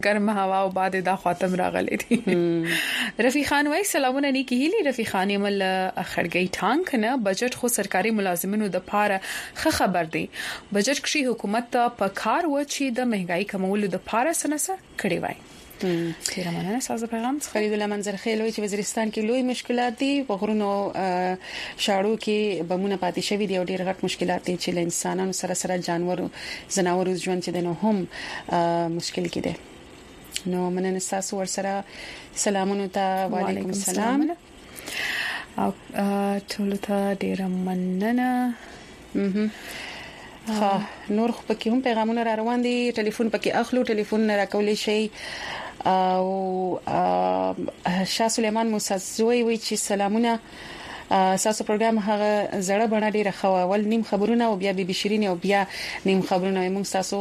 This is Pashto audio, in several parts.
ګرم هوا او باد د خاتم راغلي دي. رفیق خان وای سلامونه نیکی هیلی رفیق خان یمل خړګي ټانک نه بجټ خو سرکاري ملازمینو د پاره خبر دی. بجټ کشي حکومت په کار و چې د مهنګای کمولو د پاره سنسه کړی وای. خیر مننه ساز پیغام فرید الله منظر خیلوي چې وزیرستان کې لوی مشکلات دي په غرونو شاړو کې بمونه پاتې شوی دي او ډېر غټ مشکلات دي چې له انسانانو سره جانورو زناورو ژوند چې دنه هم مشکل کې دي. نو مننه تاسو ورسره سلامونه ته وعلیکم السلام او ټول ته ډیر مننه. نور خو پکې هم پیغامونه را روان دي ټلیفون پکې اخلو ټلیفون را کولې شي او شاه سليمان موسی زوی وی چې سلامونه تاسو پروګرام هغه زړه بڼه ډیره خو اول نیم خبرونه او بیا بي شيرين او بیا نیم خبرونه موږ تاسو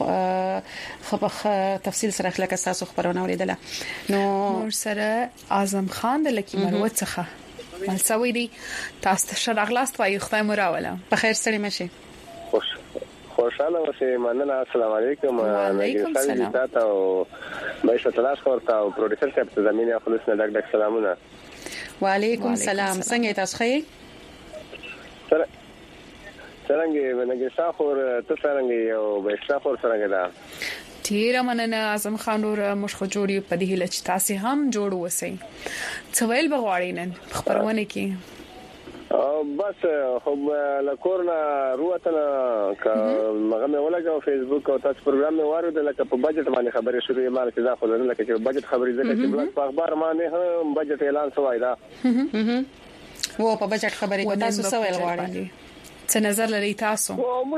تفصیل سره خلک تاسو خبرونه اوریدله. نو سره اعظم خان د لکی مروت څخه ملسوي دي تاسو ته شرغلاست وایي خدای مو راوله په خیر سره مشه. خوشاله اوسئ. مننه. السلام علیکم. وعلیکم السلام. تاسو مېشه تلاش ورته او پروډوسر صاحب ته زمينه خلص نه ډک سلامونه. وعلیکم السلام. څنګه تاسو ښه؟ څنګه ونګي سافور ته څنګه یو به سافور څنګه دا ډیر مننه اعظم خان اور مشخ جوړي په دې هله چې تاسو هم جوړ وسی. څویل بغواړي نن خبرونه کې بس خو لکورنا روتنا مغه مې ولګاو فیسبوک او تاسو پروګرام مې وارد لکه په بجټ باندې خبرې شروع یې مال چې دا خو نه لکه چې بجټ خبرې زده چې بلک په اخبار باندې هم بجټ اعلان شوی دا وو په بجټ خبرې کو تاسو سوال غواړئ څه نظر لري تاسو؟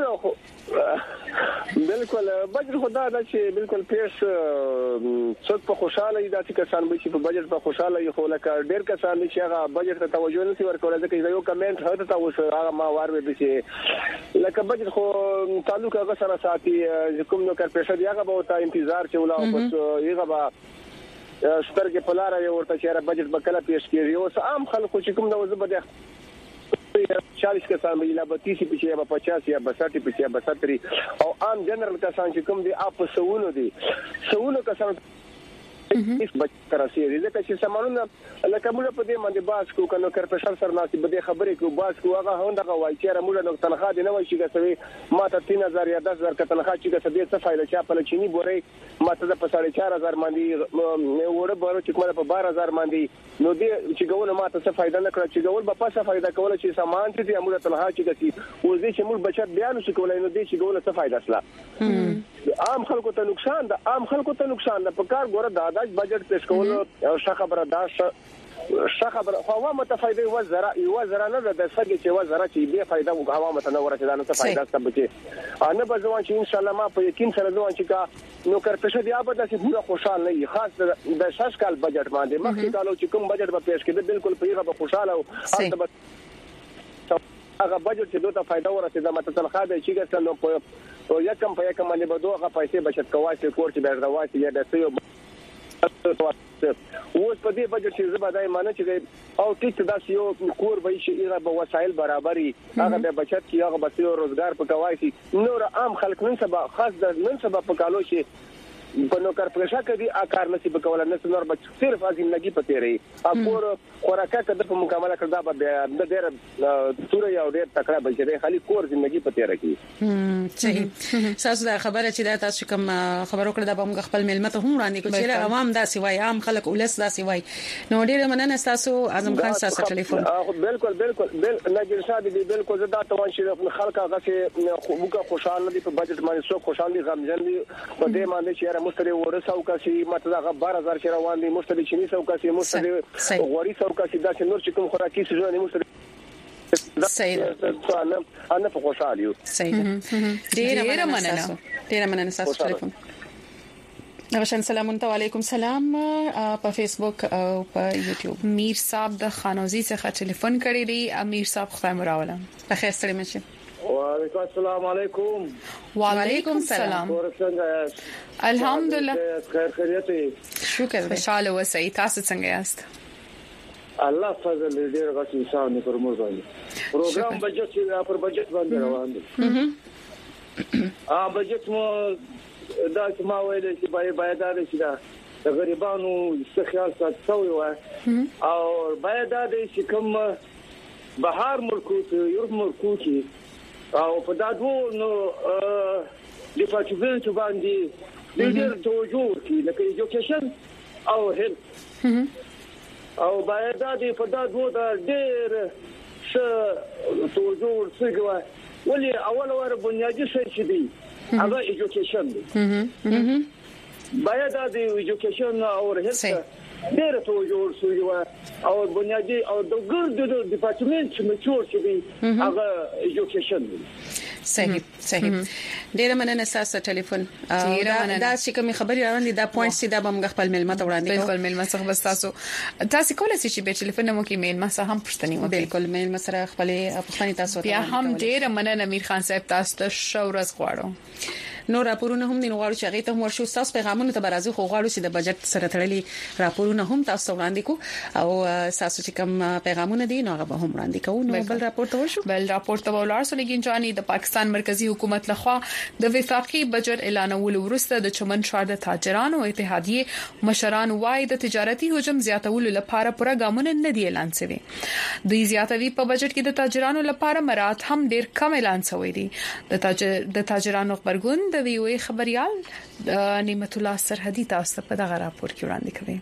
بالکل بجټ خدا دا چې بالکل پیش څوک په خوشاله دي چې کسان به چې په بجټ په خوشاله یو خو لکه ډېر کسان چې هغه بجټ ته توجه نه ورکول ځکه یو کمنټ هته تاسو هغه ما وار به چې لکه بجټ خو تعلق هغه سره ساتي کوم نو کار پېښه دی هغه به تا انتظار چې ولا بس هغه به سترګې په لار یو ورته چې بجټ به کله پیش کیږي او عام خلکو چې کوم نو زبده 40 کسان به لا 30 پچې یا 50 یا 60 پچې یا 70 او عام جنرال کسان چې کوم دي اپ سوونو دي سوونو کسان هیڅ بچترسي دي ځکه چې سمانونه لکه موږ په دې باندې باس کو کنو کر په شر سر ناسي بده خبرې کو باس کو هغه هندغه وای چې موږ نو تنخواه دي نه وای شي ګسوي ماته 3000 یا 10000 ک تنخواه چې ګسوي څه فائدہ چا په لچینی بوري ماته د 4500 باندې وړه بارو چې کومه په 12000 باندې نو دې چې ګول ماته څه فائدہ نه کړ چې ګول په پاسه فائدہ کول چې سامان چې موږ تنخواه چې ګسي او دې چې موږ بچت بیان شو کولای نو دې چې ګول څه فائدہ اصله عام خلکو ته نقصان ده عام خلکو ته نقصان ده په کار ګوره دادا بجټ پیش کول او خبره دا خبره عوامه ته فائدې وزره نه ده څنګه چې وزره چې به فائدہ عوامه ته نه ورته دا نه فائدہ څه بچي انا به ځوان چې ان شاء الله ما په یقین سره ځوان چې کا نو کرپشه دی ابد چې پورا خوشاله نه خاص د شش کال بجټ باندې مخکې کالو چې کوم بجټ به پیش کړي بالکل په هغه خوشاله او هغه بجټ چې دوی ته فائدہ ورسېده ماته تنخواه دی چې ګسل نو په یکم باندې به دوه پیسې بچت کوي چې کور چې بیرته یا د سیو اوس په دې بجټ چې زبادای معنی چې او ټیک دا یو کور به شي هغه به وسایل برابرۍ هغه به بچت کی هغه به یو روزګار په کوي شي نور عام خلک نن سبا خاص د نن سبا په کالو شي په نو کار پرېښه کړي اکار نصیب کوله نه نور بچ صرف ازم لګي پته ری اپور خوراکه کده په مکمله کړه به د ډېر تور یو ډېر تکړه بچي خالي کور ژوندۍ پته راکی صحیح تاسو دا خبره چې دا تاسو کوم خبرو کړه د بم خپل ملمت هم وړاندې کو چې عوام دا سوای عام خلک ولس دا سوای نو ډېر مننه تاسو اعظم خان تاسو ټلیفون بالکل نګر شاد دي بالکل زدا توان شي خلک هغه چې خوشاله دي په بجټ باندې سو خوشاله دي غمجن دي په دې باندې چې مستری ورساو کاسي مطلب هغه 12000 چې روان دي مستری چيني سو کاسي مستری غوري سو کاسي دا چې نور چې کوم خوراکي څه نه مستری صحیح انا په خوشاله یو صحیح ډیر مننه تاسو ټلیفون نوشن سلام علیکم سلام په فیسبوک او په یوټیوب میر صاحب د خانوزي څخه ټلیفون کړی دی امیر صاحب خدای مو راوله په خیر سره مشه وعلیکم السلام علیکم وعلیکم السلام الحمدلله خیر خیریت شکر خوشاله اوسئ تاسو څنګه یاست الله فضل دې غوښ انسان پر موږ باندې پروګرام بجټ پر بجټ باندې روان دي بجټ مو دا چې ما ویل چې باید دا چې د غریبانو څخه خیال ساتو او باید دا چې کوم بهار ملکوت یورپ ملکوت او په دا دوه نو ډیپارټمنټ باندې ډېر توجه کوي لکه ایجوکیشن او هیلث او باید دا په دا دوه دا ډېر څه توجه ورسېږي ولې اول ور بنیادی شی چې دی هغه ایجوکیشن دی باید دا د ایجوکیشن او هیلث ډېر توجه ورسېږي او بنیادی او د ګرد ډیپارټمنټ چې مچور چې دی هغه ایجوکیشن دی صحیح ډیره مننه تاسو ټلیفون دا چې کوم خبري روان دي دا پوینټ سي دا به موږ خپل ملمت وړاندې کوو بالکل ملمت څخه بس تاسو کولای شئ چې په ټلیفون مو کې میل ما سره هم پښتني وکړئ بالکل میل ما سره خپل پښتني تاسو بیا هم ډیره مننه امیر خان صاحب تاسو ته شورز غواړم نو راپورونه هم د نوغاړو چې هغه ته ورشو تاسو پیغامونه ته برازي خو غواړو چې د بجټ سره تړلي راپورونه هم تاسو وړاندې کو او تاسو چې کوم پیغامونه دي نو هغه به هم وړاندې کوو نو بل راپور ته ورشو بل راپور ته ولر سولګین جاني د پاکستان مرکزی حکومت لخوا د وفاقي بجټ اعلانول وروسته د چمن شار د تاجرانو اتحادیه مشران وای د تجارتي حجم زیاتولو لپاره پوره ګامونه نه دی اعلان شوی د زیاتوي په بجټ کې د تاجرانو لپاره مراد هم ډیر کم اعلان شوی دی د تاجرانو خبرګون د وی او ای خبريال نعمت الله سرحدي تاسو په دغه راپور کې وړاندې کوي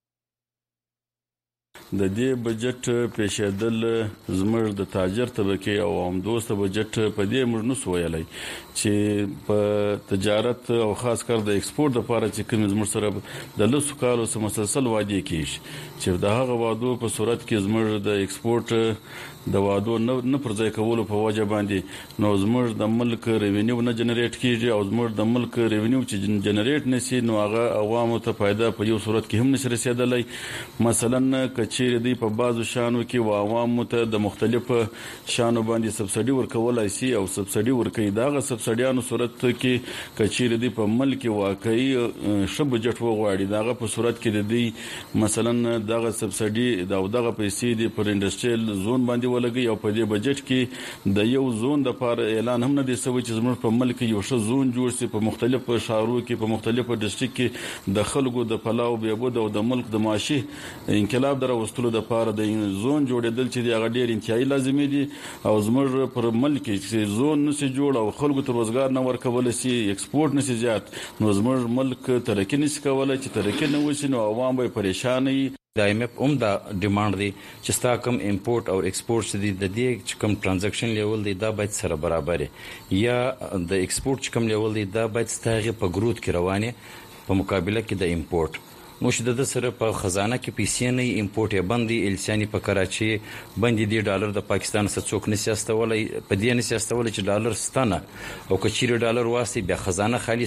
د دې بجټ پیښیدل زموږ د تاجر طبقه او هم دوست بجټ په دې موږ نو سویلای چې په تجارت او خاص کر د ایکسپورت لپاره چې کوم زموږ سره د لسو کالو سره مسلسل وعده کیږي چې د هغه وعدو په صورت کې زموږ د ایکسپورت د وادو نه پرځای کولو په وجه باندې نو زموږ د ملک ریوینیو نه جنریټ کیږي او زموږ د ملک ریوینیو چې جنریټ نشي نو هغه عوامو ته فائدہ په یو صورت کې هم نشي رسیدلای مثلا کچیر دی په بازو شانو کې و عوامو ته د مختلفو شانو باندې سبسایډي ورکولای شي او سبسایډي ورکړي داغه سبسایډیانو صورت کې کچیر دی په ملک واقعي شب بجټ وغواړي داغه په صورت کې د دې مثلا داغه سبسایډي داغه پیسې دی پر انډستریال زون باندې ولګي او په دې بجټ کې د یو زون د لپاره اعلان هم نه دی شوی چې زموږ په ملک یو ښه زون جوړ شي په مختلفو شهرو کې په مختلفو ډیسټریکټ کې د خلکو د پلاو بهبود او د ملک د معاشي انقلاب دروستلو د لپاره د زون جوړېدل چې د غډیر انتهایی لازمي دي او زموږ پر ملک چې زون نشي جوړ او خلکو ته روزګار نه ورکول شي ایکسپورت نشي زیات نو زموږ ملک ترقی نشي کولای چې ترقی نه وشي نو عوام به پریشان وي د ایم اف دا ډیماند دی چې ستا کوم امپورټ او ایکسپورټ دي د دې کوم ترانزیکشن لیول دی دا باید سره برابر یا د ایکسپورټ کوم لیول دی دا باید ستاغه په گروث کې روانه په مقابله کې د امپورټ مشدد سره په خزانه کې پیسې نه امپورټ بندي الساني په کراچي باندې دی ډالر د پاکستان څخه څوک نه سیاستولای په دې نه سیاستولای چې ډالر ستانه او کچیر ډالر واسي بیا خزانه خالي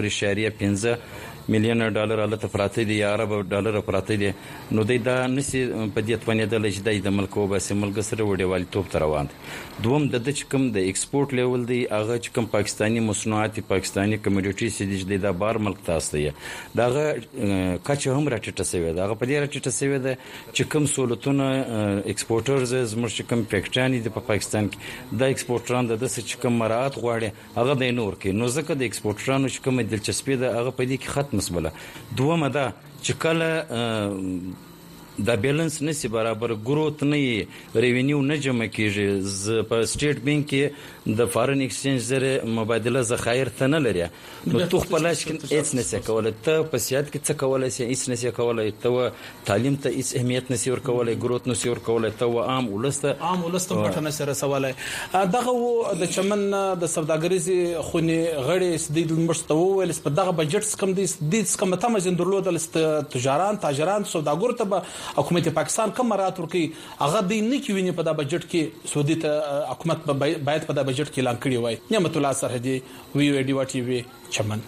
3.15 میلیون ډالر الته پراته دي یا عرب ډالر پراته دي نو دا نسی په دې توانې د لږ د ملک او بس ملک سره وډیوالي توپ روان دوم د کوم د ایکسپورټ لیول دی هغه کوم پاکستانی مصنوعات پاکستانی کموډیټي سي د بار ملک تاسو دی داغه کچه هم راټیټه سوی دا په دې راټیټه سوی ده چې کوم سہولتونه ایکسپورټرز زموږ کوم فیکټرانی د پاکستان کې د ایکسپورټران د څه کوم مراد غواړي هغه د نور کې نو ځکه د ایکسپورټرانو چې کوم دلچسپي ده هغه په دې کې مسبله دومره دا چې کله دا بیلانس نسی برابر گروث نه ریوینیو نه جمع کیږي په سټیټ بانک کې د فارن ایکسچینج زره مبادله ذخایر ته نه لري نو تو خپل کې هیڅ نسی کولای ته په سیاست کې څه کولای شي هیڅ نسی کولای ته تعلیم ته هیڅ اهمیت نسی ور کولای گروث نسی ور کولای ته عام ولسته په ټنه سره سواله دغه د چمن د سوداګریزي خونی غړي سدید المستوى ول په دغه بجټ کم دي د کم تم زندرلو د تاجران سوداګر ته حکومت پاکستان کوم مراد ورکي هغه د نه کیوینه په دا بجټ کې سعودي ته حکومت باید په دا بجټ کې اعلان کړی وای نعمت الله سرحدي وی ډی ټي وی چمن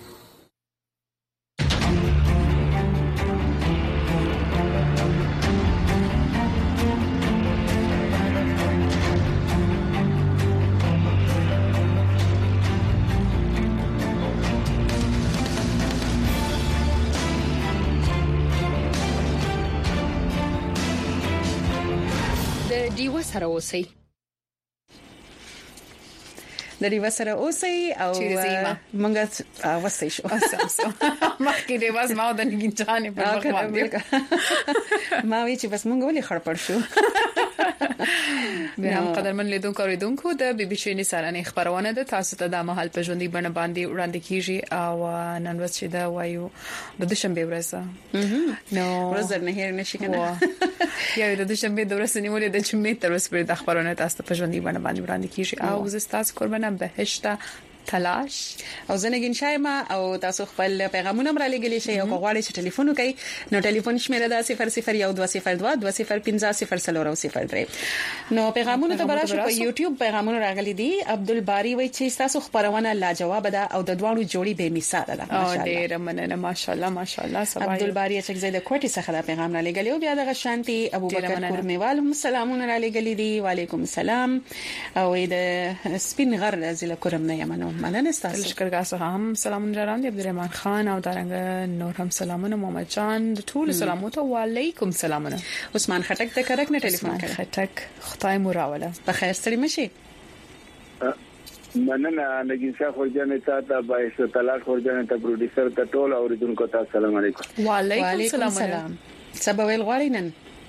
دیو سره اوسئ د ریوا سره اوسئ او موږ وسې شو مخکې دی بس ما د نګین چانه په وخت باندې ما وی چې بس موږ ولې خړپړ شو بیا هم قدرمن لیدونکو اوریدونکو د بي بي سي نسارانه خبرونه ده تاسو ته د محل په ژوندۍ بڼه باندې وړاندې کیږي او نن ورځ چې دا وایو د دوشنبه ورځ نو ورځ نه هیر نشي کنه یا د دوشنبه د ورځې نیولې د جمعې تر ورځې پورې د خبرونه تاسو ته په ژوندۍ بڼه باندې وړاندې کیږي او زه تاسو قربانم بهشته تلاش او زنګین شایما او تاسو خپل پیغامونه مرالي غلي شي او غواړئ چې ټلیفون وکړئ نو ټلیفون شمیره ده 001202204003 نو پیغامونه ته براشه په یوټیوب پیغامونه راغلي دي عبدالباری وایي چې تاسو خبرونه لاجواب ده او د دوانو جوړي به مثال ده ماشاءالله ډیر مننه ماشاءالله عبدالباری چې زید کوټي څخه دا پیغام را لګلی او بیا د شانتي ابوبکر کورمیوال سلامونه را لګلی دي وعلیکم السلام او د سپین غر ضلع کورم نه یمنو مننه تاسو شکرګاسو هم سلامونه را وړاندې عبدالرحمن خان او دارنګ نور هم سلامونه محمد جان ټول سلامونه وعلیکم سلامونه عثمان خټک ته کرک نه ټلیفون کړ خټک خدای مو راوله په خیر ستړي مشي مننه نګین شاه خورجان ته بایس تلاش خورجان ته پروډوسر ته ټول اوریدونکو ته السلام علیکم وعلیکم السلام سبا ویل غواړینن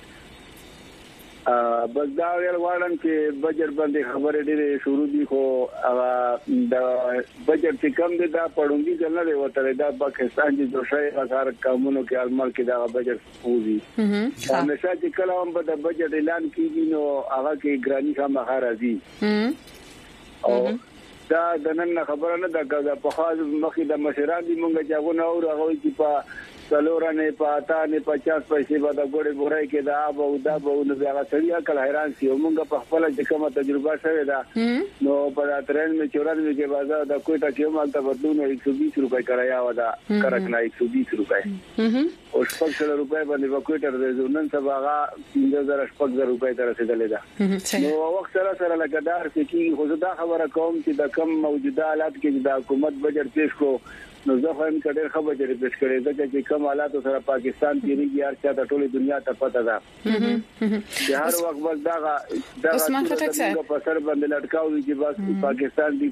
بس دا ویل غواړم چې بجټ باندې خبرې ډېرې شروع دي خو د بجټ چې کم دي دا پړونګي ځل نه وته دا پاکستان چې دوشای هزار قانونو کې المال کې دا بجټ پوزي همیشه چې کله هم د بجټ اعلان کیږي نو هغه کې ګرانی خامخا راځي او دا د نن خبره نه ده چې په خاص مخې د مشران دي مونږ ځاګو نه اور هغه چې په سلورانه پاتا نه 50 پیسې به د ګوړې ګورای کې دا او دا به نو بیا سړیا کله حیران شي مونږ په خپل د کومه تجربه شوه دا نو په ترن می 94 کې بازار د کوټه کې مال ته بدلون 120 روپے کرایا ودا کرکنا 120 روپے او 100 روپے باندې وکټر د زونن سباغه 3000 روپے تر رسیدلې ده نو وخت سره لګدار کې خو دا خبره کوم چې د کم موجوده حالات کې د حکومت بجټ پیش کو نو زه هم کډر خبر جری پیش کړی دا چې کوم حالات سره پاکستان تیریږي هر چا د ټوله دنیا ته پته ده هر وخت بس دا عثمان خټک صاحب په سر باندې لټکاو چې بس پاکستان دی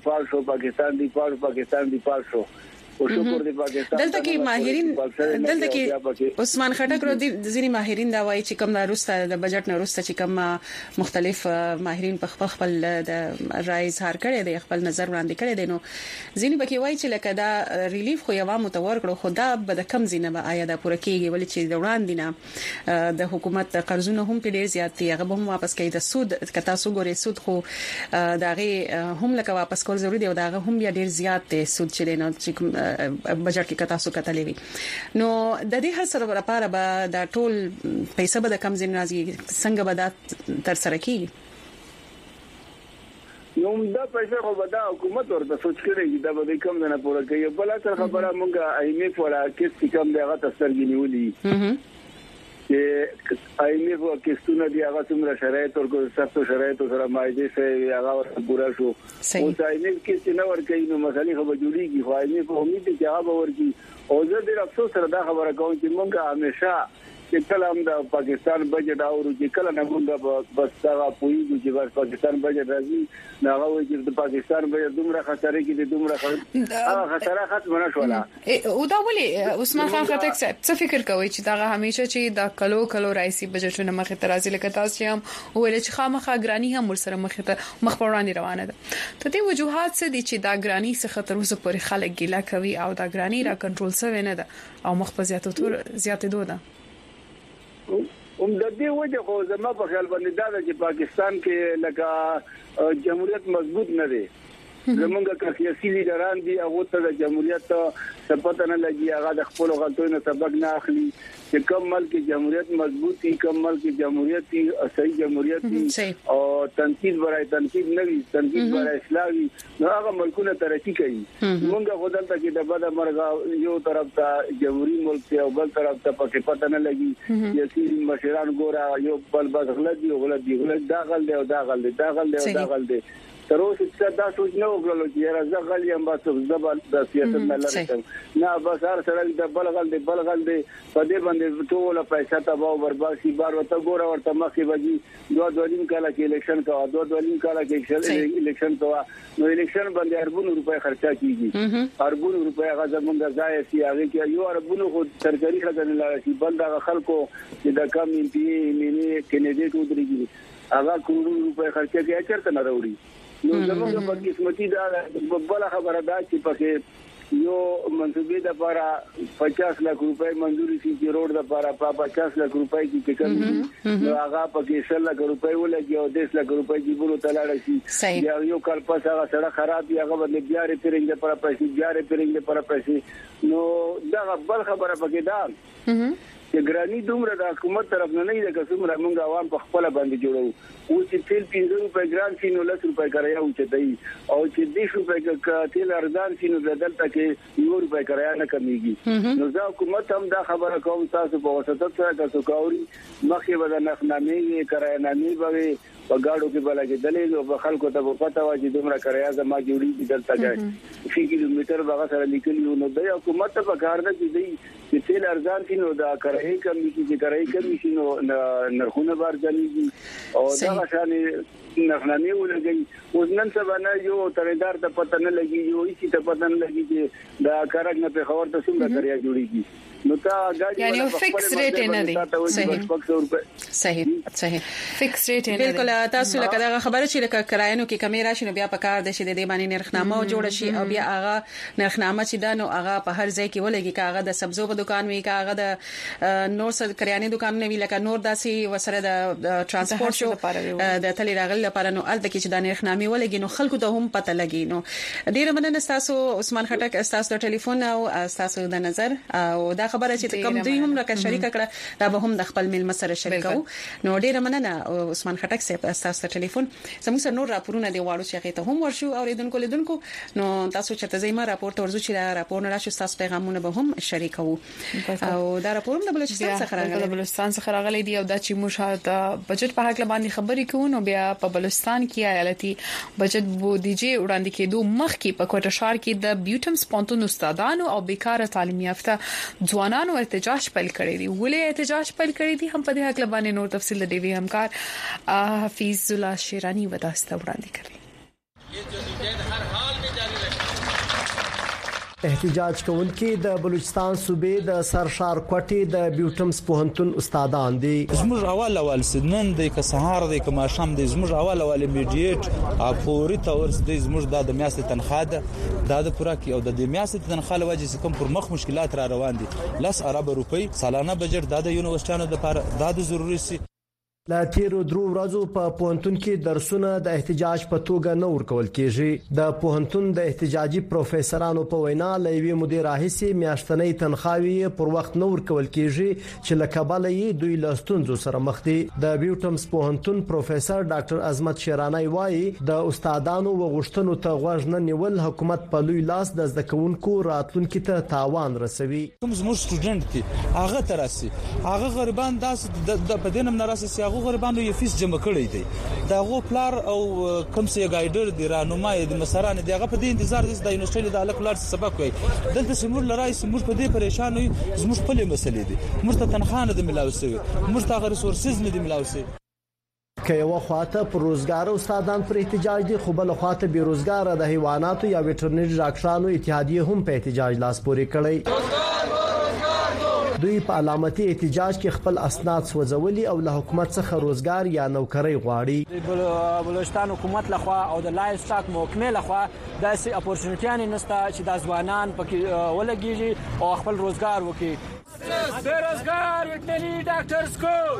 پال شو او شکر دی پاکستان دلته کې ماهرین عثمان خټک رو دي ځینی ماهرین دا وایي چې کوم د روسته د بجټ نه روسته چې کوم مختلف ماهرین په خپل د رائے اظهار کړي دي خپل نظر وړاندې کړي دي نو ځینی پکې وایي چې لکه دا ریلیف خو یو متور کړو خدا به د کم زینه به آیا دا پوره کیږي ولې چې د وړاندې نه د حکومت قرضونه هم په ډیر زیات دي هغه هم واپس کوي د سود کتا سو ګوري سود خو داغه هم لکه واپس کول ضروري دی او داغه هم بیا ډیر زیات دي سود چې نه بجټ کې کتا سو کتلې وي نو د دې هر سره لپاره به د ټول پیسې به د کم زین راځي څنګه به دا تر سره کیږي نو دا پیسې خو به دا حکومت ورته سوچ کړي دا به کم نه پوره کوي بل څه خبره مونږه IMF ولا کې کم دغه تسرګي نیولې چې IMF وکستونه دی هغه څومره شرایط ورکو سختو شرایط سره مایده سي هغه پورا شو او IMF کې چې نو ورکې نو مسالې خو جوړیږي خو IMF امید دي چې هغه ورکی او زه ډېر افسوس سره دا خبره کوم چې مونږه همیشه چې کله هم د پاکستان بجټ او چې کله نه مونږ بس دا پویږي چې بس پاکستان بجټ راځي دا وایي چې د پاکستان بجټ دومره خساره کې دومره خساره ختم نه شولا او دا ولې عثمان خان خټک څه فکر کوي چې دا همیشه چې دا کلو رئیسي بجټونه مخه ترازی لکه تاسو هم ویل چې خامخا ګرانی هم ورسره مخ په وړاندې روانه ده ته دې وجوهات څه دي چې دا ګرانی څخه تر اوسه پورې خلک ګیله کوي او دا ګرانی را کنټرول شوی نه ده او مخ په زیاتې دوه د دې وجه خو زما په خیال باندې دا چې پاکستان کې لکه جمهوریت مضبوط نه دی زمونږ سیاسي لیډران دي هغه ته د جمهوریت ثبات نه لګي هغه د خپل غلطیو سبق نه اخلي چې کوم ملک جمهوریت مضبوطي کوم ملک جمهوریت صحیح جمهوریت او تنقید برای تنقید نه وي تنقید برای اصلاحي نو هغه ملکونه ترقی کوي موږ غوډلته کې د بده مرغ یو طرف ته جمهوریت ملک او بل طرف ته پکې پته نه لګي سیاسي مشران ګورا یو بل غلط دی دا غل دی تر اوسه څه دا سوچ نه وکړل چې راځه غلیم بس زبر د سیاست نه لرم نه بس هر سره د بلغل دی په دې باندې ټول پیسې تباہ برباد شي بار وته ګوره ورته مخې وږي 2.5 کال کې الیکشن کا 2.5 کال کې الیکشن کا نو الیکشن باندې اربونو روپے خرچه کیږي اربونو روپے هغه زمونږ ځای سي هغه کې یو اربونو خو سرکاري خزانه لاره شي بل دا خلکو چې د کم ام پی مینی کینډیډیټ ودرېږي هغه کروڑ روپے خرچه کوي چرته نه راوړي نو زموږ په قسمتي دا بل خبره دا چې پکې یو منصوبې د لپاره 50 لک روپے منځوري شي چې روډ د لپاره 50 لک روپے کې کوي نو هغه پکې 100 لک روپے ولګي او 10 لک روپے کې بولو تلاړ شي یو کال پس هغه سره خراب دی هغه باندې بیا ریپیرینګ لپاره پیسې بیا ریپیرینګ لپاره پیسې نو دا بل خبره پکې دا چې ګرانی دومره د حکومت طرف نه نه د کومه موږ عوام په خپل باندې جوړو او چې تیل 15 روپے ګران شي نو 10 روپے کرایه او چې دی او چې 10 روپے تیل ارزان شي نو دلته کې 1 روپے کرایه نه کمیږي نو دا حکومت هم دا خبره کوم تاسو په واسطه سره تاسو کوي مخې به د نخنامې کرایه نامې به په گاډو کې بلګې دلې او په خلکو ته پته واجی دومره کرایه زما جوړي دلته ځای فی کیلومتر به سره لیکلی نو د حکومت په کار ده چې دی تیل ارزان شي نو دا کرایه کمی چې کرایه کمی شي نو نرخونه بار ځنیږي او دا شانې نخنامې ولګي اوس نن سبا نه یو تړیدار ته پته نه لګي یو هیڅ ته پته نه لګي چې دا کارګ نه په خبر ته څومره کرایه جوړيږي نو تا غاډي یعنی فکس ریټ نه دی صحیح فکس ریټ نه بالکل تاسو لکه دا خبره چې لکه کرایانو کې کمی راشي نو بیا په کار د شه د باندې نرخنامه جوړ شي او بیا هغه نرخنامه چې دا نو هغه په هر ځای کې ولګي کاغه د سبزو په دکان وی کاغه د نور څه کریاني دکان نه وی لکه نور داسي وسره د ترانسپورت شو د تلې راغل لپاره نو الته کې چې د نرخنامه ولګي نو خلکو ته هم پته لګي نو ډیر مننه تاسو عثمان خټک تاسو د ټلیفون او تاسو د نظر او دا خبره چې کوم دوی هم راکړه شریک کړه دا به هم د خپل مل مسره شریکو نو ډیر مننه عثمان خټک صاحب تاسو ته ټلیفون زموږ سره نور راپورونه دی واړو چې هغه ته هم ورشو اوریدونکو نو تاسو چې زما راپور ته ورزو چې راپور نه راشي تاسو پیغامونه به هم شریکو او دا راپور د بلوچستان څخه راغلی د بلوچستان څخه راغلی دی او دا چې موږ د بجټ په حق باندې خبرې کوو نو بیا په بلوچستان کې ایالتي بجټ بودیجه وړاندې کېدو مخکې په کوټه ښار کې د بیوټم سپونتون استادانو او بیکاره تعلیم یافته ځوانانو احتجاج پیل کړی دی ولې احتجاج پیل کړی دی هم په دې حق باندې نور تفصیل دی وی همکار حفیظ الله شیرانی وداسته وړاندې کړی احتجاج کوونکي د بلوچستان صوبې د سرشار کوټې د بیوټمز پوهنتون استادان دي زموږ اول سنن د کسهار د کماشام د زموږ اول میډیټ اپوري تورس د زموږ د میاشتې تنخواه د پوره کی او د میاشتې تنخواه لوجه کوم پر مخ مشکلات را روان دي 10 ارب روپی سالانه بجټ د یونیورسيټانو لپاره د ضروري سي لا تیرو درو ورځو په پوهنتون کې درسونه د احتجاج په توګه نه ورکول کیږي د پوهنتون د احتجاجي پروفیسورانو په وینا لوی مدیر راهسي میاشتنۍ تنخواهي پر وخت نه ورکول کیږي چې لکبل یې دوی لاستونزو سره مخ دي د بیوټمز پوهنتون پروفیسور ډاکټر عظمت شیرانی وایي د استادانو وغوښتنو ته غوږ نه نیول حکومت په لوی لاس د زدکونکو راتلونکو ته تاوان رسوي کوم زموږ سټوډنټ دي هغه ترسي هغه غریبان داس د پدینم ناراسي هغه غریبانو یې فیس جمع کړی دی دا غو پلار او کوم څه ګایډر دی رانمای د مسران دی هغه په دې انتظار دي د یونیورسيټي د الک لار سبق وي دلته سمور لرای سمور په دې پریشان وي زموږ په مسلې دي مرته تنخانه د ملاوسوي مرته ریسورسز نه د ملاوسوي که یو خواته پر روزګار استادان پر احتجاج دي خو بل خواته بے روزګار د حیواناتو یا ویټرنری ډاکټرانو اتحادیه هم په احتجاج لاس پورې کړی دوی په علامتي احتجاج کې خپل اسناد سوځولي او له حکومت څخه روزګار یا نوکری غواړي بلوچستان حکومت لخوا او د لایف سټاک محکمه لخوا داسې اپورچونټیان نشته چې د ځوانان پکې ولګيږي او خپل روزګار وکړي بیروزګار ویټرنری ډاکټر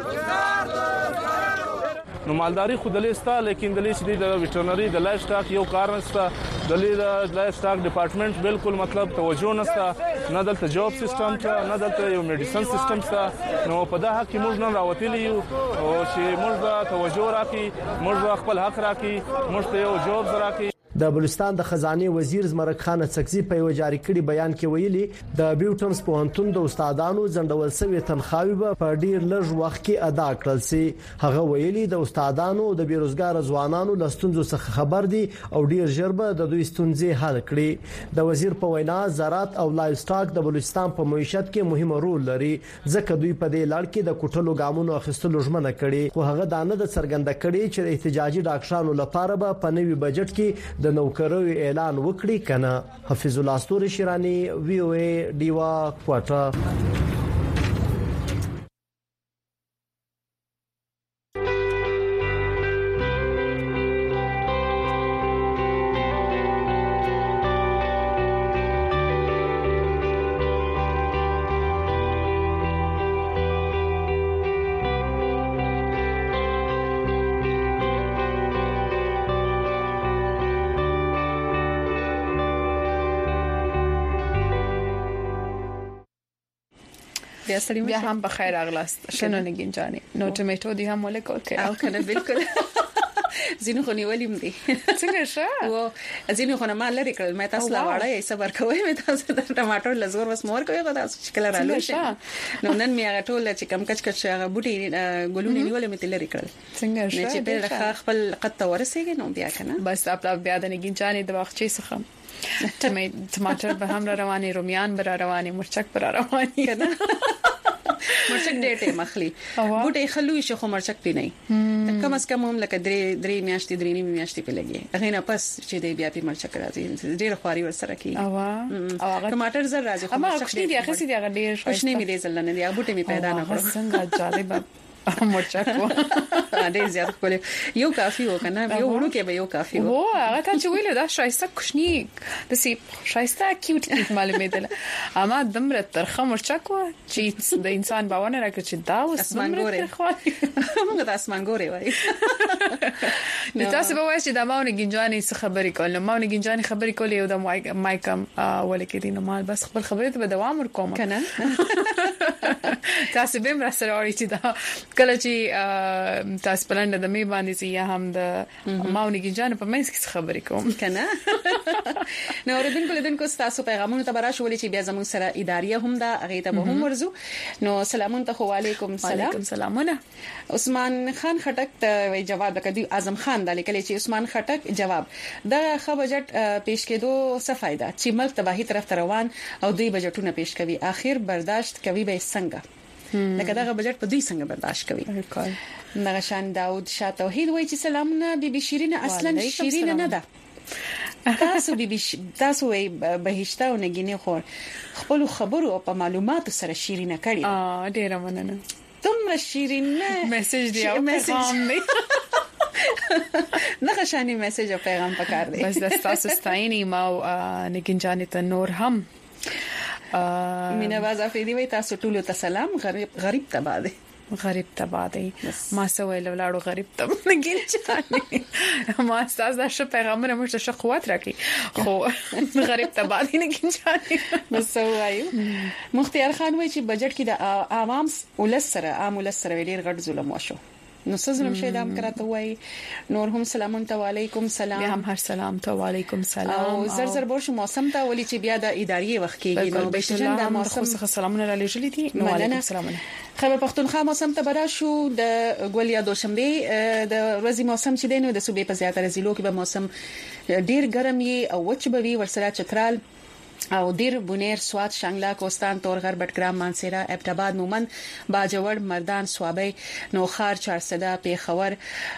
سکول نو مالداري خو د لیستا لیکن د لیسې د ویټرنری د لایف سټاک یو کار نشته د لایف سټاک ډپارټمنټ بالکل مطلب توجه نشته نه دلته جاب سیستم ته نه دلته یو میډیسن سیستم ته نو په دا حق کې موږ نن راوتلی یو او چې موږ توجه راکړي موږ خپل حق راکړي موږ ته یو جاب راکړي د بلوچستان د خزانه وزیر زمرک خان څکزي په یو جاری کړي بیان کې ویلي د بیوټمز پوهنتون د استادانو ځندول شوی تنخواهي په ډیر لږ وخت کې ادا کړل سي. هغه ویلي د استادانو او د بیروزګار ځوانانو لستونزو څخه خبر دي او ډیر ژر به د دوی ستونزې حل کړي. د وزیر په وینا زراعت او لایف سټاک د بلوچستان په معیشت کې مهم رول لري ځکه دوی په دې لړ کې د کوټلو ګامونو اخیستلو ژمنه کړي. خو هغه دانه د څرګنده کړي چې احتجاجي ډاکټرانو لپاره به په نوي بجټ کې د نوکریو اعلان وکړي کنه. حفیظ الله استوري شیرانی وی او ای دیوا کوټه. بیا هم بخیر اغلاست شنو نگین جانی نو ټمیټو دی هم ولیکو کې او کنه بالکل زینو خو نیولیم دي څنګه شه او زینو خو نه مال لري کړل مې تاسو لا وړای صبر کوی مې تاسو د ټماټر لزور وس مور کوي غدا شکل رالو نو نن مې هغه ټول چې کم کچ کچ هغه بوټي ګلونه نیولې مې لري کړل څنګه شه چې په خپل قد ته ورسېږي نو بیا کنه بس خپل بیا د نگین جانی د وخت چې څخه ټماټر به هم رواني رومیان به رواني مرچک به رواني کنه مرچک ډېر مخلي بوټي خلوي شو خو مرچک پی نه کم از کم هم لکه درې میاشتې درې نیمه میاشتې په لګي هغه نه پس چې دی بیا په مرچک راځي ډېر خواري ور سره کی او هغه ټماټر زر راځي خو مرچک دی هغه سي دی هغه ډېر خوشنه می دی زلنه دی هغه بوټي می پیدا نه کړو څنګه جالب مرچک ډېر زیات کول یو کافي وکنه یو ورو کې به یو کافي وو هغه ته چې ویل دا شایسته کوشنی د سی شایسته کیوټ معلومه ده اما دمر ترخه مرچک و چې د انسان باور نه راکړي چې دا اوس اسمانګوري موږ د اسمانګوري وایي نو تاسو به وایي چې د ماونه گنجاني څه خبرې کول نو ماونه گنجاني خبرې کول یو د مایکم ولکې دي نو مال بس خپل خبرې ته دوام ورکوم کنه تاسو به مرسته راوړئ چې دا کله چې تاسو پلان د می باندې سي یا هم د ماونګي جان په منځ کې خبرې کوم کنه نو ردونکو تاسو پیغامونه ته برا شولې چې بیا زموږ سره اداريه هم دا هغه ته به هم ورزو نو سلامون ته وعلیکم السلام وعلیکم سلامونه عثمان خان خټک ته جواب وکړي اعظم خان د لیکل چې عثمان خټک جواب د خو بجټ پیش کېدو څه فائدہ چې ملک تباہی طرف ته روان او دوی بجټونه پیش کوي اخر برداشت کوي به څنګه لکه دا بجټ په دوی څنګه برداشت کوي نغشان داود شاه توحید وایي چې سلامونه بیبي شیرین اصلا شیرین نه ده تاسو وي بهشته او نګینه خور خپل خبرو او په معلوماتو سره شیرینه کړي ډیره مننه تم شیرین میسج دی او پیغام دی نغشانی میسج او پیغام پکار دی بس د تاسو ستاینې ما نګین جانې ته نور هم مینا باز افریدي وای تاسو ټول ته سلام غریب تباده غریب تباده ما سوې لاړو غریب تب نګین چانه ما تاسو د ش پیغامونه مشته ش قوت راکې خو غریب تباده نګین چانه بس وایو مختیار خان وای چې بجټ کې د عوام ولسره عام ولسره ډیر غټ ظلم وشو نو سزلم شه دام کراته وای نور هم سلامون ته وعلیکم سلام هم هر سلام ته وعلیکم سلام او زر بوش موسم ته ولي چې بیا د اداري وخت کې نو بشجن د موسم څخه سلامونه را لېږلې دي نو وعلیکم سلامونه خیبر پختونخوا موسم ته برا شو د ګولیا دوشنبه د ورځې موسم چې دینو د صوبې په زیاتره ضلعو کې به موسم ډیر ګرم وي او وچ به وي ورسره چترال او دیر بونیر سوات شانګلا کوستان تورغر بټګرام مانسیرا ابټاباد مومن باجوړ مردان سوابي نوخار چارسده پیښور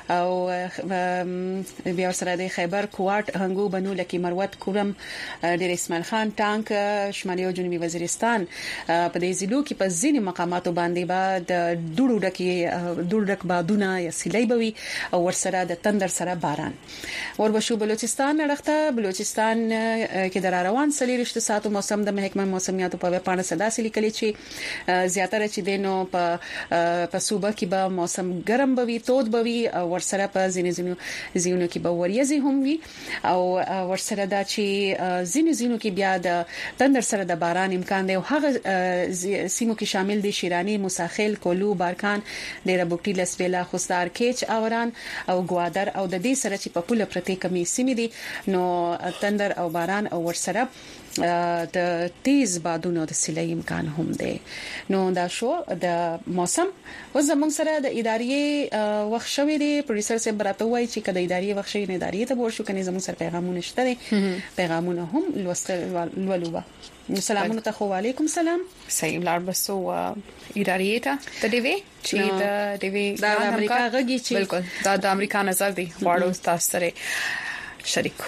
او بیا سره د خیبر کوټ هنګو بنو لکی مروت کورم ډیر اسماعیل خان ټانک شمالي او جنوبي وزیرستان په دې ضلعو کې په ځینې مقاماتو باندې بعد ډوډ ډک بادونه یا سیلای بوي او ورسره د تندر سره باران وربشو بلوچستان رخته بلوچستان کې در روان سلیری 24 ساعتو موسم د محکمه موسمیاتو په ویب پاڼه صدا سلی کلی چې زیاتره چې دینو په صوبه کې به موسم ګرم بوي تود بوي او ورسره په زینو کې به وریځي هم وي او ورسره دا چې زینو کې بیا د تندر سره د باران امکان دی او هغه سیمو کې شامل دي شیرانی مساخیل کولو بارکان ډیره بوکټی لسویلا خوستار کیچ اوران او ګوادر او د دې سره چې په پوله پرتی کمی سیمې دي نو تندر او باران او ورسره د تیز بادونو د سیلۍ امکان هم دی نو دا شو د موسم و زموږ سره د ادارې وخت شوی دی پروډوسر صاحب راته وایي چې کله ادارې وخت شي نه ادارې ته ورشو کني زموږ سره پیغامونه شته دي پیغامونه هم لولوبه سلامونه ته خو علیکم سلام صحیح لار بسو ادارې ته د دیوی چې د دیوی د امریکا غږی چې بالکل د امریکا نظر دی واړو تاسو سره شریک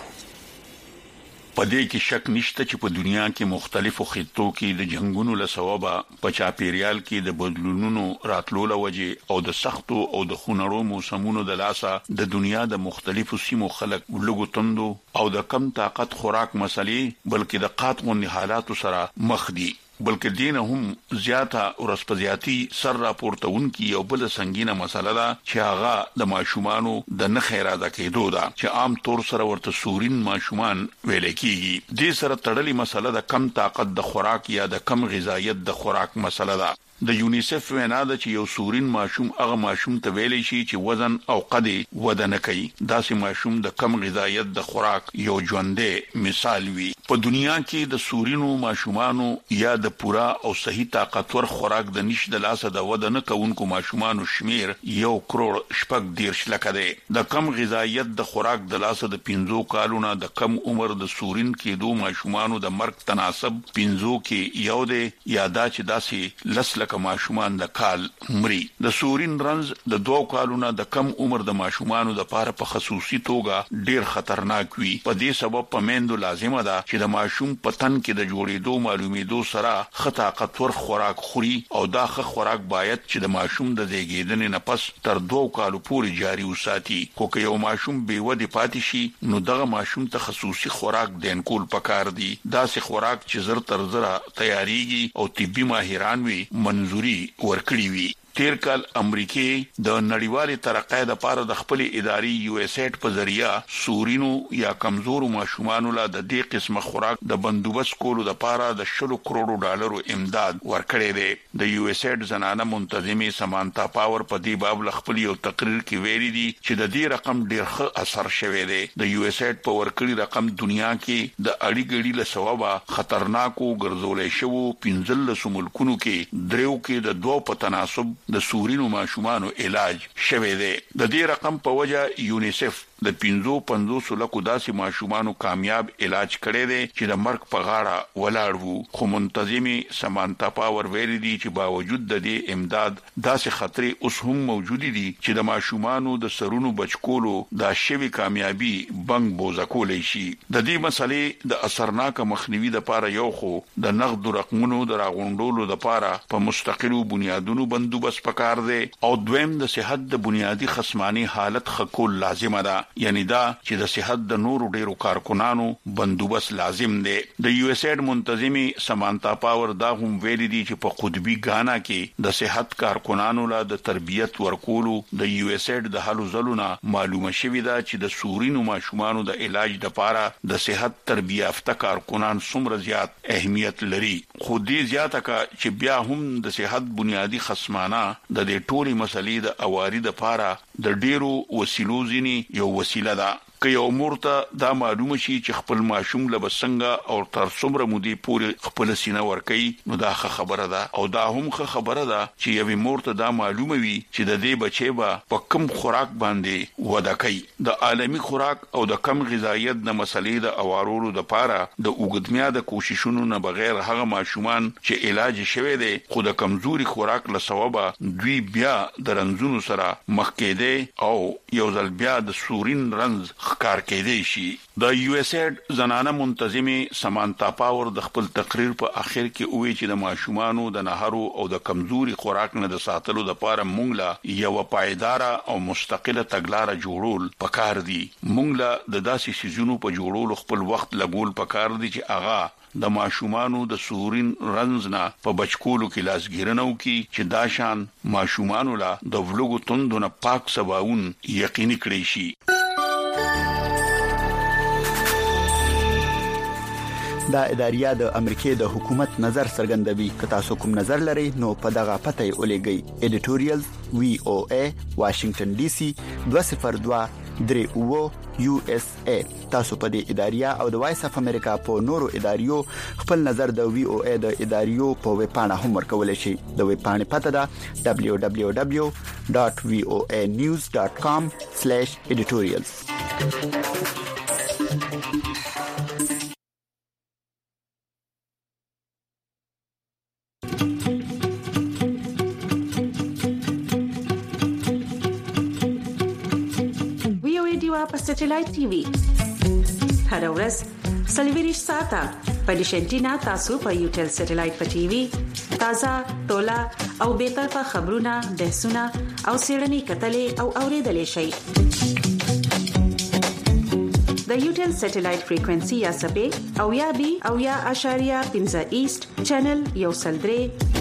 پدې کې شک نشته چې په دنیا کې مختلفو خطو کې د جنگونو له سببه په چاپیریال کې د بدلونونو راتلو لوجه او د سختو او د خونړو موسمونو د لاسه د دنیا د مختلفو سیمو خلک لګو توندو او د کم طاقت خوراک مسلې بلکې د قاتغون حالاتو سره مخ دي بلکې دین هم زیاته ورسپزياتي سر راپورتون کی او بل سنگینه مسله ده چې هغه د ماشومانو د نه خیراده کېدو ده چې عام طور سره ورته سورین ماشومان ویل کېږي د سره تړلې مسله د کم طاقت د خوراک یا د کم غذایت د خوراک مسله ده د یونیسف وینا ده چې یو سورین ماشوم هغه ماشوم ته ویل شي چې وزن او قد وده نه کوي داسې ماشوم د کم غذایت د خوراک یو ژوندې مثال وي په دنیا کې د سورینو ماشومانو یا د پورا او صحیح طاقتور خوراک د نش د لاسه د وده نه کوونکو ماشومانو شمیر 1 کروڑ شپږ 10 لک ده د کم غذایت د خوراک د لاسه د 15 کالونو د کم عمر د سورین کې دوه ماشومانو د مرګ تناسب 15 کې یو ده یادا چې داسې لسلک ماشومان د کال مري د سورین رنز د 2 کالونو د کم عمر د ماشومانو د پاره په خصوصي توګه ډیر خطرناک وي په دې سبب پمندو لازمه ده چې د ماشوم پتن کې د جوړېدو معلومېدو سره خطاقتور خوراک خوري او دا خوراک باید چې د ماشوم د زیږیدنې نه پس تر 2 کالو پورې جاری وساتي خو که یو ماشوم بې ودې پاتې شي نو دغه ماشوم ته خصوصي خوراک دین کول پکار دي دا سه خوراک چې زر تر زره تیاریږي او طبي ماهران وي منظوري ورکړي وي تیر کال امریکای د نړیوالې ترقۍ د پاره د خپل اداري یو اس ایډ په ذریعہ سورینو یا کمزورو ماشومانو له د دې قسمه خوراک د بندوبست کولو د پاره د 10 کروڑ ډالرو امداد ورکړی دی د یو اس ایډ زنانه منتظمه سمانتا پاور په دې باب خپل یو تقریر کې ویلي دي چې د دې رقم ډیر ښه اثر شوی دی د یو اس ایډ په ورکړی رقم دنیا کې د اړیګړي له ثوابه خطرناکو ګرځولې شوو 15 ملکونو کې دریو کې د 2 په تناسب د سورینو ماشومانو علاج شوه دی د دې رقم په وجه یونیسف د 55 لکو داسې ماشومانو کامیاب علاج کړي دي چې د مرګ په غاړه ولاړ وو خو منتظمي سمانتا پاور ویلي دي چې باوجود د دې امداد داسې خطرې اوس هم موجود دي چې د ماشومانو د سرونو بچکولو د شوی کامیابی بنګ بوزا کولې شي د دې مسلې د اثرناک مخنیوي د لپاره یو خو د نقد رقمونو د راغونډولو د لپاره په مستقلو بنیادونو بندوبست پکار دی او دویم د صحت د بنیادی خصمانی حالت خکول لازم ده یعنی دا چې د صحت د نورو ډیرو کارکونانو بندوبست لازم دی د یو اس ایډ منتظمي سمانتا پاور دا هم ویلي دي چې په قطبی غانا کې د صحت کارکونانو له د تربیت ورکولو د یو اس ایډ د حلو زلونه معلومه شوې ده چې د سورینو ماشومانو د علاج لپاره د صحت تربیه یافته کارکونان څومره زیات اهمیت لري خو دې زیاته کا چې بیا هم د صحت بنیادی خصمانه د دې ټولي مسلې د اواري د لپاره د ډیرو وسیلو ځینی یو وسیله ده که یو مورته دا معلومه شي چې خپل ماشوم له بسنګ او تر څومره مودې پورې خپل سینه ورکي نو دا خبره ده او دا هم خبره ده چې یوې مورته دا معلومه وي چې د دې بچي به په کم خوراک باندې وده کوي د عالمي خوراک او د کم غذایت د مسلې د اوارولو د پاره د اوګدمیاده کوششونو نه بغیر هغه ماشومان چې علاج شوی دی خو د کمزوري خوراک له سببه دوی بیا د رنځونو سره مخ کېدي او یو ځل بیا د سورین رنځ ښکار کېدی شي د یو اس ایډ زنانه منتظمه سمانتا پاور د خپل تقریر په اخر کې وایي چې د ماشومانو د نهرو او د کمزوري خوراک نه د ساتلو لپاره مونږ لا یو پایدار او مستقله تګلارې جوړول پکار دي مونږ لا د داسې سيزونو په جوړولو خپل وخت لګول پکار دي چې اغا د ماشومانو د سورین رنز نه په بچکولو کې لاسګیرنو کې چې دا شان ماشومانو لا د ولګو توندونه پاک سباون یقیني کړی شي. دا اداریه د امریکای د حکومت نظر څرګندوي. که تاسو کوم نظر لرئ نو په دغه پته ولېږئ. editorials VOA Washington DC 202 USA. تاسو په دې اداریه او د وایس اف امریکا په نورو اداریو خپل نظر د VOA د اداریو په ویب پاڼه هم ورکولای شئ. د ویب پاڼې پته ده www.voanews.com/editorials. په سټلایټ ټي وي هر ورځ سلیویریش ساته په ډیشنټینا تاسو په یوټل سټلایټ په ټي وي تازه ټولا او به طرفه خبرونه بحثونه او سیړنی کتلې او اوریدلې شي. د یوټل سټلایټ فریکوئنسي یا سبې او یا بي او یا اشاریه 15 ایست چینل یو سلدري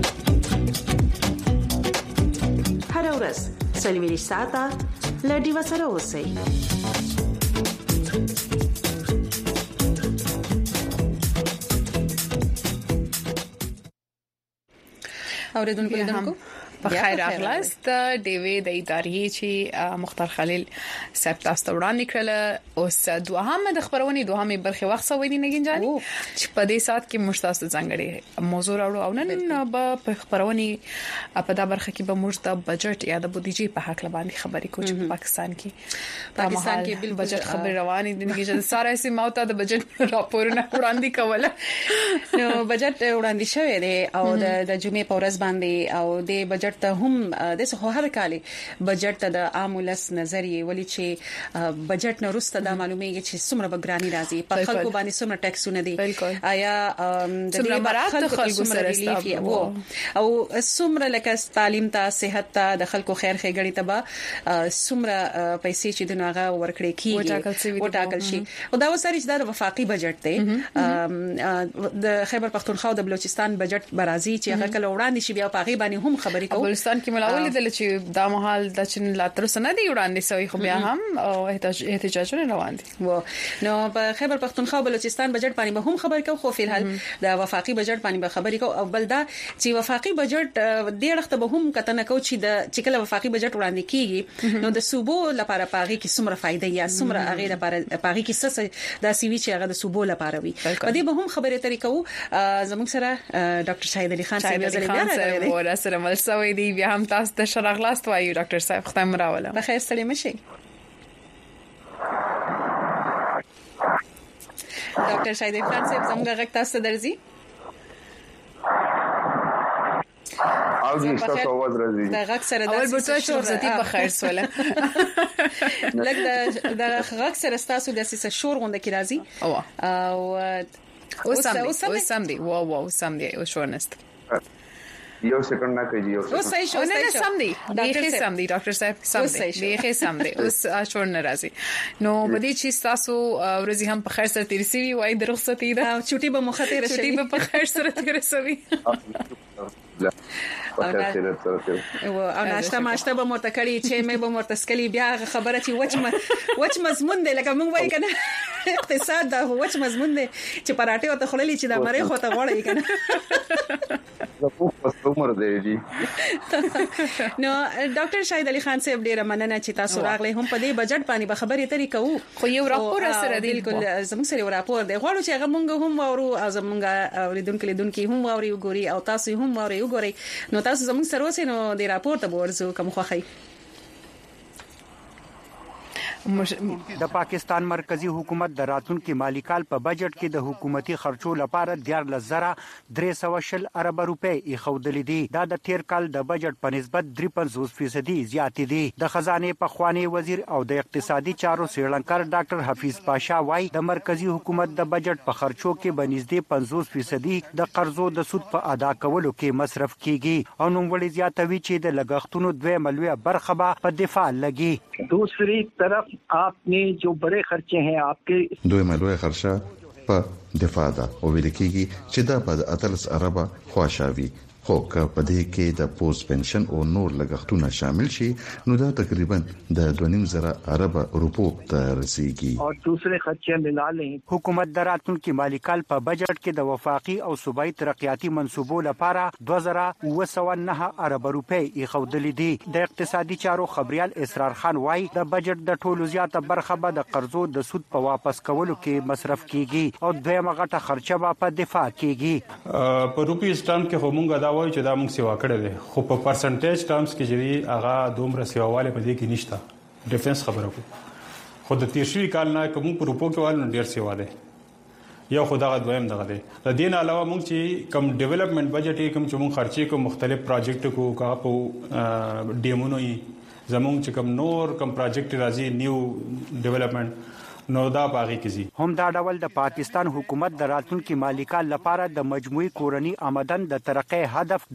هر ورځ سلیویریش ساته لډي وسره اوسئ. اوریدونکو په خیر اغلاست ډیوی د ادارې چې مختار خلیل صاحب تاسو وړاندې کړل. اوس دوهمه د خبرونې دوهمه برخه وخت سوي دي نګین جان چې په دې سات کې مشتاس ځانګړي موضوع راوړو او نن په خبرونې په دا برخه کې به موږ د بجټ یا د بودیجې په حق باندې خبرې کوو چې په پاکستان کې بل بجټ خبر روانې دي نګین جان ساره سي ماوته د بجټ راپورونه وړاندې کوله. نو بجټ وړاندې شوی دی او د جمعې په ورځ باندې او د بجټ ته هم د څه هر کالي بجټ ته د عامولس نظریه ولې چې بجټ نه وروسته د معلومیږي چې څومره بګرانی راځي په خلکو باندې څومره ټیکسونه دي آیا د دې برابر خلکو سره ریلیف او څومره لکه تعلیم ته صحت ته د خلکو خیر ښېګړې ته به څومره پیسې چې دغه ورکړي کیږي وټاکل شي. او دا وساري چې د وفاقي بجټ ته د خیبر پختونخوا او د بلوچستان بجټ برازي چې هغه کله وړاندې شي بیا په غي باندې هم خبرې کوي. بلوچستان کې ملاول دي چې دا مهال د چین لا تر سنه دی وړاندې سوي خو بیا هم احتجاجونه روان دي. نو په خیبر پختونخوا بلوچستان بجټ باندې به هم خبرې کوو خو فلحال د وفاقي بجټ باندې به خبرې کوو. او بل دا چې وفاقي بجټ د وخت به هم کتنه کوي چې کله وفاقي بجټ وړاندې کیږي نو د صوبو لپاره پاغي کې څومره فائدې یا څومره هغه لپاره پاغي کې څه د سیوی چې هغه د صوبو لپاره وي. په دې به هم خبرې ترې کوو. زموږ سره ډاکټر شاهد علي خان صاحب نظر بیا راغلی و سره مل سوي دی بیا هم تاسو ته شرغلاست وایو ډاکټر صاحب ختم راوله. بخیر سلام شي ډاکټر شاهد علي خان صاحب زموږ غږ تاسو درځي او دې تاسو आवाज راځي دا غږ سره د اول بوتل شورزتي په خیر سواله لکه دا غږ سره تاسو د سیسه شور غونډه کې راځي او سم دی واو سم دی او شورنست یو سکند نه کوي یو سکند نه سم دی ډاکټر صاحب سم دی سم دی اوس شور ناراضي نو بدی چې تاسو ورځي هم په خیر سره تیرسي وای د رخصتي دا چټي به مخه تیر شي چټي به په خیر سره تیرسوي او ناشته ماشته به مرته کړی چې مې به مرته سکلی بیا خبره چې وچ مضمون دی لکه موږ وایو کنه اقتصاد دا وچ مضمون دی چې پراټه وته خړلې چې د مری خو ته غوړی کنه زه په عمر دی نو ډاکټر شاهد علي خان صاحب ډیره مننه چې تاسو راغلی هم په دې بجټ باندې به خبرې ترې کوو خو یو راپور سره دی بالکل زموږ سره راپور دی غواړو چې هغه مونږ هم وورو او زموږ اوریدونکو هم ووري وګوري او تاسو هم ووري وګوري نو تاسو زموږ سره اوسئ نو د راپور ته ورزو کوم خوخی. د پاکستان مرکزی حکومت د راتلونکي مالی کال په بجټ کې د حکومتي خرچو لپاره 14,300 ارب روپے ایښودل دي. دا د تیر کال د بجټ په نسبت 53% زیات دي. د خزانه پخوانی وزیر او د اقتصادي چارو سریلانکا ډاکټر حفیظ پاشا وايي د مرکزی حکومت د بجټ په خرچو کې بنسبت 50% د قرضو د سود په ادا کولو کې مصرف کیږي او نوموړي زیاتوي چې د لګښتونو دوه ملوي برخه په دفاع لګي. دوسری طرف आपने जो बड़े खर्चे हैं आपके दो मलबे खर्चा په دفاع ده او ویل کېږي چې دا په 18 اربه خواشاوي خو که په دې کې د پوسټ پنشن او نور لګښتونه شامل شي نو دا تقریبا د 2.5 ارب روپو ته رسیدي او دوسرے خرچے ملا لیں حکومت دراتون کې مالیکال په بجټ کې د وفاقي او صوبایي ترقیاتي منصوبو لپاره 2909 ارب روپے ایښودل دي د اقتصادي چارو خبريال اسرار خان وای د بجټ د ټولو زیاته برخه به د قرضو د سود په واپس کولو کې مصرف کیږي او دویمه غټه خرچه په دفاع کیږي په روپی سټام کې همغه دا وایي چې دا موږ سیوا کړی دی خو په پرسنټیج ټرمز کې چې هغه دومره سیواواله په دې کې نشته ډیفنس خبره کو خو د تیرشوي کال نه کوم په روپو کې وال ډیر سیوا دی یو خدای دویم دغه دی د دین علاوه موږ چې کم ډیولپمنٹ بجټ کوم چې موږ خرچې کوم مختلف پروجیکټ کو کا په ډیمونو زموږ چې کم نور کم پروجیکټ راځي نیو ډیولپمنٹ نو دا باغی کیږي هم دا ډول د پاکستان حکومت د راتلونکي مالیکال لپاره د مجموعي کورنی آمدن د ترقی هدف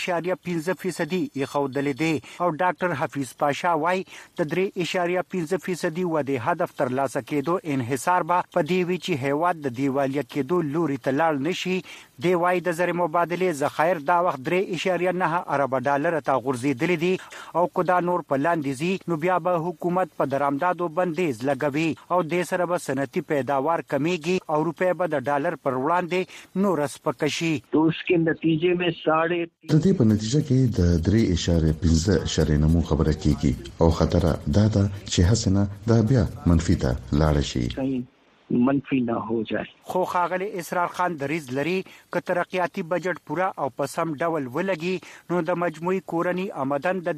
3.5% ایښودل دي او ډاکټر حفیظ پاشا وای د 3.5% ودې هدف ترلاسه کېدو انحصار به په دی وی چې هیواد د دیوالیا کېدو لوري ته لاړ نشي دی وای د زر مبادله ذخایر دا وخت 3.9 ارب ډالر ته غورځېدل دي او کدا نور په لاندې زی نو بیا به حکومت په درآمدادو بندیز لګوي او د سره به صنعتي پیداوار کمیږي او روپے به د ډالر پر وړاندې نور سپکشي تو اس کے نتیجے میں 3.5 د دې په نتیجه کې د 3.5 شرینمو خبره کیږي او خطر دا ده چې حسنه دا بیا منفي ته لاړ شي منفي نه هو جائے خو خاغلی اسرار خان دریز لري ک ترقیاتی بجټ پورا او په سم ډول ولګي نو د مجموعي کورنی آمدن د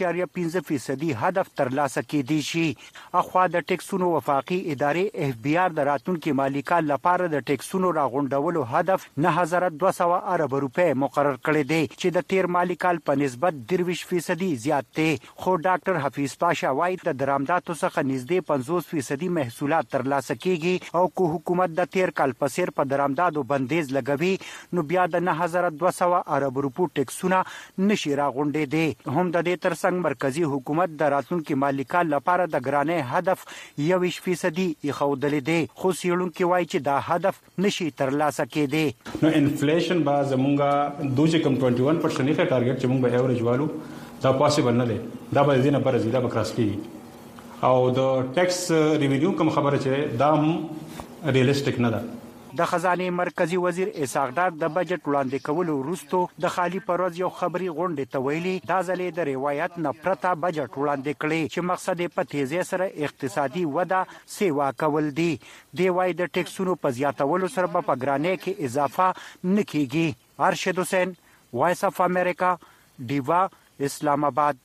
3.5% هدف ترلاسه کېدی شي اخوا د ټیکسونو وفاقي ادارې اف بي ار د راتلونکي مالیکال لپاره د ټیکسونو راغونډولو هدف 9200 ارب روپے مقرر کړی دی چې د تیر مالیکال په نسبت 23% زیات دی خو ډاکټر حفیظ پاشا وای د درآمداتو څخه نږدې 50% محصولات ترلاسه کیږي او کو حکومت د تیر کال په سیر په درآمدادو بندیز لګوي نو بیا د 9200 ارب روپو ټیکسونه نشي راغونډې دي هم د دې ترڅنګ مرکزی حکومت د راتلونکي مالیکال لپاره د ګرانې هدف 21% ایښودل دي خو سیړونکو وایي چې دا هدف نشي ترلاسه کېدی نو انفلیشن با زمونږه دوی کم 21% نه ټارګټ چې موږ به ایوریج والو دا پاسبل نه دی دا به دینه پر زیاده بکراس کی او د ټیکس ریوینیو کوم خبره چې دا هم ریالیسټیک نه ده د خزانه مرکزی وزیر اسحاقدار د بجټ وړاندې کولو وروسته د خالی پروز یو خبري غونډه ته ویلي دا ځلې د روایت نه پرته بجټ وړاندې کړي چې مقصد په تیزی سره اقتصادي وده سیوا کول دي دی وای د ټیکسونو په زیاتولو سره په ګرانې کې اضافه نکېږي ارشد حسین وایس اف امریکا دیوا اسلام آباد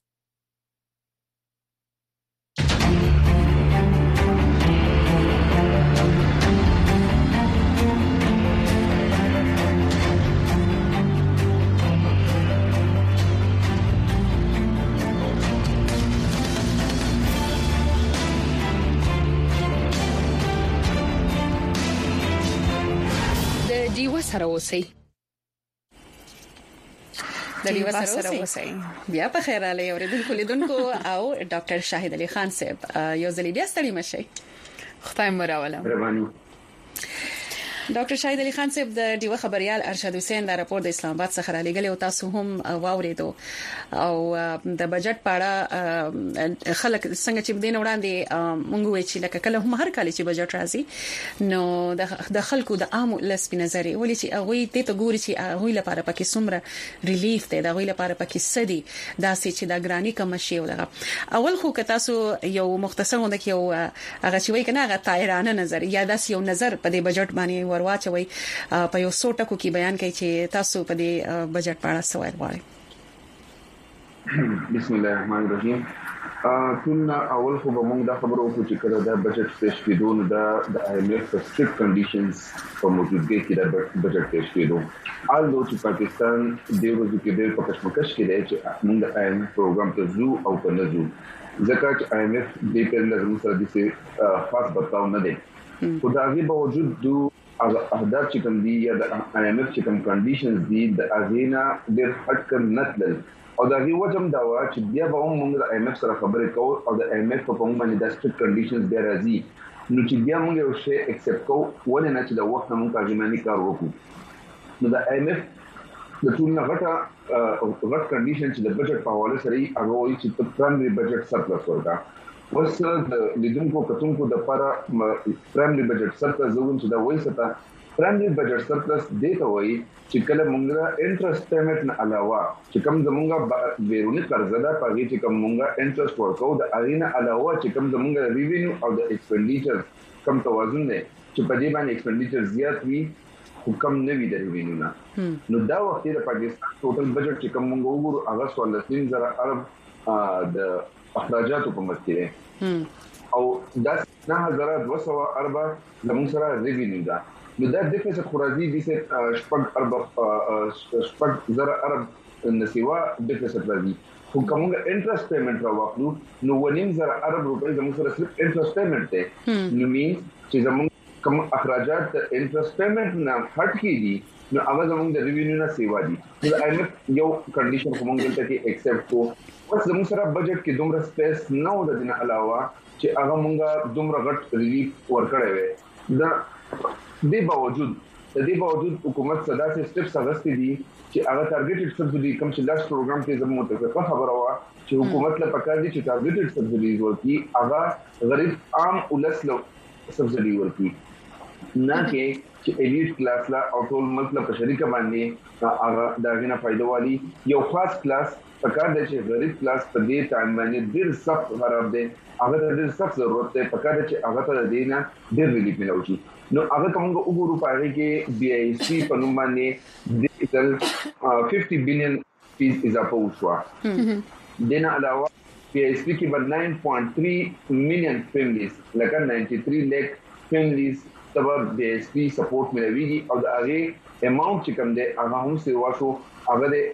دیو سره اوسئ د دیو سره اوسئ بیا په خیر علي اوریدونکو لیدونکو او ډاکټر شاهد علي خان صاحب یو ځلې بیا ستړي مشي خدای مراوله ډاکټر شاهد علي خان صاحب د دیو خبريال ارشد حسین د راپور د اسلام آباد څخه را لګل او تاسو هم واوریدو او د بجټ پاړه خلک څنګه چې بدین وړاندې مونږ وی چې لکه کله هم هر کال چې بجټ راځي نو د خلکو د عام لس په نظر ولې چې هغه ته ګوري چې هغه لپاره پکې سمره ریلیف دی دا هغه لپاره پکې سدي داسې چې د ګرانی کم شي ولغه اول خو که تاسو یو مختصر ونه کې یو هغه چې وای کنه هغه تایرانه نظر یا داس یو نظر په دې بجټ باندې ورواچوي په یو څو ټکو کې بیان کوي چې تاسو په دې بجټ په اړه څه وایي غواړئ بسم الله الرحمن الرحیم كنا اول خو به موږ دا خبرو وکړو چې کله دا بجټ پیش کېدو نو د IMF په سټریکټ کنډیشنز په موجودګۍ کې دا بجټ پیش کېدو البته چې پاکستان د ورځې کې ډېر په کشمکش کې دی چې موږ د IMF پروګرام ته زو او په نزو ځکه چې IMF د پیرل سره د خاص برتاو نه دی خو دا غي باوجود دو اهداف چې کوم دي یا د IMF چې کوم کنډیشنز دي د ازینا د هټ کم نتل او دا غي وجم دا وا چې بیا به موږ د IMF سره خبرې کوو او د IMF په کوم باندې د سټریکټ کنډیشنز بیا راځي نو چې بیا موږ یو شی اکسپټ کوو ولې نه چې د وخت موږ کارګماني کار وکړو نو د IMF د ټول نه غټ کنډیشن چې د بجټ په حواله سره یې هغه وایي چې پرایمري بجټ سرپلس ورکا اوس د لیدونکو کتونکو د لپاره پرایمري بجټ سرپلس زوم چې دا وایي ستا پرایمري بجټ سرپلس دیته وایي چې کله موږ انټرست پیمنټ نه علاوه چې کوم زمونږه بیرونی قرضه ده پغې چې کوم موږ انټرست ورکو د اړینه علاوه چې کوم زمونږه ریوینیو او د ایکسپنډیچر کم توازن دی چې په دې باندې ایکسپنډیچر زیات وي حکم نه وی د ریوینیو نه نو دا وخت د پاکستان ټوټل بجټ چې کوم موږ وګورو هغه 13,000 ارب د اخراجاتو په مت کې او دا 9,200 ارب زموږ سره ریوینیو ده نو دا ډیفیسټ خورازي د شپږ زره ارب نسوا ډیفیسټ راځي خو کومه انټرست پیمنټ راوړو نو 1,000 ارب روپۍ زموږ سره صرف انټرست پیمنټ ده نو مين چې زموږ کوم اخراجات انټرست پیمنټ نه هټ کیږي نو هغه زموږ د ریوینیو نه سیوا دي نو IMF یو کنډیشن کوم دلته کې ایکسپټ کو اوس زموږ سره بجټ کې دومره سپیس نه و د دې علاوه چې هغه مونږه دومره غټ ریلیف ورکړی وي د دې باوجود حکومت صدا سے سټیپس اغستې دي چې هغه ټارګټډ سبسيډي کوم چې لاس پروګرام کې زموږ ته خبره وه چې حکومت له پکار دي چې ټارګټډ سبسيډي ورکړي هغه غریب عام ولس له سبسيډي ورکړي نه چې الیټ کلاس لا او ټول ملک له شریکه باندې هغه داغینه فائدہ والی یو خاص کلاس پکار دی چې غریب کلاس په دې ټایم باندې ډیر سخت خراب دی هغه ډیر سخت ضرورت دی پکار دی چې هغه ته دینه ډیر ریلیف ملوي نو هغه کومه وګورو پاره کې BIC په نوم باندې ډیجیټل 50 بلین فیز اضافه وشو دنه علاوه BIC کې 9.3 مليون فیملیز لکه 93 لک فیملیز تبا BIC سپورټ ملويږي او د هغه اماونټ چې کوم دی هغه هم سیوا شو هغه د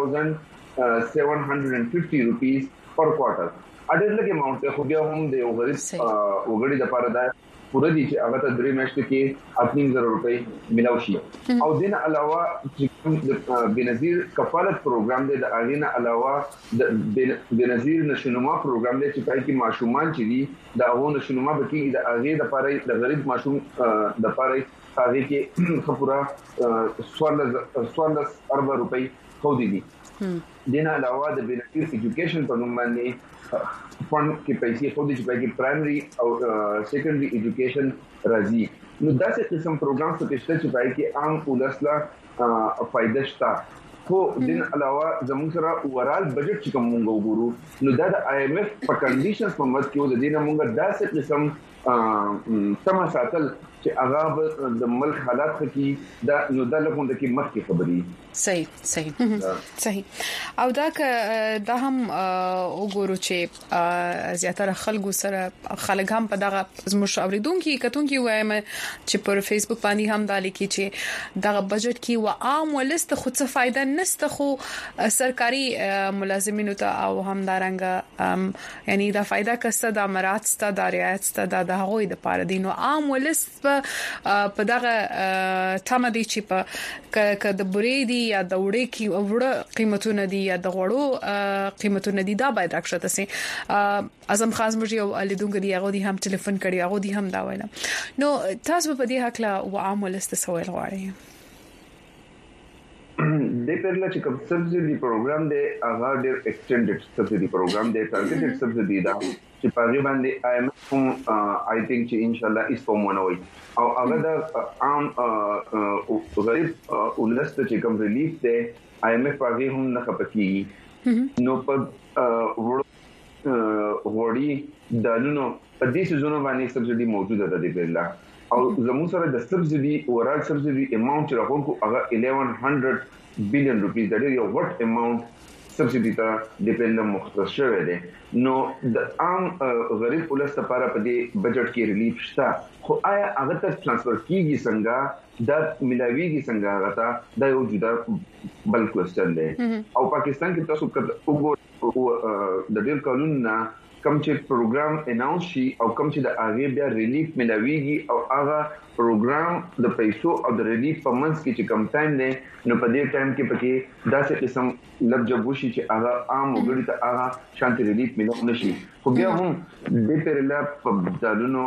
8,750 روپیس پر کوارټر اډر لګ اماونټ خو بیا هم د غریب وګړي د لپاره دا پوره دي چې هغه ته 3 میاشتې کې 8,000 روپۍ ملاوي شي او دین علاوه چې بنظیر کفالت پروګرام دی د اړینه علاوه د بنظیر نشونما پروګرام دی چې پای کې ماشومان چې دي دا هغه نشونما به کې د هغه د لپاره د غریب ماشوم د لپاره هغه کې خپورا 14 ارب روپۍ خو دي دین علاوه د بنظیر ایجوکیشن په نوم باندې فند کې پیسې خو دې چې په پرایمري او سیکنډري ایجوکیشن راځي نو داسې قسم پروګرام څه کېشته چې پای کې عام ولسلا فائدہ شته خو دین علاوه زموږ سره اورال بجټ چې کوم موږ وګورو نو دا د IMF په کنډیشنز په مت کې د دینه موږ داسې قسم سم ساتل چې هغه د ملک حالات کې دا نو د لکه د کې مخکې خبري صحیح او دا هم وګورو چې زیاتره خلکو سره خلک هم په دغه زموږ اوریدونکو کتونکو وایم چې پر فیسبوک باندې هم دالي کې چې دغه بجټ کې و عام ولست خو څه فائدہ نشته خو سرکاري ملازمینو ته او هم دارنګ یعنی دا فائدہ کسته د امارات ست د ریاست ست د هغوی د پاره دي نو عام ولست په دغه تم دي چې په د بریدي یا د وړې کې وړه قیمتونه دي یا د غوړو قیمتونه دي دا باید راکښته سي اعظم خان مجي او الیدونکو دی هغه دي هم ټلیفون کړي هغه دي هم دا ویل نو تاسو په دې حق لا عامل استسوال غواړي د پرلا چې کوم سبسيډي پروګرام دی هغه ډېر ایکسټینډډ سبسيډي پروګرام دی ټارګټډ سبسيډي دا چې پاره باندې IMF I think چې ان شاء الله اس په مونوي او هغه د عام غریب ولست چې کوم ریلیف دی IMF هغه هم نه خپکی نو په وړي دانو په دې سيزونو باندې سبسيډي موجوده ده د پرلا او زموږ سره د سبسيډي اورال سبسيډي اماونټ راغونکو هغه 1100 بلین روپیز د یو وټ اماونټ سبسيډي ته ډیپند مختص شوی دی نو د عام غریب ولس لپاره په دې بجټ کې ریلیف شته خو آیا هغه ته ټرانسفر کیږي څنګه دا ملاویږي څنګه هغه ته دا یو جدا بل کوېسچن دی او پاکستان کې تاسو وګورئ د ډیر قانون نه کوم چې پروګرام اناونس شي او کوم چې د هغه بیا ریلیف ملاويږي او هغه پروګرام د پیسو او د ریلیف په منځ کې چې کم ټایم دی نو په دې ټایم کې پکې داسې قسم لږ وشي چې هغه عام وګړي ته هغه شانتي ریلیف ملو نشي خو بیا هم د پیرلا په دالونو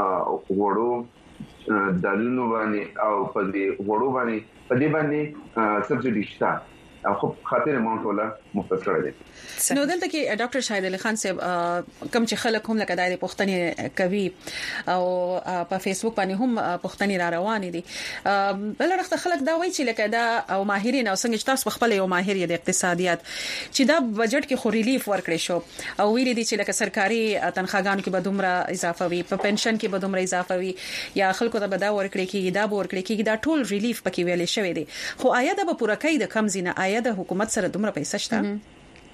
وړو دالونو باندې او په دې وړو باندې سبسيډي شته خو خاطر اماونټ ولا مختص کړی دی نو دلته کې ډاکټر شاهد علي خان صاحب کوم چې خلک هم لکه د پښتني کوي او په فیسبوک باندې هم پښتني را روان دي بل رخت خلک دا وایي چې لکه دا او ماهرین او څنګه چې تاسو خپل یو ماهر د اقتصادیات چې دا بجټ کې خو ریلیف ورکړي شو او ویلي دي چې لکه سرکاري تنخواګانو کې به دومره اضافه وي په پنشن کې به دومره اضافه وي یا خلکو ته به دا ورکړي کې دا به ورکړي کې دا ټول ریلیف پکې ویل شوی دی خو آیا دا به پوره کوي د کم زینه آیا د حکومت سره دومره پیسې شته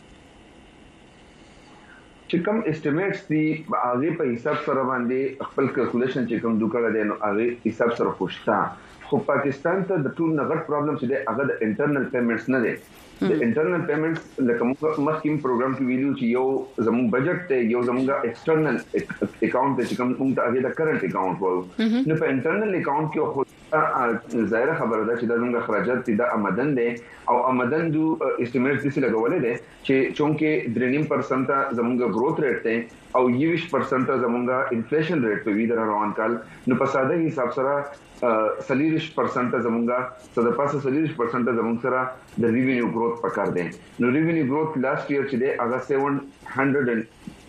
چې کوم اسټیمیټس دي هغه په حساب سره باندې خپل کیلکولیشن چې کوم دوکړه دي نو هغه حساب سره خوشتا خو پاکستان ته د ټول نغټ پرابلم چې دی هغه د انټرنل پیمنټس نه دي د انټرنل پیمنټس لکه مخکې پروګرام کې ویلو چې یو زموږ بجټ ته یو زموږ ایکسټرنل اکاؤنٹ چې کوم ته هغه د کرنٹ اکاؤنٹ وو نو په انټرنل اکاؤنٹ کې خو ظاهر خبره ده چې د زموږ اخراجات د آمدن دي او آمدن دو اسټیمیټس دي لګولې دي چې چونکه 3.5% زموږ گروث ریټ ته او 20% زموږ انفلیشن ریټ په ویډر روان کال نو په ساده حساب سره 40% زمونږه صد پاسه 40% زمونږ سره د ریوینیو گروث پکار دی نو ریوینیو گروث لاست ایئر چې دی هغه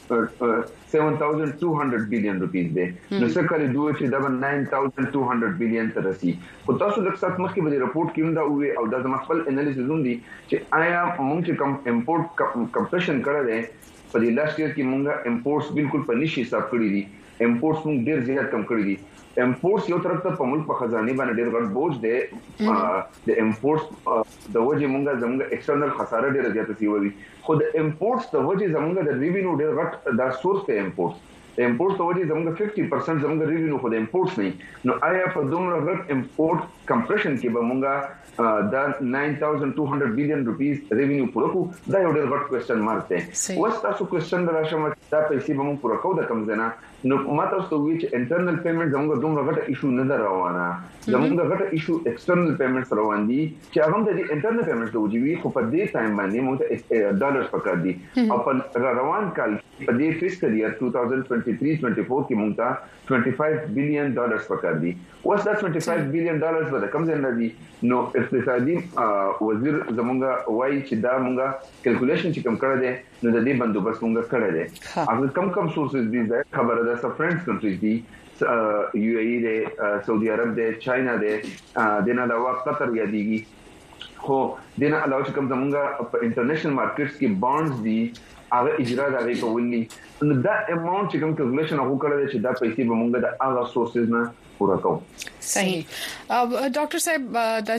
7,200 بلین روپیز دی نو څه کلی دوی چې دا 9,200 بلین تر رسی خو تاسو د څه مخکې به رپورت کې دا وی او د خپل انالیسز هم دي چې آیا موږ چې کم امپورټ کمپریشن کړی دی په دې لاست ایئر کې موږ امپورټس بالکل په نشي حساب کړی دي امپورټس موږ ډیر زیات کم کړی دي امپورټس یو طرف ته په ملک په خزانه باندې ډېر غټ بوج دی د امپورټس د وجه مونږه زموږ ایکسټرنل خساره ډېر زیاته سی وي خو د امپورټس د وجه زموږ د ریوینیو ډېر غټ دا سورس ته امپورټس د وجه زموږ 50% زموږ ریوینیو خو د امپورټس نه نو آیا په دومره غټ امپورټ کمپریشن کې به مونږه دا 9,200 بلین روپیز ریوینیو پوره کو دا یو ډېر غټ کوېسچن مارک دی اوس تاسو کوېسچن دراشم دا پیسې به مونږ پوره کوو د کم زنه نو ماته اوس ته وی چې انټرنل پیمنټ زموږ دومره غټه ایشو نه روانه زموږ غټه ایشو ایکسټرنل پیمنټس روان دي چې هغه د انټرنل پیمنټس د وجوي خو په دې ټایم باندې موږ ډالرز پکار دي او په روان کال په دې فیسکل ایئر 2023-24 کې موږ ته 25 بلین ډالرز پکار دي اوس دا 25 بلین ډالرز به کم ځای دي نو اقتصادي وزیر زموږ وایي چې دا موږ کیلکولیشن چې کم کړی دی نو د دې بندوبست موږ کړی دی هغه کم سورسز دي خبره ده سب فرندز کنټریز دي یو ای دی سعودي عرب دی چاینا دی دنه علاوه قطر یادېږي خو دنه علاوه چې کوم زمونږ په انټرنیشنل مارکیټس کې بانډز دي هغه اجرا دغه کولني نو دا اماونټ چې کوم کیلکولیشن هغه کړی چې دا پیسې به مونږ د هغه سورسز نه پورا کوو صحیح ډاکټر صاحب دا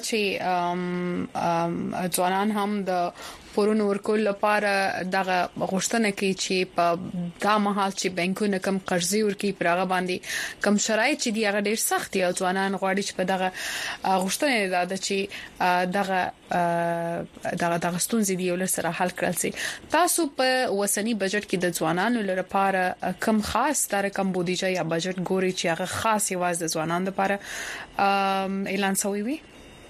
چې ځوانان هم د پورون ورکول لپاره دغه غوښتنه کوي چې په دا مهال چې بانکونه کم قرضې ورکړي پر هغه باندې کم شرایط چې دی هغه ډیر سخت دي او ځوانان غواړي چې په دغه غوښتنه ده چې دغه ستونزې دی ول سره حل کړل شي تاسو په وسنی بجټ کې د ځوانانو لپاره کم خاص تر کم بودیجه یا بجټ ګوري چې هغه خاص یوازې د ځوانانو لپاره اعلان شوی وي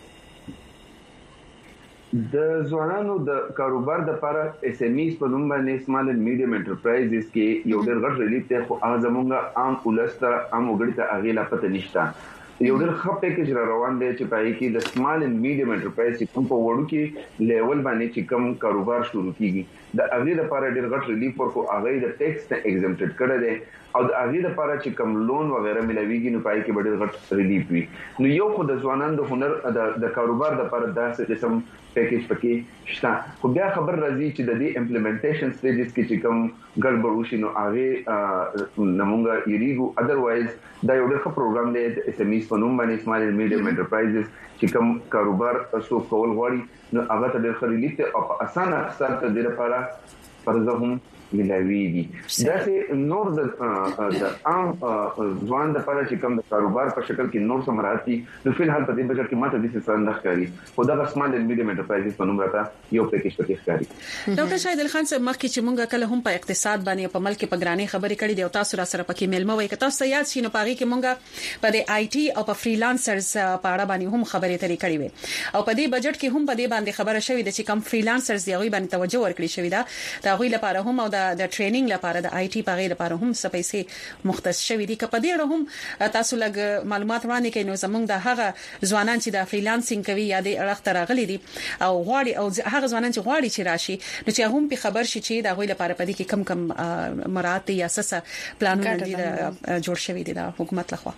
د ځوانانو د کاروبار د لپاره اس ام ایز په نوم باندې سمال اند میډیم انټرپرایزز کې یو ډېر غټ ریلیف ته خو هغه زمونږ عام ولسته عام وګړي ته هغه لا پته نشته یو ډېر ښه پیکیج را روان دی چې پای کې د سمال اند میډیم انټرپرایز چې کوم په وړو کې لیول باندې چې کوم کاروبار شروع کیږي د هغه لپاره ډېر غټ ریلیف ورکو هغه د ټیکس ته ایگزمپټډ کړی دی او د هغه لپاره چې کوم لون وغیرہ ملويږي نو پای کې ډېر غټ ریلیف وي نو یو خو د ځوانانو د هنر د کاروبار لپاره داسې قسم پیکیج پکې شته خو بیا خبر راځي چې د دې امپلیمنټیشن سټیجز کې چې کوم ګډوډ وشي نو هغه نمونږه یریګو اذروایز دا یو ډېر پروګرام دی د اس ام ایز په نوم باندې سمال اند میډیم انټرپرایزز چې کوم کاروبار تاسو کول غواړي نو هغه ته ډېر ریلیف ته او اسانه سره د لپاره فرض هم ملاوي دي دا سه نور د عام ځوان د لپاره چې کوم د کاروبار په شکل کې نور سمراتي نو فلحال په دې بجټ کې ماته د څه څنګه ښکاری خو دا سمال اند میډیم انټرپرایزز په نوم راته یو پیکیج پکې ښکاری. ډاکټر شاهد خان صاحب مخکې چې مونږه کله هم په اقتصاد باندې په ملک په ګرانې خبرې کړې دي او تاسو را سره پکې ملمه وای کته تاسو یاد شي نو پاره کې مونږه په د آی ټي او په فریلانسرز په اړه باندې هم خبرې ترې کړې وي او په دې بجټ کې هم په دې باندې خبره شوې ده چې کم فریلانسرز دی غوي باندې توجه ورکړي شوې ده دا غوي لپاره هم او د ټریننګ لپاره د آی ټي په غیر لپاره هم څه پیسې مختص شوې دي کپه دې هم تاسو لګ معلومات وړاندې کینو زمونږ د هغه ځوانان چې د فریلانسینګ کوي یا د اړه راغلي دي او غواړي او هغه ځوانان چې غواړي چې راشي نو چې هم په خبر شي چې دا غوي لپاره په دې کې کم مراد یا اساسه پلانونه دي جوړ شوی دي د حکومت لخوا.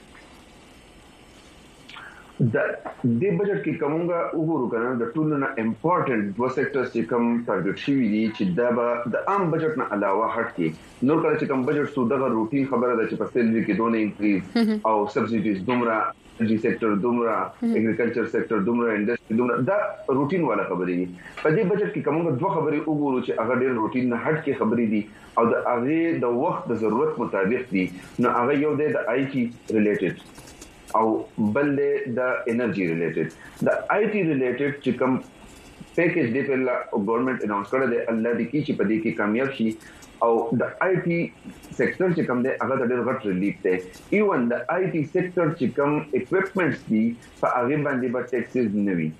د دې بجټ کې کومه وګورو کنه د ټولو نه امپورټنت دوه سېکټرز چې کوم ټارګټ شوی دي چې د عام بجټ نه علاوه هټ کې نور کله چې کوم بجټ سو دغه روټین خبره ده چې په سیلري کې دونه انکریز او سبسيډیز دومره انرژي سېکټر دومره اګریکلچر سېکټر دومره انډستری دومره دا روټین والا خبرې دي. په دې بجټ کې کومه دوه خبرې وګورو چې هغه ډېر روټین نه هټ کې خبرې دي او د هغه د وخت د ضرورت مطابق دي نو هغه یو د آی ټي ریلیټډ او بل د انرژي ریلیټډ د آی ټي ریلیټډ چې کوم پیکیج دی په ګورنمنت اناونس کړی دی الله دې کی چې په دې کې کامیاب شي او د آی ټي سېکټر چې کوم دی هغه د ډېر غټ ریلیف دی ایون د آی ټي سېکټر چې کوم اکوپمنټس دي په هغه باندې به ټیکسز نه وي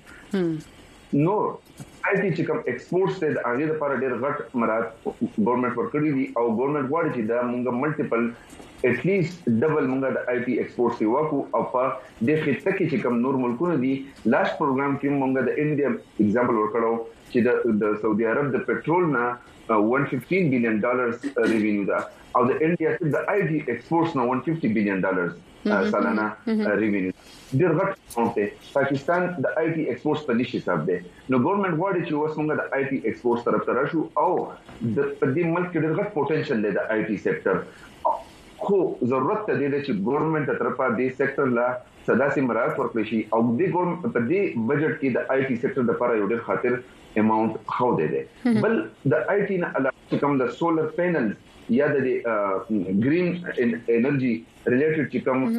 نو آی ټي چې کوم ایکسپورټس ته د هغه لپاره ډېر غټ مراد ګورنمنت ورکړي دي او ګورنمنت غواړي چې دا موږ ملټیپل at least ډبل موږ د آی ټي ایکسپورټس یو او په د خطه کې چې کوم نور ملکونه دي لاس پروګرام کې موږ د انډیا اگزامپل ورکړو چې د سعودي عرب د پټرول نه $115 billion ریوینیو دا او د انډیا د آی ټي ایکسپورټس نه $150 billion سالانه ریوینیو ډېر غټ اماونټ دی. پاکستان د آی ټي ایکسپورټس په نشي حساب دی نو ګورنمنت غواړي چې اوس موږ د آی ټي ایکسپورټس طرف ته راشو او د دې ملک کې ډېر غټ پوتنشل دی د آی ټي سېکټر خو ضرورت ته دی چې ګورنمنت طرفه دې سېکټر لا صدا سي مراعات ورکړي شي او د ګورنمنت په دې بجټ کې د آی ټي سېکټر لپاره یو ډېر خاطر اماونټ خو دی بل د آی ټي نه علاوه کوم د سولر پینل یا د گرین انرژي ریلیټډ چې کوم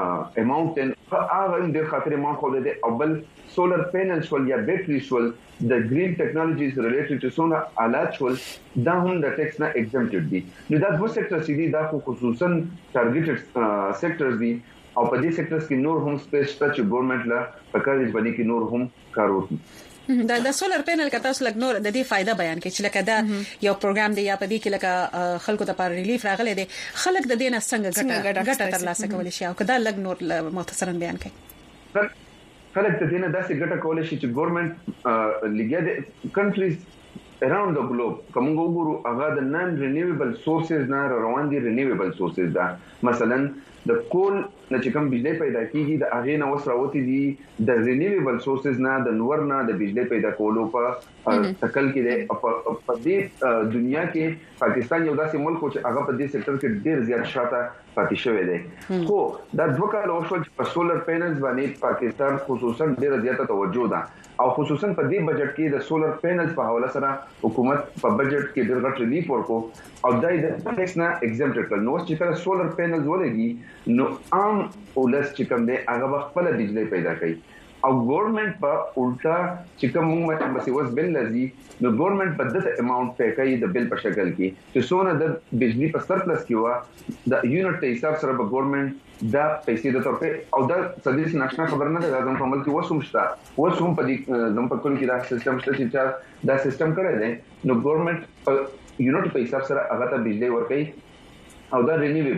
اماونټ هغه د خاطر اماونټ خو دی او بل سولر پینل شول یا بیټری شول د گرین ټیکنالوژیز ریلیټډ ټو سونه آلات شول دا هم د ټیکس نه ایگزمپټډ دي نو دا دوه سېکټر دي دا خصوصا ټارګټډ سېکټرز دي او په دې سېکټرز کې نور هم سپیس چې ګورنمنت لا په کار باندې کې نور هم کار وکړي. د سولر پینل کته اوس لګ نور د دې فائدہ بیان کړي چې لکه دا یو پروګرام دی یا په دې کې لکه خلکو ته پر ریلیف راغلي دي خلک د دې نه څنګه ګټه ترلاسه کولی شي او کدا لګ نور مختصرا بیان کړي. خلک ته دینه داسې ګټه کولای شي چې ګورنمنت لګیا د کنټریز اراوند د ګلوب کوم وګورو هغه د نان رینیویبل سورسز نه روان دي رینیویبل سورسز دا مثلا د کول نه چې کوم بجلی پیدا کیږي د هغه نه وسراوتی دي د رینیویبل سورسز نه د نور نه د بجلی پیدا کولو په تکل کې د په دې دنیا کې پاکستان یو داسې ملک چې هغه په دې سېکټر کې ډېر زیات شاته پاتې شوی دی خو دا دوه کال وشو چې په سولر پینلز باندې پاکستان خصوصا ډېر زیاته توجه ده او خصوصا په دې بجټ کې د سولر پینلز په حواله سره حکومت په بجټ کې ډېر غټ ریلیف ورکو او دای د ټیکس نه ایگزمپټډ کړ نو چې کله سولر پینلز ولګي نو عام ولس چې کوم دی هغه خپل بجلی پیدا کوي او ګورنمنت په الټا چې کوم موږ په سیوس بل لذي نو ګورنمنت په دغه اماونټ پې کوي د بل په شکل کې چې څونه د بجلی په سرپلس کې و د یونټ ته حساب سره به ګورنمنت دا پیسې د تور په او دا سدیس ناشنا خبر نه ده زموږ په ملک کې وسوم په دې زموږ په ټول کې دا سیستم شته چې دا سیستم کړی دی نو ګورنمنت یونټ په حساب سره هغه ته بجلی ورکړي او دا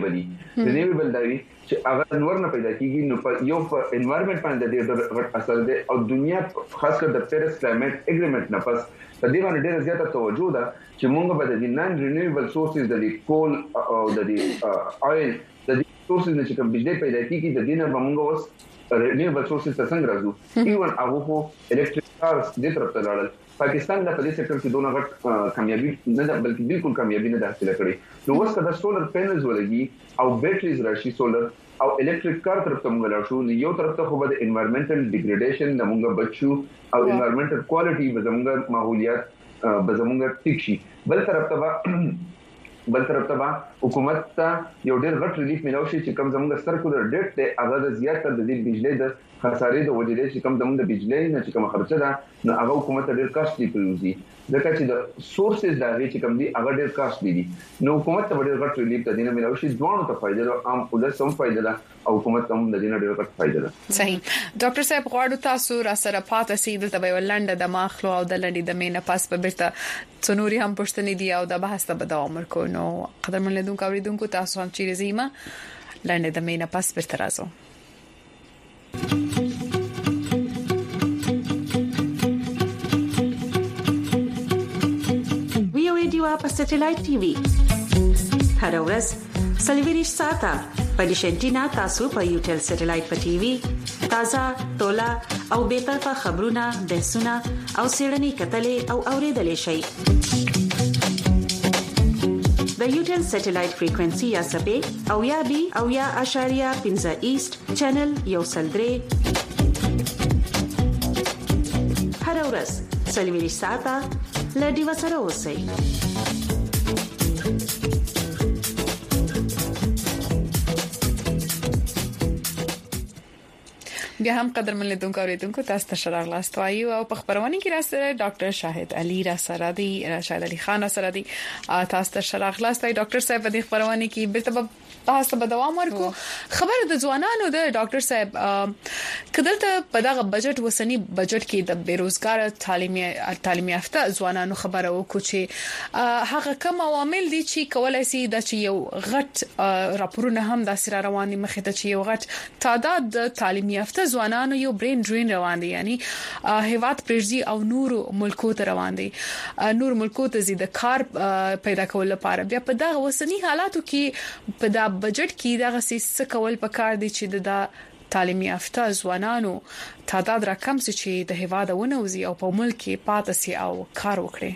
رینیویبل دی چې هغه نور نه پیدا کیږي نو په یو په انوایرنمنت باندې ډېر غټ اثر دی او دنیا خاص کر د پیرس کلایمټ اګریمنت نه پس په دې باندې ډېر زیاته توجه ده چې موږ به د نان رینیویبل سورسز د کول او د آیل د سورسز چې کوم بجلی پیدا کیږي د دینه به موږ اوس رینیویبل سورسز ته څنګه راځو ایون هغه خو الکتریک کارز د طرف ته لاړل پاکستان د پدې سېکټر کې دونه غټ کامیابی نه ده بلکې بالکل کامیابی نه حاصل کړې نو اوس کله سولر پینلز ولګي او بیټریز راشي سولر او الکتریک کار طرف ته موږ لاړ شو یو طرف ته خو د انوایرنمنټل ډیګریډیشن د موږ بچو او انوایرنمنټل کوالټي به زموږ ماحولیات به زموږ ټیک شي بل طرف ته بل طرف ته حکومت ته یو ډېر غټ ریلیف ملو شي چې کوم زموږ سرکولر ډیټ ته هغه د زیاتره د بجلی د خسارې د وجې چې کوم زموږ د بجلی نه چې کوم خرچه ده نو هغه حکومت ډېر کاستلی پریوزي ځکه چې د سورسز دا چې کوم دي هغه ډېر کاستلی دي نو حکومت ته ډېر غټ ریلیف ته دینه ملو شي دوه ته فائدہ ده عام ولر سم فائدہ ده او حکومت هم د دینه ډېر غټ فائدہ ده صحیح ډاکټر صاحب غواړو تاسو را سره پاتې سي د تبې ولنده د ماخلو او د لنډې د مینه پاس په بیرته څنوري هم پښتنې دی او د بحث ته بدوام ورکو نو قدرمن لیدونکو اوریدونکو تاسو هم چیرې زیمه لنډې د مینه پاس بیرته راځو په سټلایټ ټي وي هر ورځ سلیویریش ساته په دیشنټینا تاسو په یوټل سټلایټ په ټي وي تازه تولا او به طرفه خبرونه بحثونه او سیړنی کتلې او اوریدلې شي د یوټل سټلایټ فریکوئنسي یا سبې او یا بي او یا اشاریه 15 ایست چینل یو سلدري هر ورځ سلیویریش ساته لډي وسره اوسئ بیا هم قدرمن لیدونکو اوریدونکو تاسو ته شراغلاست وایو او په خبرونه کې راسره ډاکټر شاهد علي را سره دی شاهد علي خان سره دی تاسو ته شراغلاست وایي ډاکټر صاحب د خبرونه کې بیرته بحث ته دوام ورکو خبره د ځوانانو د ډاکټر صاحب کدلته په دغه بجټ وسنی بجټ کې د بیروزګار تعلیمي یافته ځوانانو خبره وکړو چې هغه کوم عوامل دي چې کولای شي د یو غټ راپورونه هم د سره روان دي مخه ته چې یو غټ تعداد د تعلیمي یافته ځوانانو یو برین ډرین روان دي یعنی هیواد پرځي او نور ملکو ته روان دي نور ملکو ته زیاده کار پیدا کول لپاره بیا په دغه وسنی حالاتو کې په دا بجټ کې دغه څه کول پکار دي چې د تعلیمي یافته ځوانانو تعداد راکم شي چې د هیواد ونوزي او په ملک کې پاتې سي او کار وکړي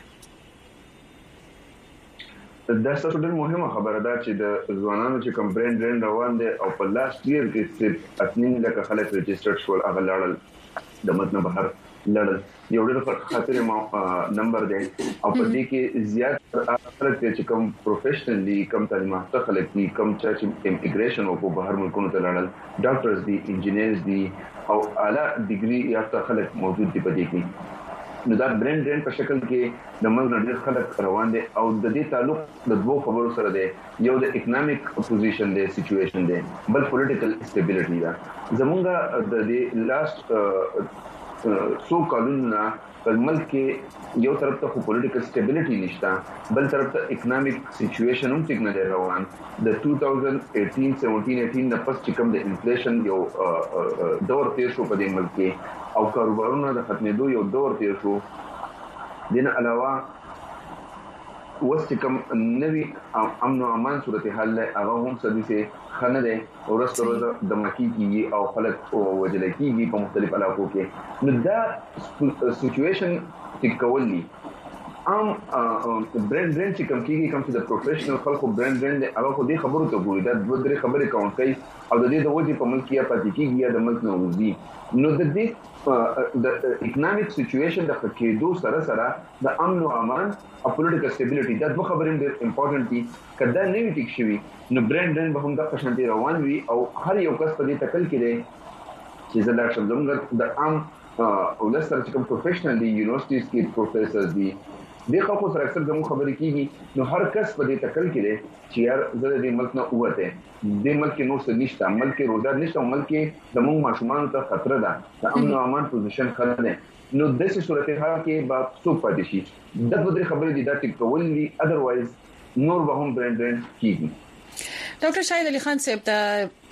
دا څه ډېر مهمه خبره ده چې د ځوانانو چې کوم برین ډرین روان دي او په لاست ایئر کې چې اتنین لکه خلک ريجسترډ شول هغه لاړل د متن بهر لړل یو ډېر خاطر نمبر دی او په دې کې زیات خلک چې کوم پروفیشنلی کوم تعلیم یافته خلک دي کوم چې ایمګریشن او په بهر ملکونو ته لاړل ډاکټرز دي انجینیرز دي او اعلی ډیګري یافته خلک موجود دي په دې کې نو دا برین ډرین په شکل کې د موږ ډېر خلک روان دي او د دې تعلق د دوه خبرو سره دی یو د اکونومیک پوزیشن دی سچويشن دی بل پولیټیکل سټیبিলিټي دا زمونږ د دې لاست سو کالونه په ملک کې یو طرف ته پولیټیکل سټیبিলিټي نشته بل طرف ته اکونومیک سچويشن هم ټیک نه دی روان د 2018-17-18 د پس چې کوم د انفلیشن یو دور تیر شو په دې ملک کې او کاروبارونه د ختمېدو یو دور تیر شو دین علاوه وست کم نوی امن او امان صورتحال هغه هم سدي خنه ده ورسته د مکی کیږي او خلک وجل کیږي په مختلف علاقو کې نو دا سچويشن تکولي ام برند چې کوم کیږي کوم چې د پروفیشنل خلکو برند هغه خو دې خبرو ته ګوري دا دوه درې خبرې کوي او د دې د وجې په ملک کې پاتې کیږي یا د ملک نه وځي نو د دې د اکونومیک سچويشن د کېدو سره سره د امن او امان او پولیټیکل سټیبিলিټي دا دوه خبرې ډېر امپورټنت دي کله نه وي ټیک شي نو برند به هم د قشنټي روان وي او هر یو کس په دې تکل کې دی چې زړه شمدم د عام او لسر چې کوم پروفیشنل دي یونیورسيټیز کې پروفیسورز دي دغه خو سره اکثر زموږ خبرې کیږي نو هر کس په دې تکل کې دی چې یار زړه دې ملک نه اوته د ملک نور څه نشته ملک روزګار نشته ملک د موږ ماشومان ته خطر ده د امن او امان پوزیشن خلنه نو د څه صورتحال کې با څو پاتې شي د دوه خبرې دي دا ټیکول دي اذروایز نور به هم برند کیږي ډاکټر شاهد علي خان صاحب ته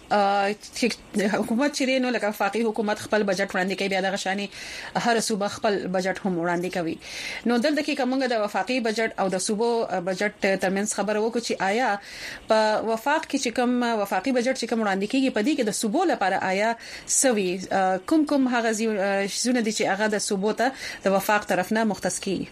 حکومت چې نو لکه وفاقي حکومت خپل بجټ وړاندې کوي بیا د غشاني هر صوبه خپل بجټ هم وړاندې کوي نو دلته کې کومه د وفاقي بجټ او د صوبو بجټ ترمنځ خبره وکړو چې آیا په وفاق کې چې کوم وفاقي بجټ چې کوم وړاندې کیږي په دې کې د صوبو لپاره آیا سوي کوم هغه زونه دي چې هغه د صوبو ته د وفاق طرف نه مختص کیږي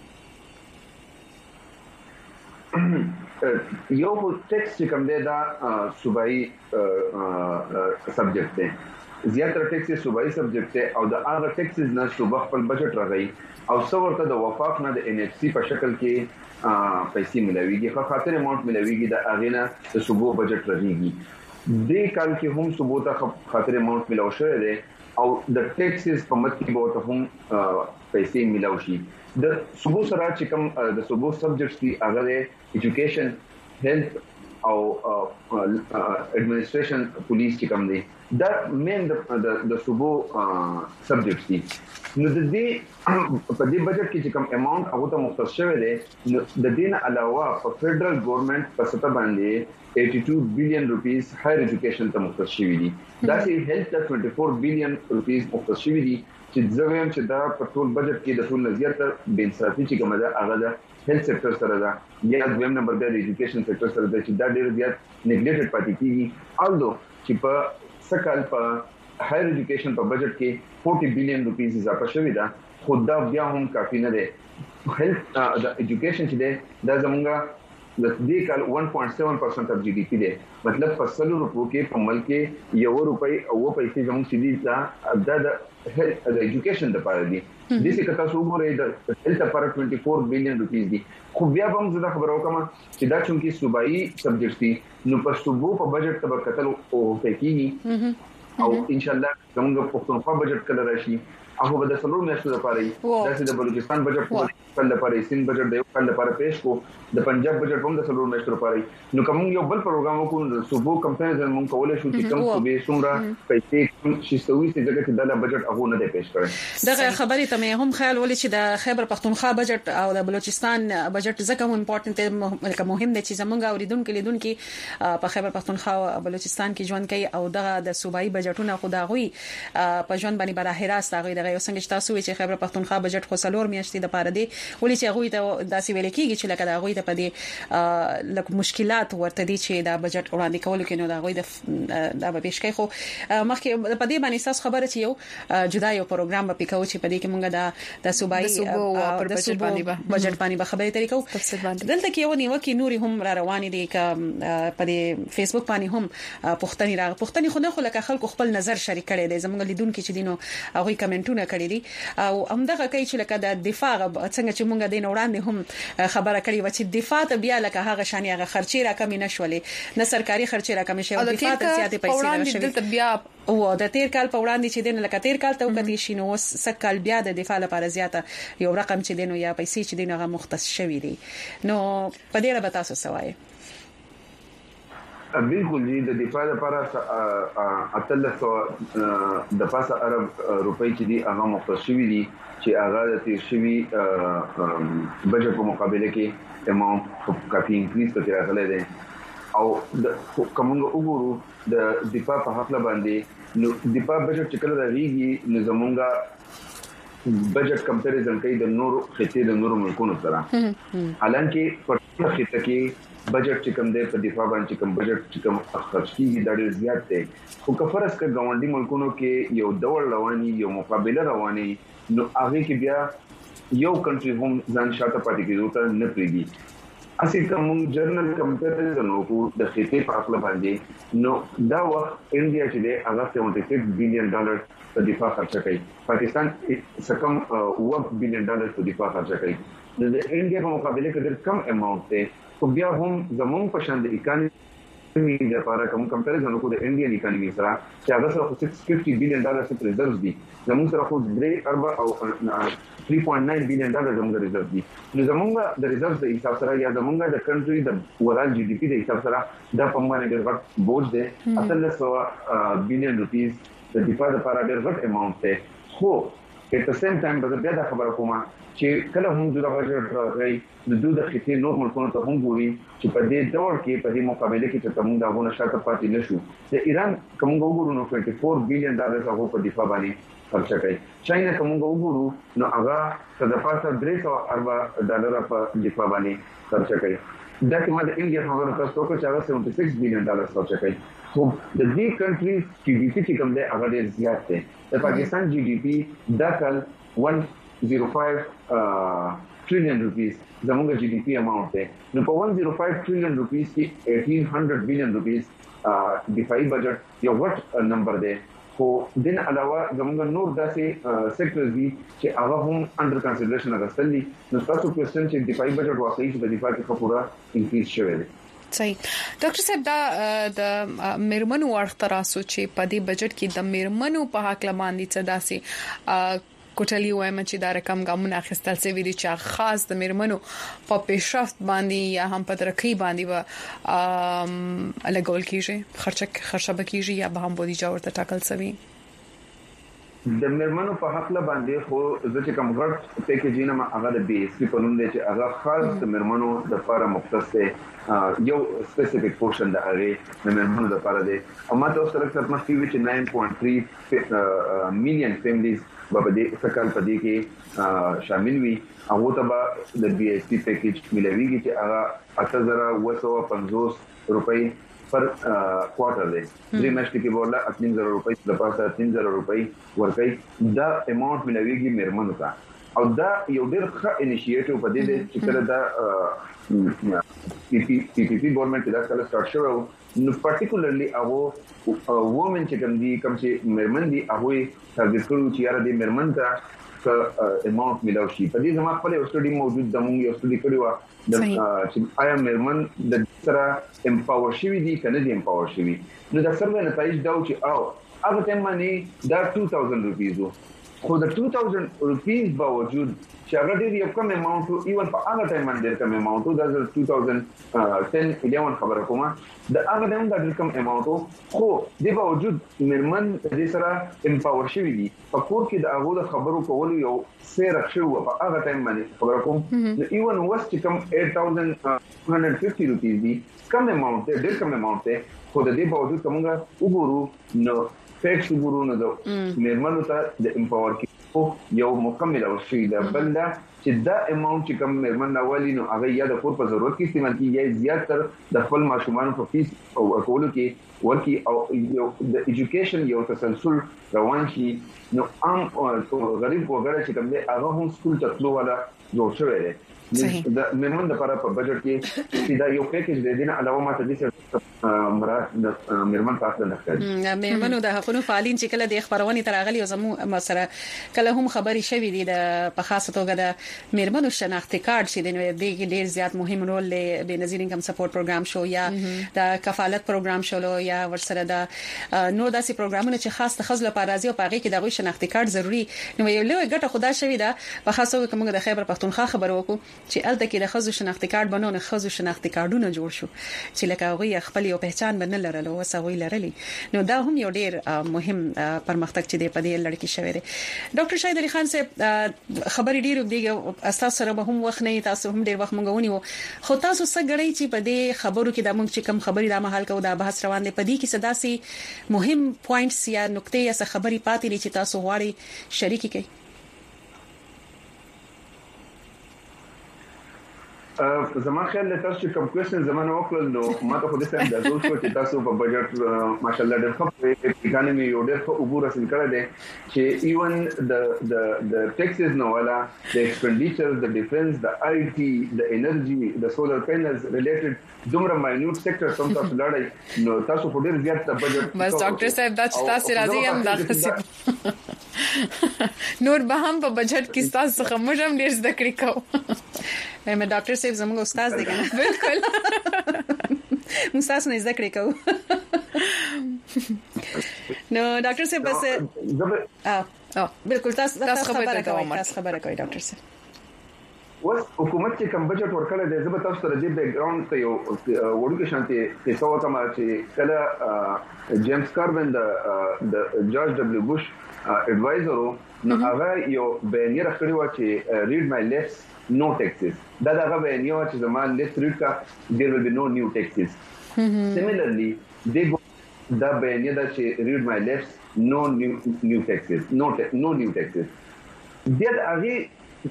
یو ټیکس چې کوم دی دا صوبایي سبجیکټ دی زیاتره ټیکس صوبایي سبجیکټ دی او د هغه ټیکسز نه صوبه خپل بجټ راغی او څورته د وفاق نه د NHC په شکل کې پیسې ملويږي خو خاطر اماونت ملويږي د اغینه د صوبو بجټ رهيږي د کال کې هم صوبو ته خاطر اماونت ملو شوی دی او د ټیکسز په مت کې به ته هم پیسې ملو شي د صوبو سره چې کوم د صوبو سبجیکټس دي هغه د ایجوکیشن هیلث او ایڈمنسټریشن پولیس چې کوم دي دا مین د صوبو سبجیکټس دي نو د دې په دې بجټ کې چې کوم اماونت هغه ته مختص شوی دی نو د دین علاوه په فدرل ګورنمنت په سطح باندې 82 بلین روپیس هایر ایجوکیشن ته مختص شوی دي دا چې هیلث ته 24 بلین روپیس مختص شوی دي چې زویم چې دا په ټول بجټ کې د ټول نظریه ته بنسافي چې کومه ده هغه ده هیلث سېکټر سره ده یا دویم نمبر د ایجوکیشن سېکټر سره ده چې دا ډېر زیات نیګلیکټډ پاتې کیږي الدو چې په سکل په هایر ایجوکیشن په بجټ کې 40 بلین روپیس اضافه شوی ده خو دا بیا هم کافي نه ده هیلث د ایجوکیشن چې ده دا زمونږه د دې کال 1.7% اف GDP دی مطلب په 100 روپو کې په ملک کې یو روپۍ او پیسې زموږ سړي ته د ایجوکیشن د پاره دي د څه کتا سو غوړې د هیلث لپاره 24 بلین روپیس دي خو بیا هم زه خبرو کوم چې دا چونکی صوبایي سبجیکټ دي نو په صوبو په بجټ ته برکتل او تکینی او ان شاء الله زموږ پښتونخوا بجټ کله راشي هغه به د څلور میاشتو لپاره دا چې د بلوچستان بجټ کله لپاره سین بجټ د کله لپاره پیش کو د پنجاب بجټ هم د څلور میاشتو لپاره نو کوم یو بل پروګرام وکړو صوبو کمپیریزن مونږ کولای شو چې کوم صوبې څومره پیسې شي سوي چې دغه د بجټ هغه نه دی پیش کړی دغه خبرې ته هم خیال ولې چې د خیبر پختونخوا بجټ او د بلوچستان بجټ زکه هم امپورټنت مهم دي چې زمونږ اوریدونکو لیدونکو په خیبر پختونخوا او بلوچستان کې ژوند کوي او دغه د صوبایي بجټونه خداغوي په ژوند باندې بره راست هغه دغه یو څنګه تاسو چې خیبر پختونخوا بجټ خو څلور میاشتې د پاره دی ولې چې هغه ته داسې ویل کېږي چې لکه دا هغه ته په دې لکه مشکلات ورته دي چې دا بجټ وړاندې کول کې نو دا هغه د پیش کوي خو مخکې په دې باندې تاسو خبره چې یو جدا یو پروګرام په پیکاو چې په دې کې مونږ د صوبایي بجټ باندې به خبرې طریقو دلته کې یو نیوکه نوري هم را روانې دي ک په دې فیسبوک باندې هم پښتني خو نه خو لکه خلکو خپل نظر شریک کړي دي زموږ لیدونکو چې دینو هغه کمنټونه کړي دي او همدغه کوي چې لکه د دفاع څنګه چې مونږ دین وړاندې هم خبره کړې و چې دفاع ته بیا لکه هغه شان هغه خرچې را کمی نشولې نه سرکاري خرچې را کمی شوه دفاع ته زیاتې پیسې راشوي بیا او د تیر کال په وړاندې چې دین لکه تیر کال ته وکړي شي نو سکل بیا د دفاع لپاره زیاته یو رقم چې دین یا پیسې چې دین هغه مختص شوی دي نو په دې اړه تاسو سوای بالکل جی د دفاع لپاره اتلس د پاسه عرب روپۍ چې دی هغه مختص شوی دي چې هغه د تیر شوی بجټ په مقابله کې اماونت کافي انکریز کړی راغلی دی او کومه وګورو د دفاع په حق باندې نو دفاع بجټ چې کله راغیږي نو زمونږه بجټ کمپیریزن کوي د نورو خطې د نورو ملکونو سره حالانکه په خطه کې بجټ چې کوم دی په دفاع باندې کوم بجټ چې کوم خرچ کیږي دا ډېر زیات دی خو کفرس کې ګاونډي ملکونو کې یو ډول رواني یو مقابله رواني نو هغه کې بیا یو کنټری هم ځان شاته پاتې کېږي ته نه پریږي اسی کوم جرنل کمپیریزن وکړو د خطې په اصل باندې نو دا وخت انډیا چې دی هغه 76 بلین ډالر په دفاع خرچ کوي پاکستان سکم 1 بلین ډالر په دفاع خرچ کوي د انډیا په مقابله کې ډېر کم اماونت دی خو بیا هم زموږ په شان د اکانومي لپاره کوم کمپیریزن وکړو د انډین اکانومي سره چې هغه سره 650 بلین ډالر څخه ریزرቭ دي زموږ سره خو 3 ارب او 3.9 بلین ډالر زموږ ریزرቭ دي نو زموږ د ریزرቭ د حساب سره یا زموږ د کنټري د اورال GDP د حساب سره دا په باندې ډېر غټ بوج دی اصل 100 بلین روپیس د دفاع لپاره ډېر غټ اماونت دی خو په د سیم ټایم به بیا دا خبره کوم چې کله هم د بجټ راغی د دوه د خطې نور ملکونو ته هم ګوري چې په دې ډول کې په دې مقابله کې چې موږ دا غوښنه شاته پاتې نشو د ایران کوم وګورو نو 24 بلین ډالر هغه په دفاع باندې خرچ کوي چاینا کوم وګورو نو هغه د پاسه 300 ارب ډالر په دفاع باندې خرچ کوي دا کومه د انډیا خبره تاسو کو چې هغه 76 بلین ډالر خرچ کوي خو د دې کنټریز GDP چې کوم دی هغه ډېر زیات دی د پاکستان GDP دا کال 105 trillion rupees زموږ GDP اماونت دی نو په 105 trillion rupees کې 1800 billion rupees دفاعي بجټ یو غټ نمبر دی خو دین علاوه زموږ نور داسې سېکټرز دي چې هغه هم انډر کنسیډریشن راغستل دي. نو تاسو کوېسچن چې دفاعي بجټ واقعي چې د دفاع کې خپوره انکریز شوی دی. صحیح ډاکټر صاحب دا د میرمنو ورخ تراسو چې په دې بجټ کې د میرمنو په حق لماندي څه داسي کوټلی وایم چې دا رقم ګامونه اخیستل سوي دي چې خاص د میرمنو په پیشرفت باندې یا هم په ترقی باندې و لګول کیږي خرچه بکیږي یا به هم بودیجه ورته ټاکل سوي. د میرمنو په حق له باندې خو چې کوم غټ پیکیجینه ما هغه د بي اس پی په نوم دی چې هغه خاص د میرمنو د لپاره مختص دی یو سپیسیفیک پورشن د هغه د میرمنو لپاره دی. او ما تاسو سره څه مخکې وی چې 9.3 میلیون فیملیز په دې فکر په دې کې شامل وي. هغه ته به د بي اس پی پیکیج ملويږي چې هغه 8250 روپۍ پر کوارټر دی. درې میاشتې کې ورله 3000 روپۍ د پاسه 3000 روپۍ ورکړي دا اماونت ملويږي میرمنو ته. او دا یو ډېر ښه انیشیټیو په دې چې کله دا پی پی ګورنمنت دا کله سٹارټ شو نو پارټیکولرلی هغه وومن چې کوم چې میرمن دي هغه ټارګټ کړو چې یاره دې میرمن ته اماونت ملو شي. په دې زما خپل یو سټډي موجود د مونږ یو سټډي کړو چې آیا میرمن د سره امپاور شوي دي کنه دي امپاور شوي. نو دا سره نتایج دا چې او هغه ټیم باندې دا 2000 روپیز خو د 2000 روپیز باوجود چې هغه ډېر یو کم اماونت او ایون په هغه ټایم باندې ډېر کم اماونت دا 2010-11 خبره کومه د هغه ټایم دا ډېر کم اماونت خو د باوجود میرمن د سره امپاور شوي دي. په کور کې د هغه خبرو کولو یو سیر شو په هغه ټایم باندې خبره کوم نو ایون وس چې کم 8250 روپیز دي کم اماونت ډېر کم اماونت خو د دې باوجود کومه وګورو نو فیکس وګورو نو د میرمنو ته د امپاور کې یو مکمل او شی دا بلدا چې دا اماونت چې کوم میرمن راولي نو هغه یا د کور په ضرورت کې استعمال کیږي زیات تر د خپل ماشومان په فیس او کولو کې ورکی او د ایجوکیشن یو تسلسل روان شي. نو عام غریب وګړي چې کوم دی هغه هم سکول ته تلو ولا جوړ شوی دی. د میرمن لپاره په بجټ کې چې دا یو پیکیج دی نه علاوه ماته دي مراد د میرمن پاسه نه کوي. میرمنو د حقوقو فعالین چې کله د خبرونې ترغلي او زمو سره کله هم خبري شوې دي د په خاصه توګه د میرمنو شناختی کارت چې د دې ډېر زیات مهم رول لري. بنظیر انکم سپورټ پروګرام شو یا د کفالت پروګرام شو یا ورسره د نور داسې پروګرامونه چې خاص د خزل لپاره راځي او په هغه کې د شناختی کارت ضروری نو یو لوی ګټه خدا شوې ده. په خاصه توګه موږ د خیبر پختونخوا خبر وکړو چې الته کې د خزو شناختی کارت بنونه خزو شناختی کارتونه جوړ شو چې لکه هغه خپل یو پہچان بنل لرل او سوي لرلی. نو دا هم یو ډیر مهم پرمختګ چې د پدې لړ کې شوی دی. ډاکټر شاهد علي خان صاحب خبرې ډیر دیګه اساس سره به هم وخت نه تاسو هم ډیر وخت مونږ ونیو خو تاسو څه غړی چې پدې خبرو کې د مونږ چې کم خبرې د محل کو دا بحث روان دی پدې کې صداسي مهم پوینټس یا نقطې یا څه خبرې پاتې دي چې تاسو غواړئ شریک کړئ. زما خیال له تاسو کوم کوېشن زمانه وکړل نو ما ته خو دې سم د زول شو چې تاسو په بجټ ماشالله ډېر ښه اکانومي یو ډېر ښه عبور حاصل کړی دی چې ایون د ټیکسز نو والا د ایکسپنډیچر د ډیفنس د آی ټي د انرژي د سولر پینلز ریلیټډ دومره ماینوټ سېکټر سم تاسو لړای نو تاسو په ډېر زیات بجټ بس ډاکټر صاحب دا چې تاسو راځي هم دا نور به هم په بجټ کې تاسو څخه موږ هم ډېر زده کړی کوو. مې ډاکټر صاحب زموږ استاد دی کنه بالکل موږ تاسو نه زده کړی کوو. نو ډاکټر صاحب بس بالکل تاسو خبره کوي ډاکټر صاحب. وس حکومت چې کوم بجټ ورکړل دی زه تاسو ته د بیک ګراوند ته یو وړو کې شانتي کې څو کومه چې کله جیمز کاربن د جورج دبليو بوش اډوایزر نو هغه یو بیان راخړی و چې ریډ مای لیپس no taxes دا هغه بیان یو چې زمان لیست ریډ کا there will be no new taxes. Similarly دا بیان دا چې read my lips no new taxes no new taxes دې هغه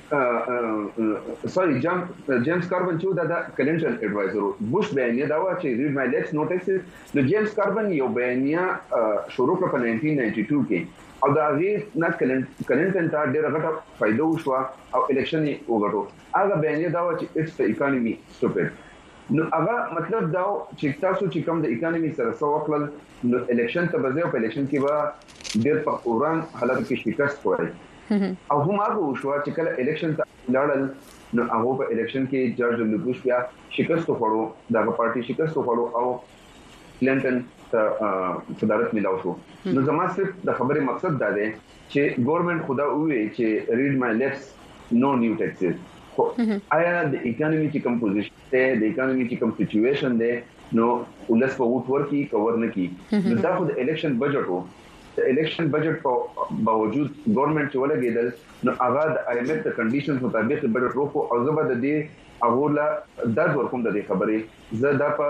جیمز کاربن چې دا کلینټن اډوایزر بوش بیان دا و چې read my lips no taxes نو جیمز کاربن یو بیان شروع کړ په 1992 کې او دا هغه نه کلینټن ته ډېر غټه فائدہ وشو او الیکشن یې وګټو. هغه بیان دا و چې اټس د اکانومي سټوپډ نو هغه مطلب دا چې تاسو چې کوم د اکانومي سره سوکل نو الیکشن ته بځه په الیکشن کې به ډېر په اوران حالت کې شکست وایي او هم هغه شو چې کله الیکشن ته لاړل نو هغه په الیکشن کې جورج ډبلیو بوش بیا شکست وکړو دغه پارټي شکست وکړو او کلینټن ته صدارت ملاو شو نو زما صرف د خبرې مقصد دا دی چې ګورنمنت خدا وی چې ریډ مای لیپس نو نیو ټیکسز آیا د اکانومي چې کوم پوزیشن دی د اکانومي چې کوم سچويشن دی نو ولس په ووټ ورکی کور نه کی نو دا خو د الیکشن بجټ وو د الیکشن بجټ په باوجود ګورنمنت چې ولګیدل نو هغه د آی ایم ایف د کنډیشنز مطابق بجټ وکړو او زبر د دې هغه د ورکوم د خبرې زه دا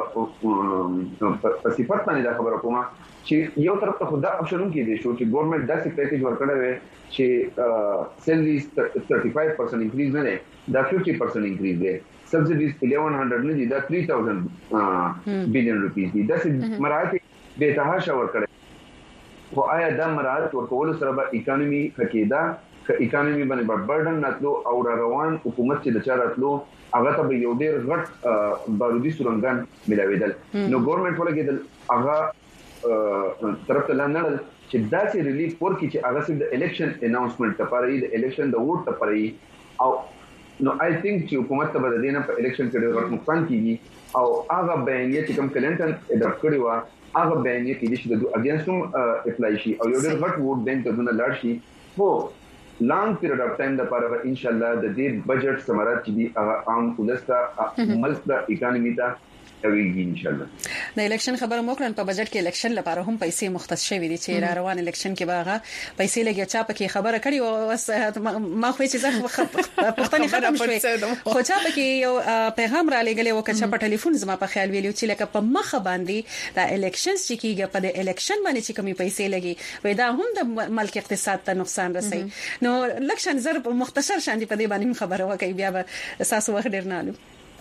په صفات باندې دا خبره کوم چې یو طرف ته خدا اپشن کې دی شو چې ګورنمنت داسې پیکیج ورکړی وي چې سیلریز 35% انکریز نه دی دا 50% انکریز دی سبسیډیز 1100 نه دي دا 3000 بلین روپیز دي دا مراعات به تهاشه ورکړي خو آیا دا مراعات ورکول سره به اکانومي حقیقتا اکانومي باندې برډن ناتلو او روان حکومت چې د چاراتلو هغه ته یو ډیر غټ بارودي سورنګان ملاویدل نو ګورنمنت ولګیدل هغه طرف ته لاندل چې داسې ریلیف ورکړي چې هغه صرف د الیکشن اناونسمنت لپاره د الیکشن د ووټ لپاره او نو آی تھنک چې حکومت ته به د دینه په الیکشن کې ډېر نقصان کیږي او هغه بیانیه چې کوم کلینټن اډاپټ کړی و هغه بیانیه کې چې د اګینسټ اپلای شي او یو ډېر غټ ووټ بینک ته نه لاړ شي خو لانګ پیریډ اف ټایم لپاره ان شاء الله د دې بجټ ثمرات چې دی هغه عام ولسته ملک د اکانومي ته کوي ان شاء الله د الیکشن خبره موکرن په بجټ کې الیکشن لپاره هم پیسې مختص شوې دي چې روان الیکشن کې باغه پیسې لګیا چا پکې خبره کړي او ما خو چې زه پښتني ختم شوې خو چا پکې یو پیغام را لګلې وکړه په ټلیفون زما په خیال ویلو چې لکه په مخه باندې د الیکشنز چې کیږي په د الیکشن باندې چې کمی پیسې لګي وای دا هم د ملک اقتصاد ته نقصان رسي نو الیکشن زر مختصر شاندي په دې باندې خبره وکړي بیا به اساس وخت ډیر نه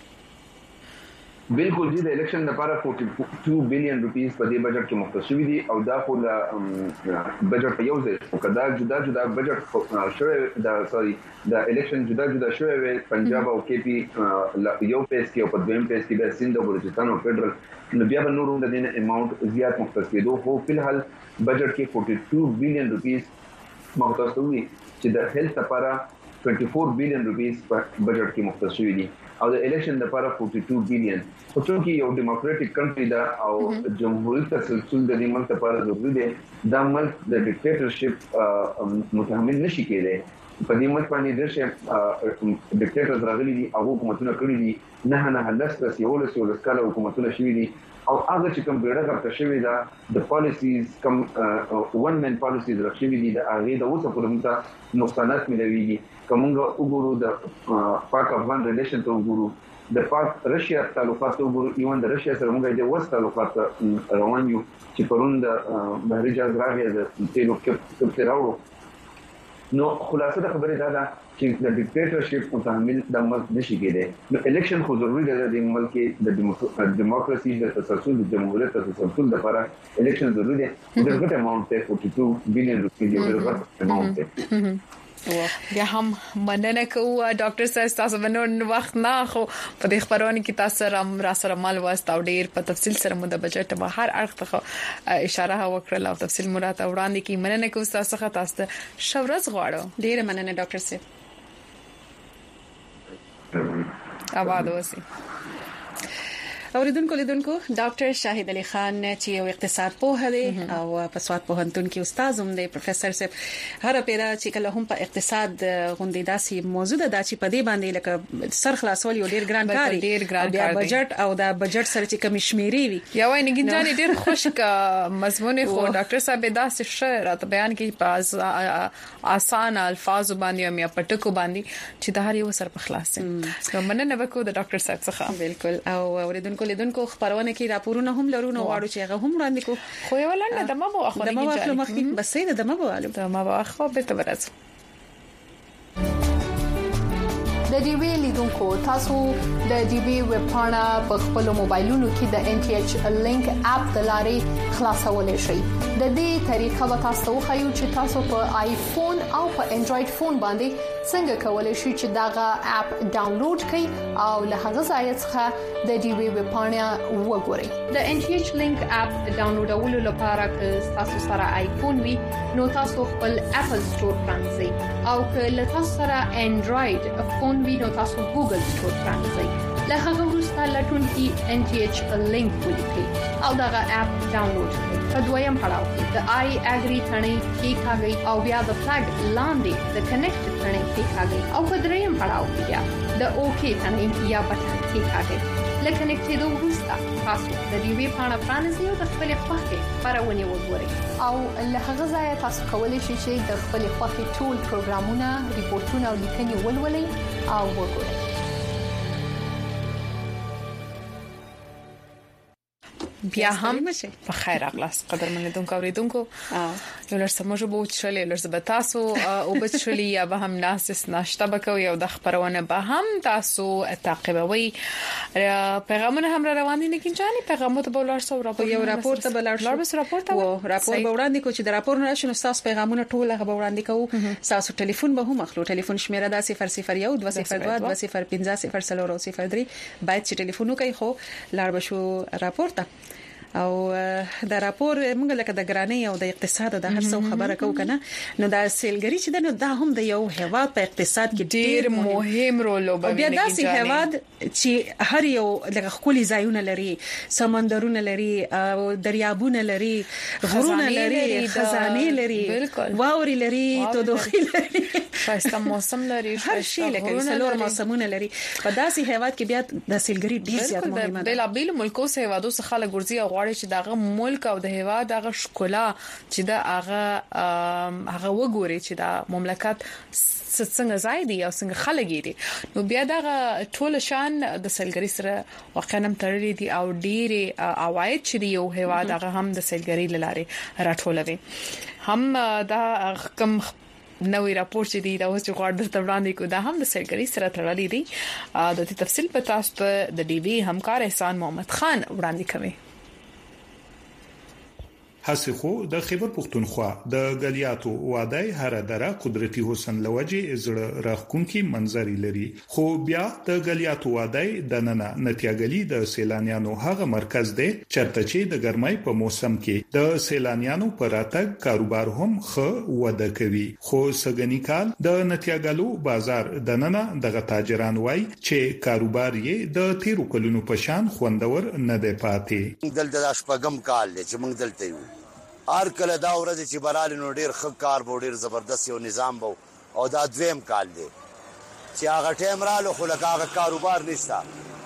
بالکل دي د الیکشن لپاره 42 بلین روپیز په دې بجټ کې مختص شوی دي او دا خو د بجټ په یو ځای او کدا جدا بجټ شوی دا د الیکشن جدا شوی وي پنجاب او کې پی یو پیس کې او په دویم پیس کې د سند او بلوچستان او فدرال نو بیا به نورو د دې اماونت زیات مختص کېدو خو په الحال بجټ کې 42 بلین روپیز مختص وي چې د هیلث لپاره 24 بلین روپیز په بجټ کې مختص شوی دي او د الیکشن لپاره 42 بلین خو چې یو ډیموکراټیک کنټری دا او جمهوریت تسلسل د دې ملک لپاره ضروري دی دا ملک د ډیکټیټرشپ متحمل نشي کېدای په دې ملک باندې درشه ډیکټیټرز راغلي دي او حکومتونه کړی دي نه لس یو کال حکومتونه شوي دي او هغه چې کوم بیړه غوښته شوی دا د پالیسیز کوم ون مین پالیسیز راځي دي د هغه د اوسه په لمته نقصانات ملويږي کومه وګورو د پاک افغان ریلیشن ته وګورو د پاک رشیا تعلقات ته وګورو ایوان د رشیا سره موږ د وست تعلقات روان یو چې پرون د بهري جاز راغی د تیلو کې راوړو نو خلاصه د خبرې دا ده چې د ډیکټیټرشپ متحمل د ملک نشي کېدای نو الیکشن خو ضروري دی د ملک د دیموکراسي د تسلسل د جمهوریت د تسلسل لپاره الیکشن ضروري دی د غټ اماونت ته 42 بلین روپیې د غټ اماونت بیا هم مننه کوو ډاکټر صاحب تاسو باندې وخت نه خو په دې خبرونه کې تاسو را سره مال واسطه او ډیر په تفصیل سره مو د بجټ په هر اړخ ته اشاره وکړه او تفصیل مراد وړاندې کی مننه کوو تاسو څخه تاسو شورز غواړو ډیر مننه ډاکټر صاحب آباد اوسئ اوریدونکو لیدونکو ډاکټر شاهد علي خان چې یو اقتصاد پوه دی او په سواد پوهنتون کې استاد هم دی پروفیسور صاحب هر پیرا چې کله هم په اقتصاد غونډې داسي موضوع ده چې په دې باندې لکه سر خلاصول یو ډیر ګران کار دی بیا بجټ او دا بجټ سره چې کمی شمیرې وي یا وای نه ګنجانې ډیر خوشک مضمون خو ډاکټر صاحب داسې شعر بیان کوي په آسان الفاظ باندې یا پټکو باندې چې د هر یو سر په خلاص نو مننه وکړو د ډاکټر صاحب څخه بالکل او اوریدونکو لیدونکو خبرونه کې راپورونه هم لرونه واړو چې هغه هم وړاندې کو خو یو لاندې دمه مو اخو دمه واخلو مخکې بس نه دمه واخلو دمه واخو به ته ورځ د ډي وی لیدونکو تاسو د ډي وی ویب پاڼه په خپل موبایلونو کې د ان ټي ایچ لینک اپ د لارې خلاصولای شئ. د دې طریقه به تاسو خو چې تاسو په آیفون او په انډراید فون باندې څنګه کولای شئ چې داغه اپ ډاونلوډ کړئ او له هغه ځای څخه د ډي وی ویب پاڼه وګورئ. د ان ټي ایچ لینک اپ ډاونلوډولو لپاره که تاسو سره آیفون وي نو تاسو خپل اپل سٹور پرانځئ او که له تاسو سره انډراید فون وي نو تاسو ګوګل سٹور پرانځئ. له هغه وروسته لټونکي ان ټي ایچ لینک ولیکئ او داغه اپ ډاونلوډ کړئ. په دویم پړاو کې د آی اګری ثنې کې کاږي او بیا د فلګ لاندې د کنیکټ ثنې کې کاږي او په دریم پړاو کې بیا د اوکی ثنې یا بټن کې کاږي. لکه کنیکټېدو وروسته تاسو د دې وی پاڼه پرانیزئ او د خپل خوښې خبرونه وګورئ او له هغه ځای تاسو کولی شئ چې د خپل خوښې ټول پروګرامونه، ریپورتونه او لیکنې ولولئ او وګورئ. بیا هم په خیر اغلاس قدرمن لیدونکو اوریدونکو یو لږ سمجو بو چلې لږ زبتاسو او بچلې یا به هم ناس ناشته بکوي او د خبرونه به هم تاسو تعقیبوي. پیغامونه هم روان دي لیکن جاني پیغامات به ولر سو راپور یو راپور ته بلار راپور به وړاندې کو چې د راپور نه شنو تاسو پیغامونه ټول هغه به وړاندې کوو. تاسو ټلیفون به هم اخلو. ټلیفون شمیره د 001 202 205 003 باید چې ټلیفون وکړئ خو لار بشو راپور ته او دا راپور موږ لکه د ګرانۍ او د اقتصاد د هر څو خبره کوو کنه نو دا سیلګری چې نو دا هم د یو هیواد په اقتصاد کې ډیر مهم رول لوبوي. بیا دا سي هیواد چې هر یو لکه خولي ځایونه لري، سمندرونه لري او دریابونه لري، غرونه لري، خزانه لري، واوري لري، تودوخي لري، خاصه موسم لري، هر شي لکه څلور موسمونه لري. په داسې هیواد کې بیا د سیلګری ډیر زیات مهمه ده. بل بل ملکو سه هیوادو څخه لګورځي او چې دغه ملک او د هیواد دغه شکلا چې دا هغه وګوري چې دا مملکت څنګه زايدي او څنګه خلګي دي نو بیا دغه ټول شان د سیلګری سره واقعا تړلې دي او ډېری عواید چې یو هیواد هغه هم د سیلګری لاره راټولوي. هم دا کم نوې راپور چې دی دا اوس چې غواړم د وړاندې کو دا هم د سیلګری سره تړلې دي. د تفصیل په تاسو د ډي وی همکار احسان محمد خان وړاندې کوي. هڅه خو د خیبر پختونخوا د غلیاتو وادي هر دره قدرتي حسن لوجه زړه راخونکي منظري لري خو بیا د غلیاتو وادي د نننه نتیاګلی د سیلانیانو هغه مرکز دی چرته چې د ګرمۍ په موسم کې د سیلانیانو پر راتګ کاروبار هم خو وده کوي. خو سګنی کال د نتیاګلو بازار د نننه دغه تاجران وای چې کاروبار یې د تیرو کلونو په شان خوندور نه دی پاتې. دلته د شپږم کال دی چې موږ دلته یو ار کله دا ورځ چې برال نو ډیر ښه کار بو ډیر زبردست یو نظام بو او دا دویم کال دی چې هغه ټیم رالو خو لکه هغه کاروبار نشته.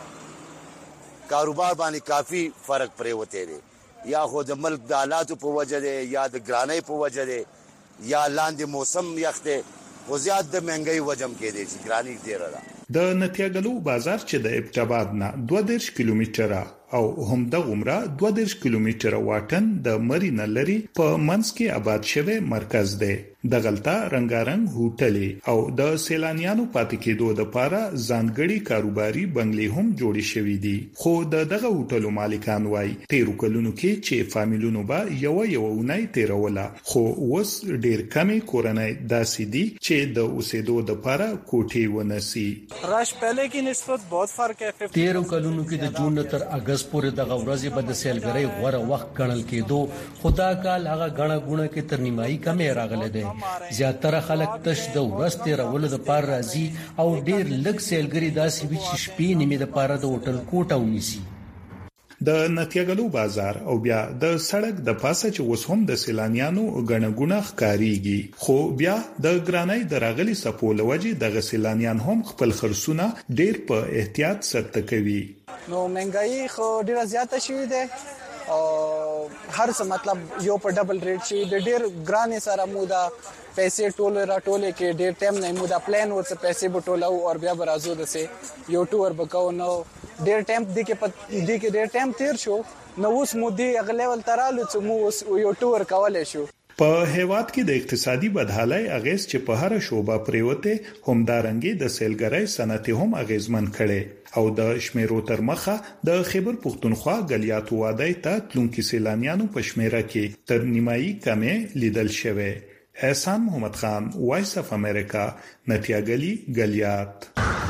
کاروبار باندې کافی فرق پرې وته دی یا خو د ملک د حالاتو په وجه دی یا د ګرانۍ په وجه دی یا لاندې موسم یخته خو زیات د مهنګي وجم کې دی چې ګرانۍ ډیره ده. د نتیاګلو بازار چې د ابتباد نه 22 کیلومتره او هم د عمره 22 کیلومتره واټن د مرینا لري په منځ کې آباد شوی مرکز دی. د غلطه رنگارنګ هوټلې او د سیلانیانو پاتې کېدو لپاره ځانګړي کاروباري بنگلې هم جوړې شوې دي. خو دغه هوټلو مالکان وای تیرو کلونو کې چې فامیلونو به یو ونای تیروله خو اوس ډیر کمی کورنۍ داسې دي چې د اوسېدو لپاره کوټې ونسي. رش پہلے کی نسبت بہت فرق ہے. 13 کلونو کې د جون تر اگست پورې دغه ورځې په د سیلګری غوړه وخت ګڼل کېدو خدا کال هغه غڼه غونه کې تر نیمایي کمې راغله ده. زیاتره خلک تش د ورستې راولو د پار راځي او ډیر لږ سیلګری داسې وي چې شپې نیمه د پاره د هوټل کوټه ونیسي. د نتیاګلو بازار او بیا د سړک د پاسه چې اوس هم د سیلانیانو غنګونه ښکاریږي خو بیا د ګرانۍ دراغلي سپول وجه د سیلانیان هم خپل خرڅونه ډیر په احتیاط سره کوي. نو مهنګای خو ډیره زیاته شوې ده او هر څه مطلب یو په ډبل ریټ شي د ډیر ګرانې سره مودا پیسې ټوله کې ډیر ټایم نه مودا پلان ورڅ پیسې بټولو او بیا برازو دسه یو ټور بکاو نو ډیر ټایم دې کې ډیر ټایم تیر شو نو اوس مودي اغلیول ترالو چې مو یو ټور کولای شو. په هیواد کې د اقتصادي بدحالۍ اغیز چې په هر شوبه پریوته همدارنګي د سیلګرۍ صنعت هم اغیزمن کړي او د شمیرو تر مخه د خیبر پختونخوا غلیاتو وادي ته تلونکي سیلانیانو په شمیره کې تر نیمایي کمې لیدل شوی. احسان محمد خان، وایس اف امریکا، نتیاګلی غلیات.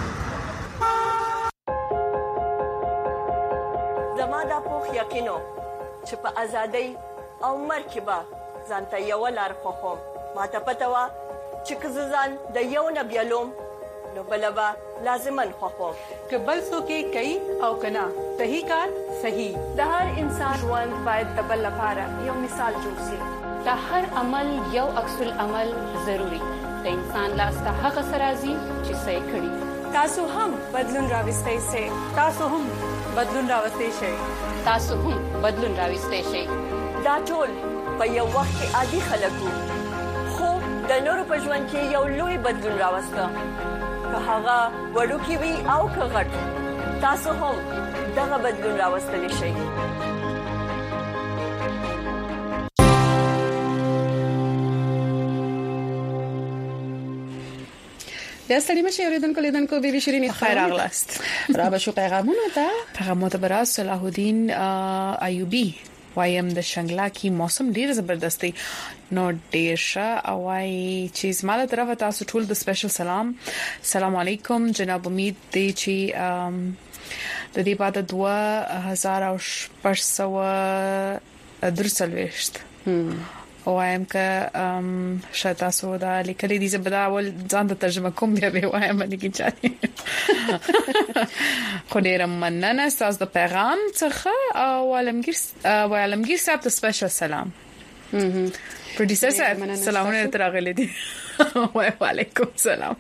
زما د پوخ یقینو چې په ازادۍ او مرکبه ځانته یو لار خوخم ماته پته وا چې کززان د یو نه بیلوم نو بلبا لازمن خوخم که بل څوک کوي او کنا صحیح کار صحیح د هر انسان ژوند باید د بل لپاره یو مثال جوړ شي. د هر عمل یو عکس العمل ضروری د انسان لاس ته هغه سرازي چې صحیح کړي. تاسو هم بدلون راوستئ شئ. تاسو هم بدلون راوستئ شئ. تاسو هم بدلون راوستئ شئ. دا ټول په یو وخت کې عادي خلک وو خو د نورو په ژوند کې یو لوی بدلون راوسته. که هغه وړوکی وي او که غټ تاسو هم دغه بدلون راوستلی شئ. بیا ستړي مشه اوریدونکو لیدونکو بیبي شیرین خیر اغلاست را به شو پیغامونه برا صلاح الدین ایوبی وایم د شنګلا کی موسم ډیر زبردست دی نو ډیر ښه او وايي چې زماله طرف تاسو ټول د سپیشل سلام علیکم جناب امید دی چې د دې بعد 2800 درسلويشت او ایم که شتا سودا لیکلي دي زبدا ول ځان ته ترجمه کوم بیا به وایم نه کیږي خو ډیر مننه تاسو د پیغام څخه او عالمگیر صاحب ته سپیشل سلام. پروډوسر صاحب سلامونه ترغلي دي. وعلیکم السلام.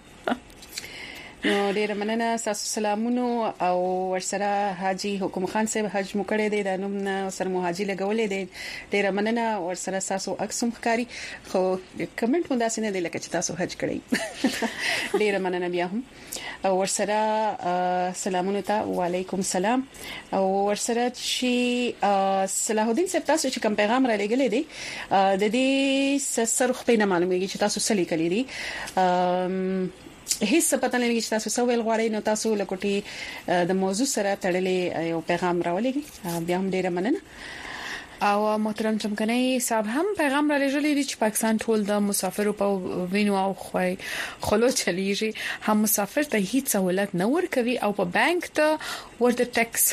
نو ډیر مننه تاسو سلامونو او ورسره حاجی حکم خان صاحب حج مو کړی دی د نوم سر مو حاجی لګولې دی ډیر مننه ورسره تاسو اکسوم ښکاری خو کمنټ مو داسې نه دی لکه چې تاسو حج کړی. ډیر مننه بیا هم او ورسره سلامونه ته وعلیکم السلام او ورسره چې صلاح الدین صاحب تاسو چې کوم پیغام را لګولې دی د دې سرخ په نه معلومیږي چې تاسو سلی کړی دی هیڅ پته نه لګی چې تاسو سوال غواړئ نو تاسو لکوټي د موضوع سره تړلې یو پیغام راولېږئ. بیا هم ډیره مننه او محترم چمکنی صاحب هم پیغام را لېږلی دی چې پاکستان ټول د مسافرو په وینو او خلو چلیږي هم مسافر ته هیڅ سہولت نه ورکوي او په بانک ته ورته ټیکس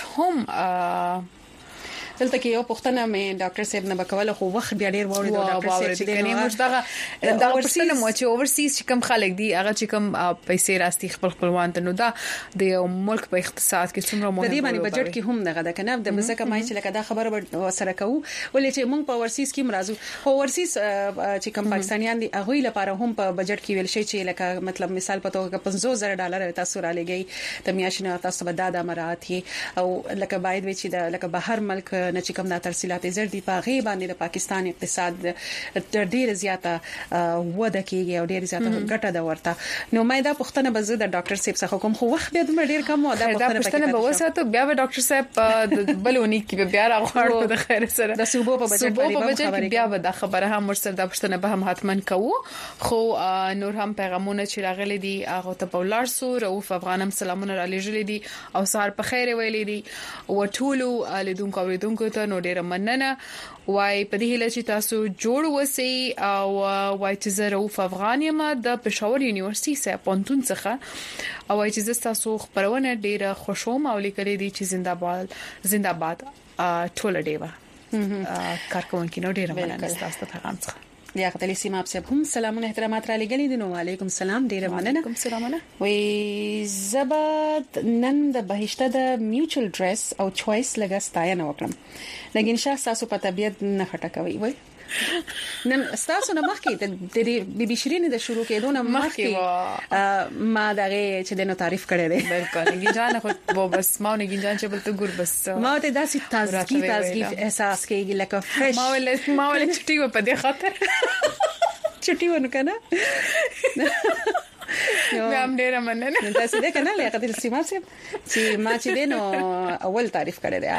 هم دلته کې یو پښتنه مې ډاکټر صاحب نه بکول خو وخت بیا ډیر ووري د ډاکټر صاحب چې کني موږ دا پښتنه مو چې اوورسیز چې کم خلک دي هغه چې کم پیسې راستي خپلوان ته نو دا د ملک په اقتصاد کې څومره مهم دی باندې بجټ کې هم دغه د کنه د مزه کمای چې لکه دا خبره سره کوو ولې چې موږ په اوورسیز کې مرزو اوورسیز چې کم پاکستانیان دي هغه لپاره هم په بجټ کې ویل شي چې لکه مطلب مثال په توګه $50,000 تاسو را لګي د میاشنه تاسو به دا مراد او لکه باید وي چې د لکه بهر ملک نه چې کوم د ترسیلات زر دی په غي باندې د پاکستان اقتصاد ډیر زیاته وده کیږي او ډیر زیاته ګټه دا ورته نو مې دا پښتنه بزه د ډاکټر صاحب څخه کوم خو وخت به ډیر کم و دا پښتنه به وساته بیا به ډاکټر صاحب بلونی کې بیا راغړو د خیر سره د صوبو په بجټ بیا به د خبره هم ورسره د پښتنه به هم حتمن کوو خو نور هم پیغامونه چې راغلي دي هغه ته په ولار سو رؤف افغانم سلامونه را لېږلي دي او سهار په خیر ویلي دي او ټولو لیدونکو ته نو ډیره مننه وای په دې هله چې تاسو جوړ وسی او وای چې زه رؤف افغان یم د پېښور یونیورسيټي سه پونتون څخه او وای چې تاسو خبرونه ډیره خوشوم او لیکلي دي چې زنده‌باد ټول ډیوه کارکونکو نو ډیره مننه تاسو ته پیغام څخه یا قتلی سیمه اپ صاحب هم سلامونه احترامات را لګلې دي نو وعلیکم السلام ډیره مننه وعلیکم السلام وی زبد نن د بهشته د میوچل ډریس او چويس لګستایا نه وکړم لګین شاه تاسو په طبيعت نه خټکوي وای نن تاسو نه مخکې د بیبي شیرین د شروع کېدو نه مخکې ما دغه چې د نو تعریف کړی دی بالکل ګیجان خو بس ما نه ګیجان چې بل ته ګور بس ما ته داسې تازگی احساس کېږي لکه فرش ما ولې چټي په دې خاطر چټي ونه کنه بیا هم ډیر مننه. دا څه ده کنه لیاقت السیماب صاحب چې ما چې دینو اول تعریف کړی دی.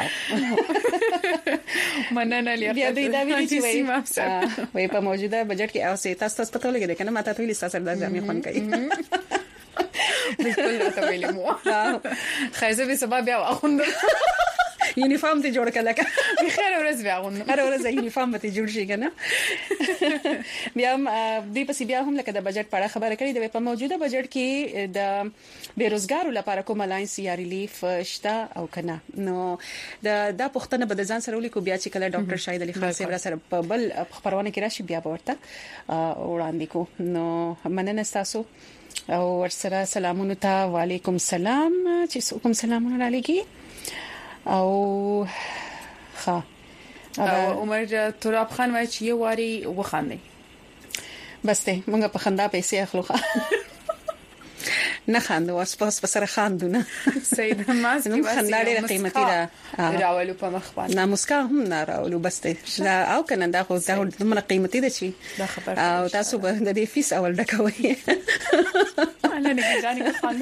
مننه لیاقت. بیا دوی دا ویلي چې وای په موجوده بجټ کې اوسه تاسو پته ولګی کنه ما ته ویل تاسو د ځامي خون کوي. بالکل راته ویلې مو. خایزه به سبب بیا واخوند. یونیفارم ته جوړ کړه. خیر ورځ بیا غوند. هر ورځ یونیفارم ته جوړ شي کنه. بیا دوی پسې بیا هم لکه د بجټ په اړه خبره کړې ده. په موجوده بجټ کې د بیروزګارو لپاره کوم الاینس یا ریلیف شته او کنه. نو دا پښتنه به د ځان سره ولیکو بیا چې کله ډاکټر شاهد علي خان صاحب را سره په بل خبرونه کې راشي بیا به ورته وړاندې کو. نو مننه تاسو او ورسره سلامونه ته وعلیکم السلام چې کوم سلامونه را لګي او ها عمر تراب خان وای چې یو واری وخاندي بس ته مونږ په خندا پیسې اخلو. نه خاندو واس پاس په سره خاندونه سید ماس نو خندا ډېره قیمتي ده. راولو په مخ باندې نه مسکا هم نه راولو بس ته او کنه دا خو دومره قیمتي ده چې او تاسو به د دې فیس اول ډکوي. انا نه ځانې خان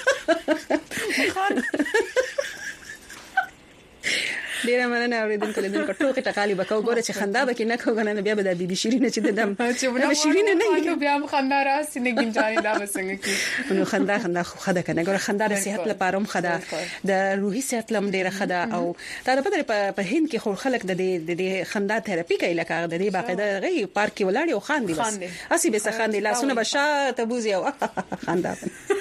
ډیره مننه اوریدونکو لیدونکو ټوکې ټکالي بکاو ګوره چې خندا به کې نه کوو غننه بیا به د بیبي شیرینه چې د دم شیرینه نه نو بیا خندا راځي نه ګنجاني دا وسنګ کی نو خندا خو خده کنه ګوره خندا د صحت لپاره هم خده د روحي صحت لپاره ډیره خده او دا په هند کې خو خلک د خندا تراپی کوي لکه د دې باقاعده غي پارک کې ولاړ او خاندي بس اسی به خاندي لاسونه بشا تبوزي او خندا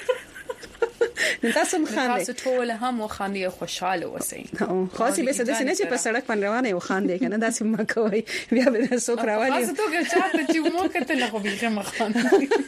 تاسو مخاندي تاسو ټول هم وخاندي خوشاله اوسئ. خاصي به سده نه چې په سړک باندې روانه یو خاندي کنه دا سم کوي بیا به څوک راوالي تاسو ته ګرځاته چې مو کته نه خو به مخاندي.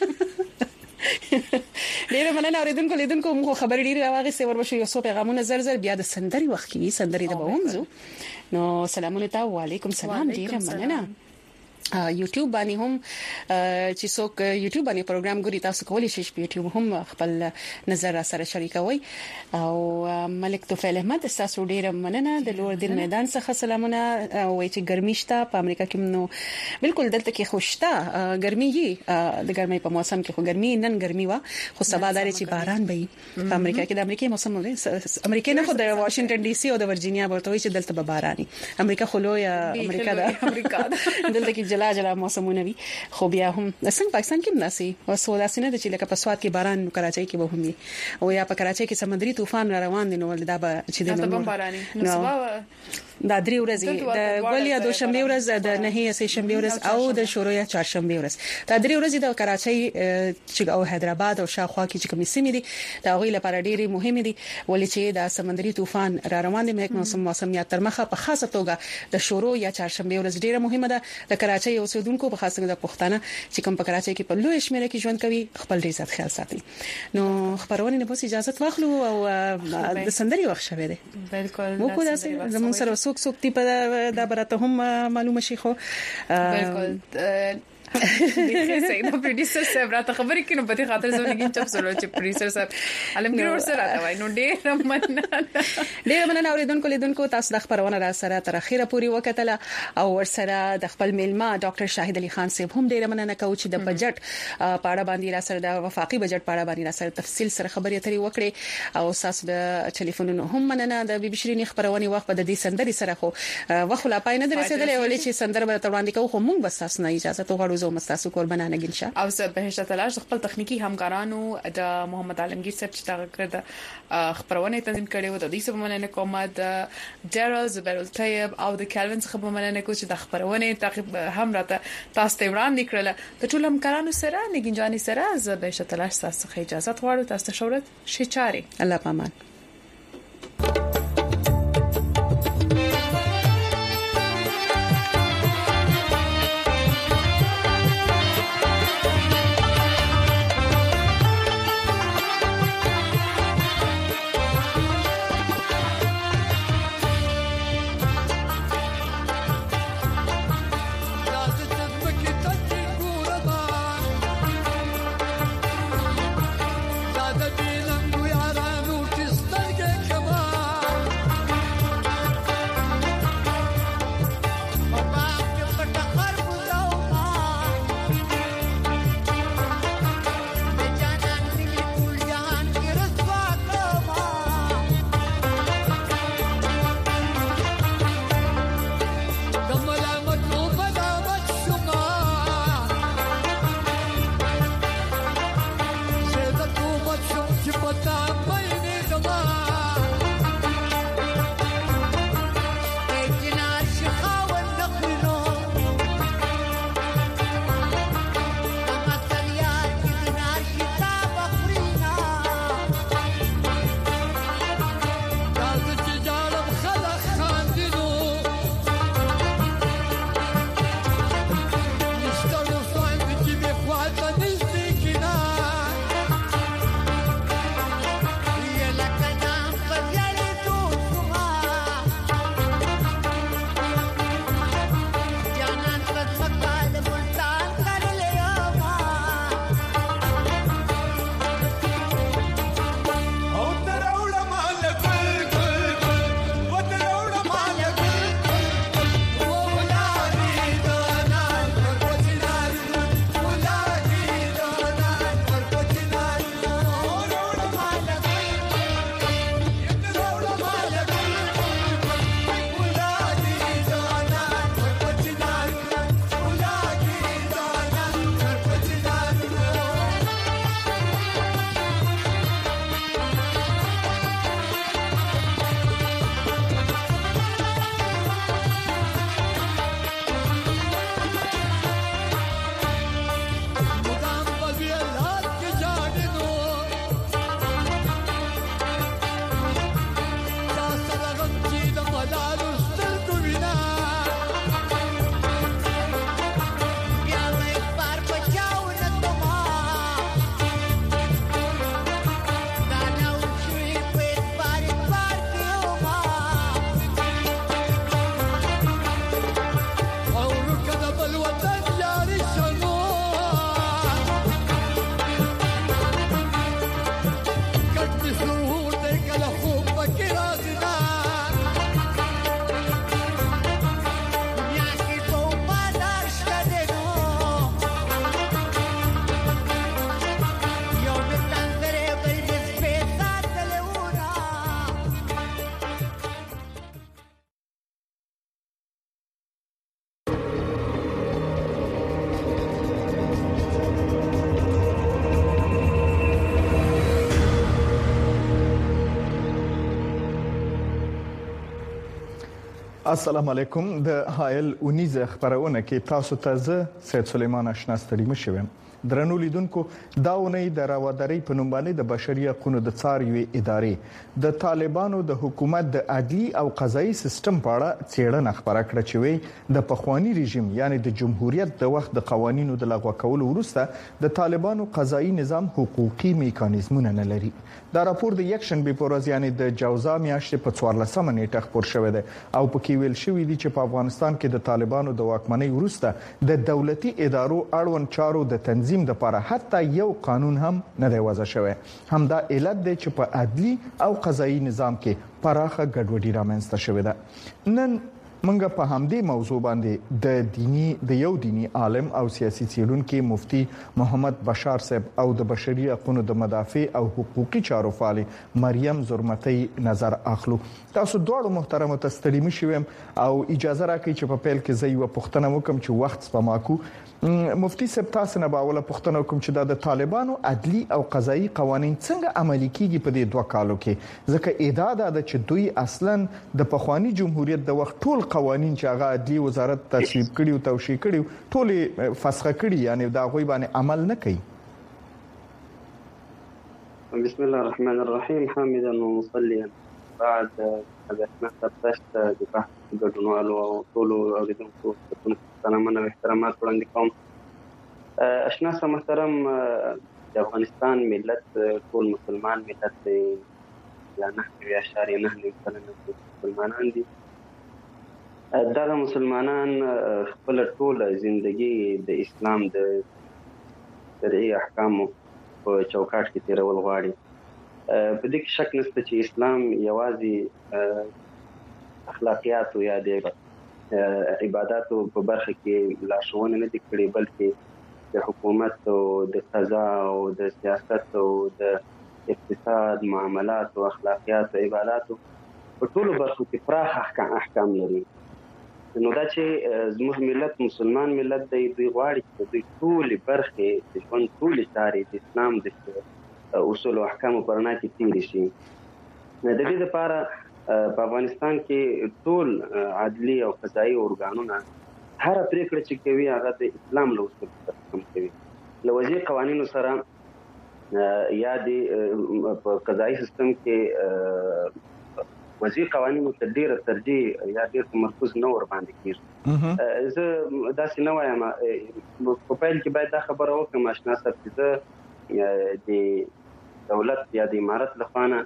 ډیره مننه اوریدونکو لیدونکو موږ خبرې ډیره واغې سیور بشو یو څو پیغامونه زر بیا د سندري وخت کې سندري د بونځو نو سلامونه تا وعلیکم السلام ډیره مننه. یوټیوب باندې هم چې څوک یوټیوب باندې پروګرام ګوري تاسو کولی شئ په یوټیوب هم خپل نظر سره شریکوي او ملک توفیل احمد تاسو ډیر مننه د لوړ دل میدان څخه سلامونه وایي چې ګرمي شته په امریکا کې نو بالکل دلته کې خوشته ګرمي د ګرمۍ په موسم کې خو ګرمي نن ګرمي وا خو سبا داري چې باران به په امریکا کې د امریکای موسم امریکا نه خو د واشنگټن ډي سي او د ورجینیا ورته وایي چې دلته به باراني امریکا خو لوی امریکا ده دلته کې جلا موسمونه وي خو بیا هم څنګه پاکستان کې ناسي او سوداسینه د چې لکه په سواد کې باران کراچۍ کې به هم وي او یا په کراچۍ کې سمندري طوفان را روان دي نو دا به چې د دا درې ورځې د ګولیا دوشنبه ورځ د نهي سه شنبه ورځ او د شروع چهارشنبه ورځ دا درې ورځې د کراچۍ چې او حیدرآباد او شاوخوا کې چې کومې سیمې دي دا غوي لپاره ډېری مهمه دي ولې چې دا سمندري طوفان را روان دي موسم یا تر مخه په خاصه توګه د شروع یا چهارشنبه ورځ ډېره مهمه ده د کراچۍ اوسیدونکو په خاصه د پښتانه چې کوم په کراچۍ کې په لوی شمېر کې ژوند کوي خپل ډیر ذات خیال ساتي. نو خبرونه نه بس اجازه واخلو او د سندري وخت شوه دي بالکل مو کو داسې زمون سره څوک تی په دا برته هم معلومه شي خو بالکل دغه نو پروډوسر صاحب راته خبرې کینو په دې خاطر زه لګین چې څه چې پروډوسر صاحب علمګیر ورسره راځي نو ډېر مننه اوریدونکو لیدونکو تاسو د خبرونه را سره تر اخیره پوری وکټله او ورسره د خپل میلمه ډاکټر شاهد علي خان صاحب هم ډېر مننه کوم چې د بجټ پاړه باندې را سره د وفاقي بجټ پاړه باندې را سره تفصیل سره خبرې اترې وکړي او تاسو د ټلیفونونو هم مننه د بي بي شيرين خبرونه وخت په دې سندري سره خو وخت لا پاینه درسېدلې ولې چې سندر به تر وړاندې کوو خو موږ بس تاسو نه اجازه تو غواړو زه مستاسو قربانانه ګنشه او زه بهشت تلاش خپل تخنیکی همکارانو د محمد عالمگیر صاحب چې تا کړ د خبرونه تنظیم کړي و د دې سبب مننه کوم د ډیرل زبرل طیب او د کلوین څخه مننه کوم چې د خبرونه تعقیب هم راته تاسو ته وړاندې کړل د ټول همکارانو سره نګنجاني سره زه بهشت تلاش تاسو ته اجازه غواړم تاسو ته شورت شي چاري الله پامان. Just السلام علیکم د هایل اونیزه خبرونه کې تاسو ته زه سید سلیمان آشنا ستړي مشوم. درنو لیدونکو دا ونې د راوداري په نوم باندې د بشري حقوقو د څاروي ادارې د طالبانو د حکومت د عدلي او قضایي سیستم په اړه څېړنه خبره کړه چې د پخوانی رژیم یعنی د جمهوریت د وخت د قوانینو د لغوه کولو وروسته د طالبانو قضایي نظام حقوقي میکانیزمونه نه لري. دا راپور د یک شنبه په ورځ یعنی د جوزا میاشتې په 14 نیټه خبر شوی دی او پکې ویل شوی دی چې په افغانستان کې د طالبانو د واکمنۍ وروسته د دولتي ادارو اړوند چارو د تنظیم د لپاره حتی یو قانون هم نه دی وضع شوی. همدا علت دی چې په عدلي او قضایي نظام کې پراخه ګډوډي رامنځته شوې ده. نن منګه په همدې موضوع باندې د یو دینی عالم او سیاسي څېړونکو مفتي محمد بشار صاحب او د بشري حقوقو د مدافع او حقوقي چارو فعال مریم زرمتي نظر اخلو. تاسو دواړو محترم ته ستړي مشوم او اجازه راکړئ چې په پیل کې زه یو پوښتنه وکم چې وخت سپماکو. مفتي صاحب تاسو نه باوله پوښتنه کوم چې د طالبانو عدلي او قضایي قوانين څنګه عملي کیږي په دې 2 کالو کې، ځکه ادعا ده چې دوی اصلا د پخوانی جمهوریت د وخت ټول قوانين چې هغه عدلي وزارت تصویب کړي او توشیح کړي ټول فسخ کړي، یعنی دا غوي باندې عمل نه کوي. بسم الله الرحمن الرحيم حامدا ومصليا بعد حدثنا تبشت بحث ګډونوالو او ټول اوریدونکو سلامونه او احترامات وړاندې کوم. اشنا محترم د افغانستان ملت ټول مسلمان ملت دی، یا 9.9 مسلمانان دي. دغه مسلمانان خپل ټول ژوندۍ د اسلام د شرعي احکامو په چوکاټ کې تیرول غواړي. په دې کې شک نشته چې اسلام یوازې اخلاقیات یا د عبادتو په برخه کې لارښوونه نه دي کړې، بلکې د حکومت او د قضا او د سیاست او د اقتصاد معاملات او اخلاقیات او عبادتو په ټولو برخو کې پراخ احکام لري. نو دا چې زموږ ملت مسلمان ملت دی، دوی غواړي چې دوی ټولې برخې د ژوند ټولې چارې د اسلام د اصول او احکامو په رڼا کې تېرې شي. د دې لپاره په افغانستان کې ټول عدلي او قضایي ارګانونه هر پریکړه چې کوي هغه د اسلام له اصولو سره کوي. له وضعي قوانینو سره یا د قضایي سیستم کې وضعي قوانینو ته ډېر ترجیح یا ډېر تمرکز نه ور باندې کیږي. زه داسې نه وایم، په پیل کې باید دا خبره وکړم آشنا صاحب چې زه د دولت یا د امارت لخوا نه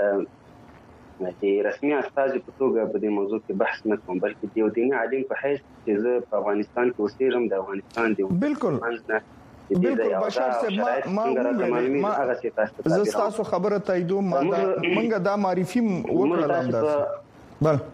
د رسمي استازي په توګه په دې موضوع کې بحث نه کوم، بلکې د یو دیني عالم په حیث چې زه په افغانستان کې اوسېږم، د افغانستان د بالکل بشار صاحب ما زه تاسو خبره تاییدوم، منګه دا معرفي وکړل همداسې بل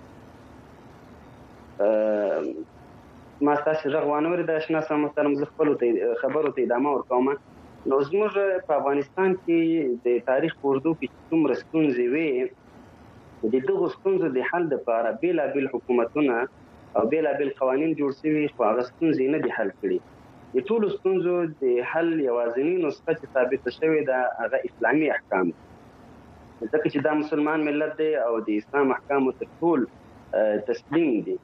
ما تاسو ژغوانوري د آشنا سم محترم زه خپل خبرو ته ادامه ورکوم. نو زموږ په افغانستان کې د تاریخ په اردو کې څومره ستونزې وي، د دغو ستونزو د حل لپاره بیلابیل حکومتونه او بیلابیل قوانین جوړ شوي، خو هغه ستونزې نه دي حل کړي. د ټولو ستونزو د حل یوازینی نسخه چې ثابته شوې ده هغه اسلامي احکام دي، ځکه چې دا مسلمان ملت دی او د اسلام احکامو ته ټول تسلیم دي.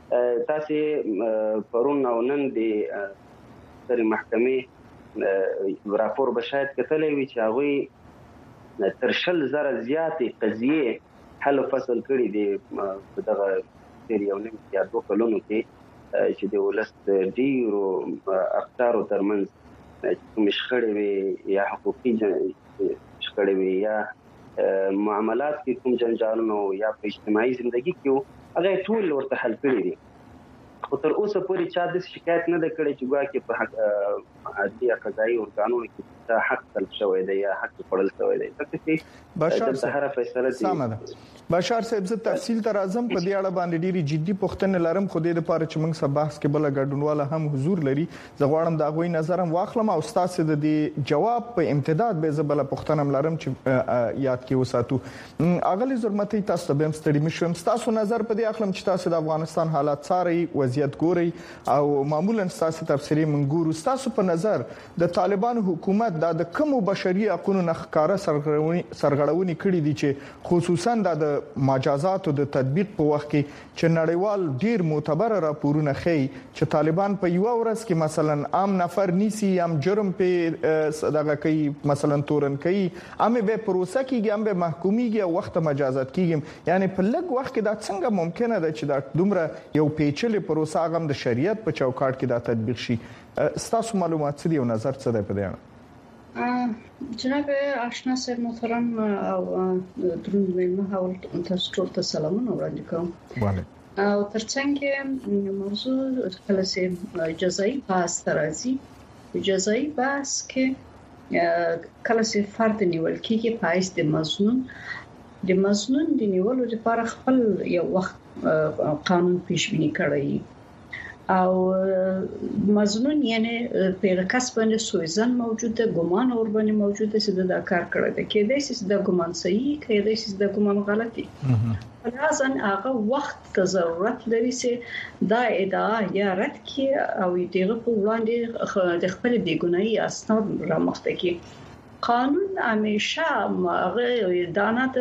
تاسې پرون او نن د سترې محکمې راپور به شاید کتلی وي چې هغوی تر 100,000 زیاتې قضیې حل فصل کړي دي په دغه تېر 1.5 یا 2 کلونو کې، چې د ولس ډیرو افکارو ترمنځ کومې شخړې وي یا حقوقي شخړې وي یا معاملات کې کوم جنجالونه یا په اجتماعي ژوندۍ کې هغه ټول ورته حل کړي دي. خو تر اوسه پورې چا د شکایت نه ده کړی چې ګواکې په عدلي یا قضایي ارګانونو کې دا حق طلب شوی دی یا حق خوړل شوی دی. ځکه چې دلته هره فیصله دي. بشار صاحب زه تفصیل تر اعظم په دې اړه باندې ډېری جدي پوښتنې لرم، خو د لپاره چې موږ سبا بحث کې بل ګډونواله هم حضور لري، زه غواړم دا غوي نظرم واخلم او تاسو د دې جواب په امتداد به زبل پوښتنه لرم چې یاد کې وساتو. اغلی زرمتي تاسو ته هم ستړي مشم، تاسو نظر په دې اخلم چې تاسو د افغانستان حالات څاري، وضعیت ګوري او معمولا تاسو تفسیری منګورو، تاسو په نظر د طالبانو حکومت حکومت د کوم بشري حقوقو نخکاره سرغړونې کړې دي چې خصوصا د مجازاتو د تطبیق په وخت کې چې نړیوال ډیر معتبر راپورونه ښيي چې طالبان په یو ورځ کې مثلا عام نفر نیسی ام جرم په دغه کوي مثلا تورن کوي ام به پروسه کیږي ام به محکومیږي او وخت مجازات کیږي یعنی په لږ وخت کې دا څنګه ممکنه ده چې دا دومره یو پیچلې پروسه غم د شریعت په چوکاټ کې دا تطبیق شي ستاسو معلومات څه دي او نظر څه دی په دې اړه جناب آشنا صاحب محترم او درود مېلمه حواله تاسو ټول ته سلامونه وړاندې کوم او ترڅنګ موضوع کله چې جزایي بحث راځي جزایي بحث کې کله چې فرد نیول کېږي پایس د مظنون د نیولو لپاره خپل یو وخت قانون پیش بینی کړی او مظنون یعنی په کس باندې سوء موجوده ګمان اور باندې موجوده چې دا کار کړی دی کې د سیس د ګمان صحیح کې د سیس د ګمان غلطي لازم هغه وخت ته ضرورت لري چې دا ادعا یا رد کی او دغه په وړاندې د خپل بیګناهي اسناد رامخته کی قانون همیشه هغه دانات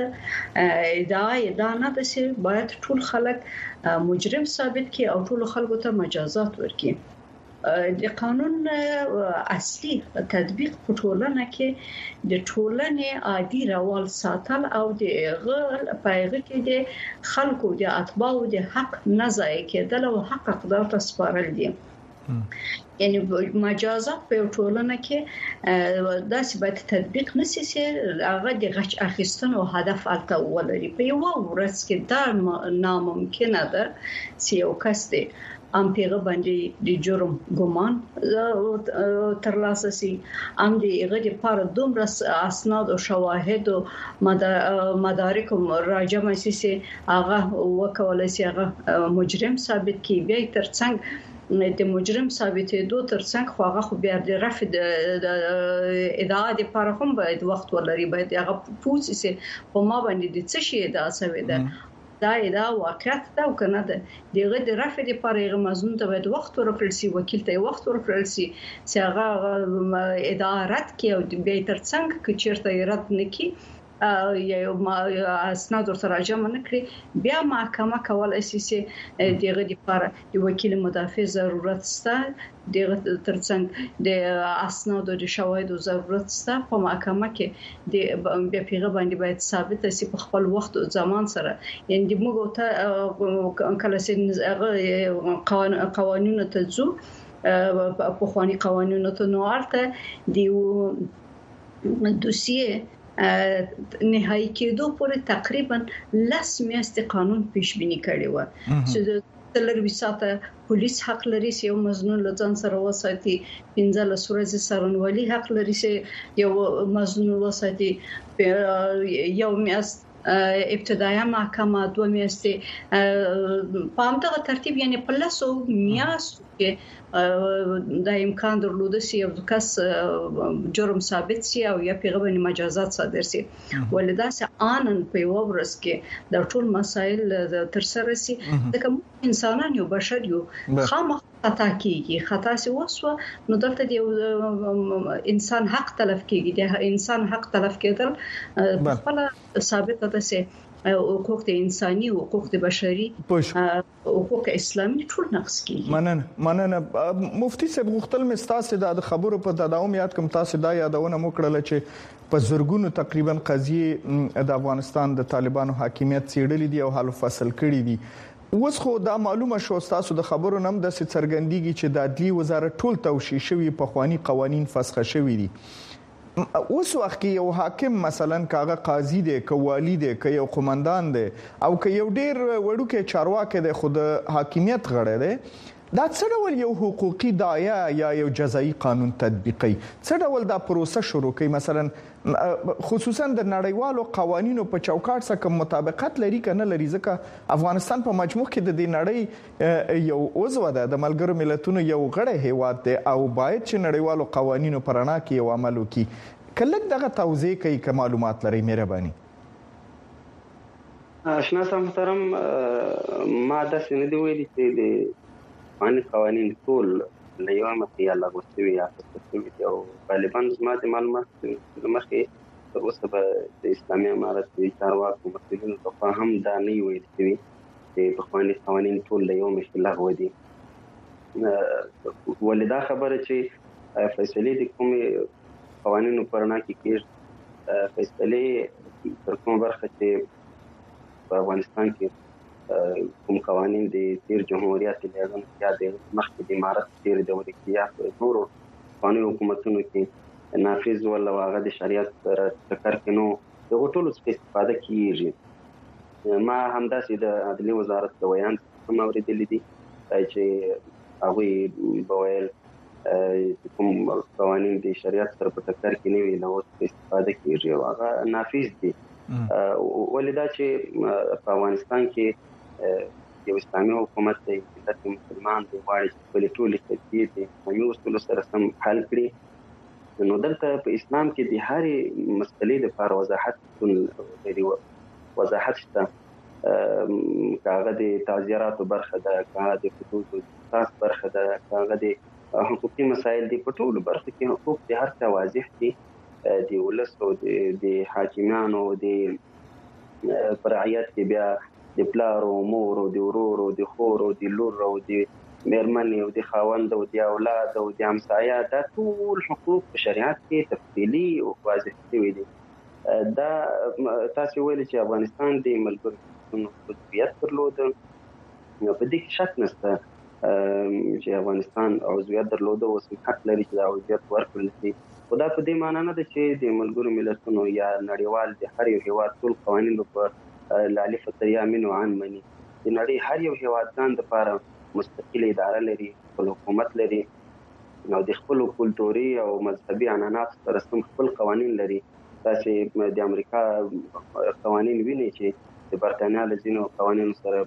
چې باید ټول خلک مجرم ثابت کی او ټول خلکو ته مجازات ورکړي د قانون اصلي تطبیق په ټولنه کې د ټولنې عادي روال ساتل او د پیغه کې د خلکو د اتباعو د حق نه ضایع کېدل او حق اقدار ته سپارل دي یعنی مجازات په ټولنه کې داسې باید تطبیق نشي چې هغه د غچ اخیستنو هدف الته ولري په یو ورځ کې دا ناممکنه ده چې یو کس دی ام پیغه باندې د جرم ګمان ترلاسه سي ام دغه د پاره دومره اسناد او شواهد او مدارک راجمه سي هغه وکول سي هغه مجرم ثابت کی بیا ترڅنګ د مجرم ثابتېدو ترڅنګ خو هغه خو بیا د رفع د ادعا د لپاره هم باید وخت ولري باید هغه پوښتنه سي په ما باندې د څه شي ادعا شوی ده دا ادعا واقعیت ده او کنه ده دغه د رفع د لپاره هغه مضمون ته باید وخت ورکړل سي وکیل ته وخت ورکړل سي چې هغه ادعا رد کړي او بیا ترڅنګ چې چیرته رد نکړي یا اسناد سره جمع نکړي بیا محکمه کول اساسي دغه لپاره د وکیل مدافع ضرورت شته دغه ترڅنګ د اسناد او شواهد ضرورت شته په محکمه کې د بیا پیغه باندې باید ثابت شي په خپل وخت او زمان سره یعنی موږ ته کله چې قوانینو ته ځو په خواني قوانینو ته نو ارته دی دوسیه نهایی کېدو پورې تقریبا 10 میاشتې قانون پیش بینی کړی و چې د لږ ساعته پولیس حق لري چې یو مظنون لزان سره وساتي 15 ورځې سرنوالي حق لري چې یو مظنون وساتي یو میاشت ابتدایي محکمه 2 میاشتې په همدغه ترتیب یعنی په 10 میاشتو کې د امکان درلوده سي یو کس جرم ثابت سي او یا پیغه باندې مجازات صادر سي ولدا سه انن په یو ورځ کې د ټول مسایل تر سره سي د کوم انسانان یو بشر یو خامخ خطا کیږي خطا سي وسو نو دلته د انسان حق تلف کیږي د انسان حق تلف کېدل خپل ثابت ده سي حقوق انساني او حقوق بشري حقوق اسلامي ټول نقص کیږي مننه مفتي صاحب غوښتل مې تاسو د خبرو په تداوم یاد کوم تاسو دا یادونه مو کړل چې په زورګونو تقریبا قضیه د افغانستان د طالبانو حاکمیت سیړلې دي او حل فصل کړی دي اوس خو دا معلومه شو تاسو د خبرو نم د څرګندېږي چې د عدلي وزارت ټول توشیح شوی په خواني قوانين فسخ شوی دي اوس وخت کې یو حاکم مثلا کاغه قاضي دی کوالی دی ک یو قومندان دی او ک یو ډیر وړوکې چارواکي دی خود حاکمیت غړی دی دا څه ډول یو حقوقي دایا یا یو جزایي قانون تطبیقي څه ډول دا پروسه شروع کوي مثلا خصوصا د نړیوالو قوانینو په چوکاټ سره مطابقت لري کنه لري ځکه افغانستان په مجموع کې د نړۍ یو عضو ده د ملګرو ملتونو یو غړی هیواد دی او باید چې نړیوالو قوانینو پرانا کې یو عمل وکړي کله دغه توضیح کوي که معلومات لري مهرباني آشنا صاحب محترم ما د سندې ویلي چې د قانون ټول لیو مخې یا لغوسوي یا تاسو او غالبا زما د معلومات مخې تر اوسه به د اسلامي امارت د چارواکو مسؤلینو ته هم دا نه ویل شوي چې پخواني قوانین ټول له یو مخې لغوه دي. ولې دا خبره چې فیصلې د کومې قوانینو په رڼا کې کېږي، فیصلې تر کومه برخه چې په افغانستان کې کوم قوانین د تیر جمهوریت اعظم یا د مخکې د امارت تیر دورې کې یا په نورو قانوني حکومتونو کې نافذ ول او هغه د شریعت پر ټکر کې نو دغه ټولو څخه استفاده کیږي. ما همداسې د عدلي وزارت د ویان هم اوریدلې دي چې هغه بویل کوم قوانین د شریعت سره په ټکر کې نه وي نو استفاده کیږي او هغه نافذ دي. ولدا چې په افغانستان کې یو اسلامي حکومت دی چې مسلمان دی غواړي چې په ټولو کې د یو اصول سره سم حل کړي. نو دلته په اسلام کې د هرې مسلې لپاره وضاحت شته، کاغه د تعزیراتو برخه ده، کاغه د حدود اساس برخه ده، کاغه د حقوقي مسایل دي. په ټولو برخه کې حقوق د هر څه واضح دي، د ولس او د حاکمانو د پرعیت کې بیا د پلار او مور او د ورور او د خور او د لور او د مېرمنې او د خاوند او د اولاد او د همسایه دا ټول حقوق په شریعت کې تفصیلي او واضح شوي دي. دا تاسو ویل چې افغانستان د ملګرو عضویت درلود، نو په دې کې شک نشته چې افغانستان عضویت درلود او حق لري چې دا عضویت ورکړل شي. خو دا په دې معنی نه ده چې د ملګرو ملتونو یا نړیوال د هر یو هیواد ټول قوانین په لالي فتریا منو عن مني. د نړۍ هر یو هیواد ځان لپاره مستقله اداره لري، خپل حکومت لري، نو د خپل کلتوري او مذهبي عنعنات سره سم خپل قوانین لري. تاسو د امریکا قوانین وینئ چې د برتانیا له ځینو قوانینو سره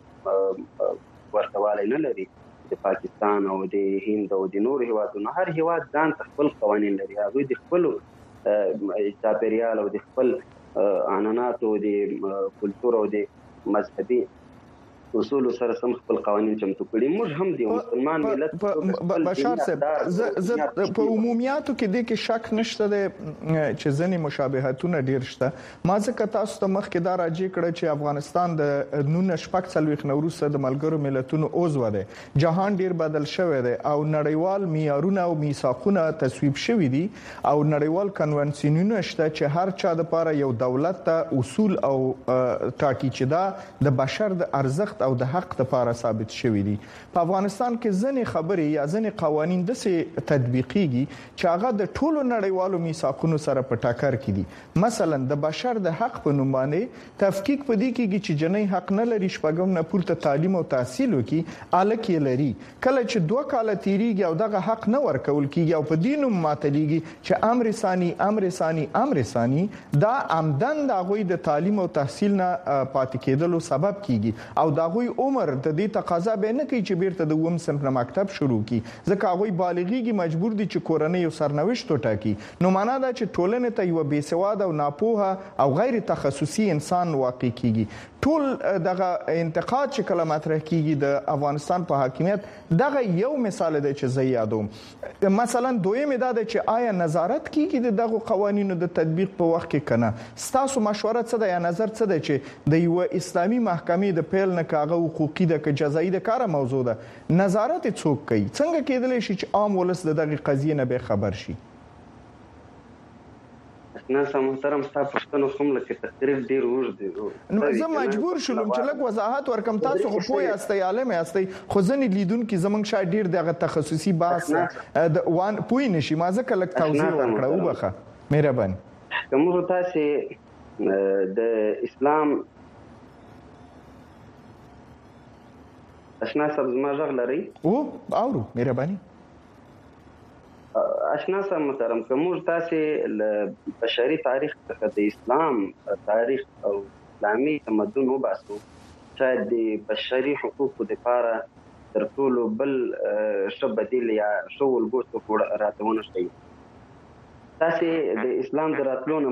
ورته والی نه لري. د پاکستان او د هند او د نورو هیوادونو هر هیواد ځان خپل قوانین لري، هغوی د خپل چاپیریال او د خپل عنعنات او د کلتور او د مذهبي اصول سره سم خپل قوانين چمتو کړي. موږ هم د مسلمان ملت بشار صاحب ز په عمومیاتو کې د کې شک نشته چې ځنې مشابهتونه ډیر شته. ما ځکه تاسو ته مخکې دا راځي کړه چې افغانستان د 1940 نوروز د ملګرو ملتونو عضو دی، جهان ډیر بدل شوی دی او نړیوال معیارونه او میثاقونه تصویب شوی دي او نړیوال کنونسیونونه شته چې هر چا د لپاره یو دولت ته اصول او ټاکي چې دا د بشر د ارزښت او د حق لپاره ثابت شوی دي. په افغانستان کې ځنې خبرې یا ځنې قوانين د سه تطبیقيږي چې هغه د ټولو نړیوالو میثاقونو سره په ټاکر کې دي. مثلا د بشر د حق په نوم باندې تفکیک پدې کېږي چې جنۍ حق نه لري شپږم نه پورته تعلیم او تحصیل وکړي، الکه لري. کله چې 2 کال تیریږي او دغه حق نه ورکول کیږي او په دینو ماتلېږي چې امر ثاني دا عمدن د غوي د تعلیم او تحصیل نه پاتې کېدلو سبب کیږي او دا غوي عمر د دې تقاضا به نه کوي چې بیرته د وم سم مکتب شروع کی، ځکه غوي بالغیږي مجبور دي چې کورنۍ او سرنوشت وټاکي. نو معنا دا چې ټولنه ته یو بېسواد او ناپوهه او غیر تخصصي انسان واقع کیږي. ټول دغه انتقاد چې کله مطرح کیږي د افغانستان په حاکمیت دغه یو مثال دی چې زه یادوم. مثلا دویم دا دی چې آیا نظارت کیږي دغه قوانینو د تطبیق په وخت کې کنه؟ ستاسو مشوره څه ده یا نظر څه دی چې د یو اسلامي محکمې د پیل نه کاغه حقوقي د جزایي د کار موضوع ده، نظارت څوک کوي؟ څنګه کېدلی شي چې عام ولس دغه قضیه نه به خبر شي؟ ناس محترم تاسو پښتنو کوم لکه تقریر ډیر ورده نو زه مجبور شوم چې لږ وضاحت ورکم. تاسو خو پوهه استي عالم استي خو ځنې لیدونکو زمنګ شای ډیر دغه تخصصي بحث د وان پوی نشي. ما ځکه لږ توضیح ورکړه وبخه مهرباني. کوم تاسو د اسلام اشنا صاحب زما ژغ لري او اورو مهرباني. اشنا صاحب محترم کوم تاسو ل بشري تاریخ څخه د اسلام تاریخ او اسلامي تمدن وباسو چې د بشري حقوقو لپاره تر ټولو بل شبدل یا شول ګوتو راتونه شي. تاسو د اسلام دراتلو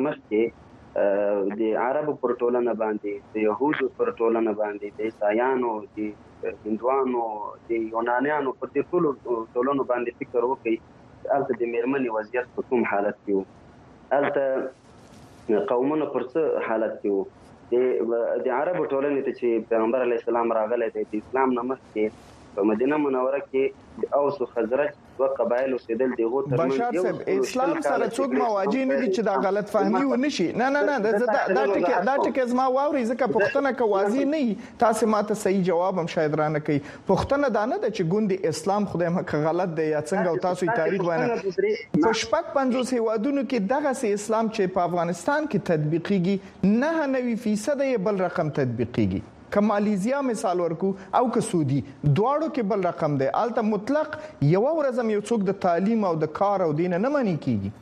مخکې د عربو پر ټولنه باندې، د يهودو پر ټولنه باندې، د عیسایانو، د هندوانو د یونانیانو په دې ټولو ټولنو باندې فکر وکړي البته د میرمنې وضعیت په کوم حالت کې وو البته قومونو پر څه حالت کې وو د عربو ټولنې ته چې پیغمبر علیه السلام راغلی دی د اسلام نه مخکې په مدینه منوره کې د اوس او خزرج دوه قبایل اوسېدل دغه ترمنځ بشار صاحب اسلام سره څوک مواجه نه دي چې دا غلط فهمي و نشي نه دا ټکي زما واوري ځکه پښتنه کوازي نه تاسو ماته صحیح جواب هم شاید رانه کوي پښتنه دا نه د چې ګوندي اسلام خدای مکه غلط دی یا څنګه او تاسو تاریخ باندې په شپږ 50 هیوادونو کې دغه سي اسلام چې په افغانستان کې تطبیقيږي 99% یې بل رقم تطبیقيږي کمالیزیا مثال ورکو او کسودی دواړو کې بل رقم دی الته مطلق یو ورځم یو څوک د تعلیم او د کار او دین نه مانی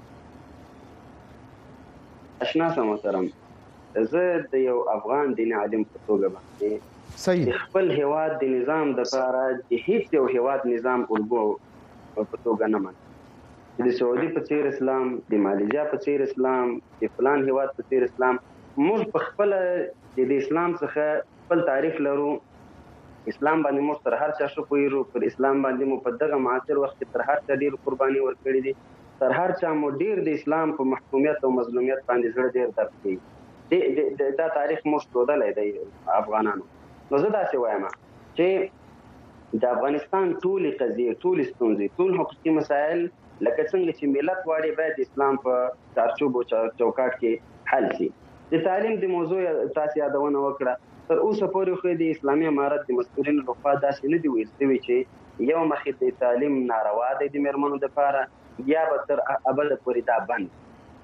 کیږي آشنا محترم زه د یو افغان دین عالم په توګه باندې صحیح خپل هیواد د نظام د لپاره د هیڅ یو هیواد نظام الګو په توګه نه مانی د سعودي په څیر اسلام د مالیزیا په څیر اسلام د فلان هیواد په څیر اسلام موږ په خپل د اسلام څخه خپل تاریخ لرو اسلام باندې مو تر هر چا شو کویرو پر اسلام باندې مو په دغه معاصر وخت تر هر چا ډیر قرباني ورکړي دي تر هر چا مو ډیر د اسلام په محکومیت او مظلومیت باندې زړه ډیر درد کوي دا تاریخ مو ستودلای دی افغانانو نو زه دا څه وایم چې د افغانستان ټول قضیه ټول ستونزې ټول حقوقي مسائل لکه څنګه چې ملت واړي باید اسلام په چارچوب او چوکاټ کې حل شي د تعلیم د موضوع تاسو یادونه وکړه تر اوسه پورې خو د اسلامي امارت د مسؤلینو لخوا داسې نه دی ویل شوی چې یو مخې د تعلیم ناروا دی د میرمنو لپاره یا به تر ابد پورې دا بند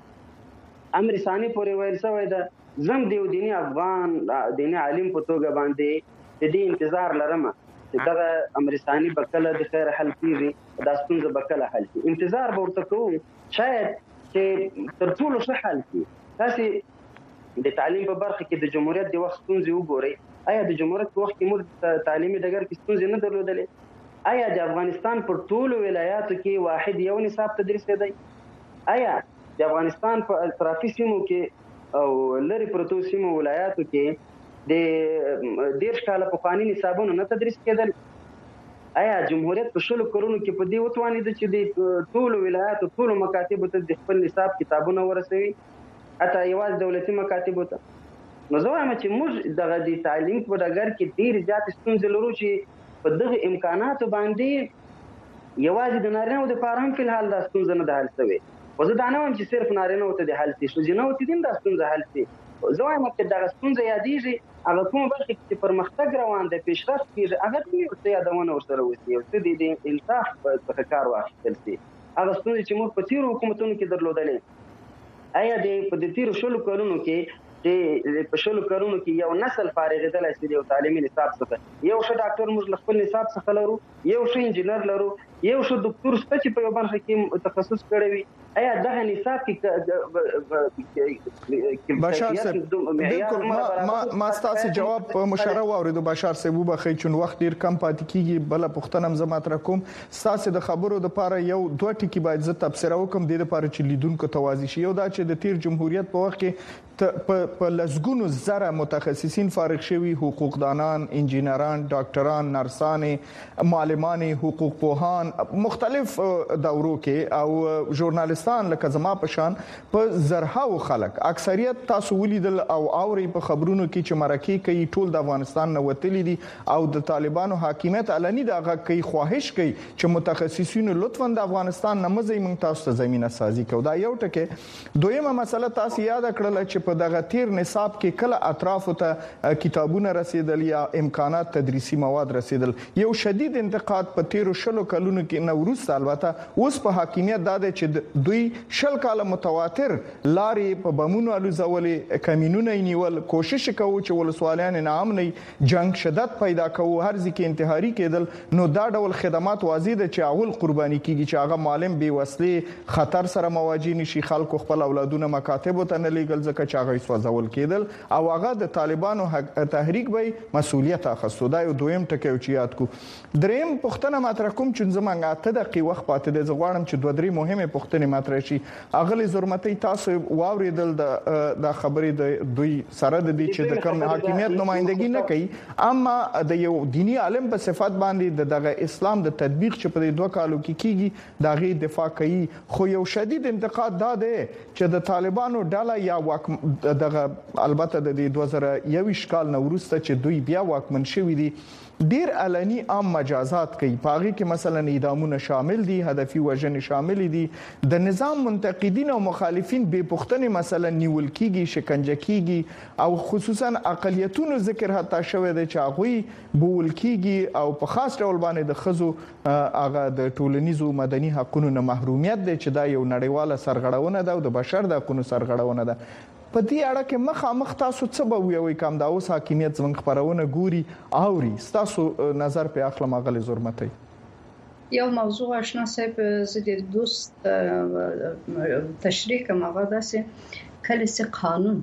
امر ثاني پورې ویل شوی ده زم د دیني افغان دیني عالم په توګه باندې د دې انتظار لرم چې دا امر ثاني بکله د خیر حل کیږي دا ستونزه بکله حل کیږي انتظار به ورته کوو شاید چې تر ټولو ښه حل کیږي تاسو د تعلیم په برخه کې د جمهوریت د وخت ستونزې وګورئ آیا د جمهوریت په وخت کې موږ تعلیمي ډګر کې ستونزې نه درلودلې آیا د افغانستان پر ټولو ولایاتو کې واحد یو نصاب تدریس دی آیا د افغانستان په اطرافي سیمو کې او لری پروتو سیمو ولایاتو کې د 10 کال په قانوني نصابونو نه تدریس کېدل آیا جمهوریت په شلو کلونو کې په دې وتوانید چې د ټولو ولایاتو ټولو مکاتبو ته د خپل نصاب کتابونه ورسوي اته یواز دولتي مکاتب ته نو زه وایم چې موږ د تعلیم په ډګر کې ډیر زیات ستونزې لرو چې په دغه امکاناتو باندې یواز د نارینه د پاره هم په حال د ستونزې نه د حل شوی او زه دا نه وایم چې صرف نارینه ته د حل شي شو جنو ته دین د ستونزې حل شي زه وایم چې دا ستونزې یادېږي هغه کوم برخه چې پرمختګ روان دی پیشرفت کیږي هغه دې څه یادونه ورسره وسی او څه د انصاف په کار واخیستل شي هغه ستونزې چې موږ په تیر حکومتونو کې درلودلې آیا د تیر شلو کلونو کې په شلو کلونو کې یو نسل فارغېدلی شي د تعلیمي نصاب څخه یو ښه ډاکټر موږ خپل نصاب څخه لرو یو ښه انجینر لرو یو ښه دکتور شته چې په یو برخه کې تخصص کړی وي آیا دغه نصاب کې بشار صاحب ما تاسو جواب په مشره واوریدو بشار صاحب وبخښئ چې وخت ډیر کم پاتې کیږي بل پښتنه زما تر کوم تاسو د خبرو د لپاره یو دوه ټکی باید زه تبصره وکم د لپاره چې لیدونکو توازی شي یو دا چې د تیر جمهوریت په وخت کې په لزګونو زره متخصصین فارغ شوي حقوقدانان انجینران ډاکټران نرسان معلمان حقوق پوهان مختلف دورو کې او ژورنالستان لکه زما په شان په زرهاو خلک اکثریت تاسو ولیدل او اوري په خبرونو کې چې مرکه کوي ټول د افغانستان نه وتلی دي او د طالبانو حاکمیت علني دغه کوي خواهش کوي چې متخصصین لطفا د افغانستان نه مزي موږ تاسو ته زمينه سازي کوي دا یو ټکي دویمه مسله تاسو یاد کړل چې په دغه تیر نصاب کې کله اطراف ته کتابونه رسیدل یا امکانات تدریسي مواد رسیدل یو شدید انتقاد په تیر شلو کلونو کې نوروز البته اوس په حاکمیت دا چې دوی شل کال متواتر لارې په بمونو الوزولې کمینونه نیول کوشش کوي چې ولسوالیان نام نه جنگ شدت پیدا کوي هر ځکه انتحاري کېدل نو دا ډول خدمات واضح ده چې اول قرباني کیږي چې هغه معلم بي وسلې خطر سره مواجه نشي خلکو خپل اولادونه مکاتب ته نه لیږل ځکه چې هغه سوځول کېدل او هغه د طالبانو تحریک به مسؤلیت اخیستو دا یو دویم ټکی او چې یاد کو دریم پښتنه ماته کوم چې زمونږه ته د وخت پاتې د زغړم چې دوه درې مهمه پښتنه ماته مطرح شي. اغلی زرمتي تاسو واوریدل د خبرې د دوی سره د دې چې د کوم حاکمیت نمائندګي نه کوي، اما د یو دینی عالم په صفت باندې دغه اسلام د تطبیق چې په 2 کالو کې کیږي دغه دفاع کوي. خو یو شدید انتقاد دا دی چې د طالبانو ډله یا دغه البته د 2021 کال نه وروسته چې دوی بیا واکمن شوي دي ډیر علني عام مجازات کوي. پاغي کې مثلا اعدامونه شامل دي، هدفي وژنې شامل دي، د نظام منتقدین او مخالفین به پښتنې مثلا نیول کیږي، شکنجه کیږي او خصوصا اقلیتونو ذکر حتی شوی دی چې هغه بول کیږي او په خاص ډول باندې د خزو هغه د ټولنیزو مدني حقوقو نه محرومیت دی چې دا یو نړیواله سرغړونه ده او د بشر د حقوقو سرغړونه ده. په دې اړه کې مخامخ تاسو څه به ویوي کوم دا اوس حاکمیت زموږ خبرونه ګوري اوري، تاسو نظر په اخلم غلي زرمتي؟ یو موضوع آشنا صاحب زه د دوست تشریح کوم هغه داسې کله چې قانون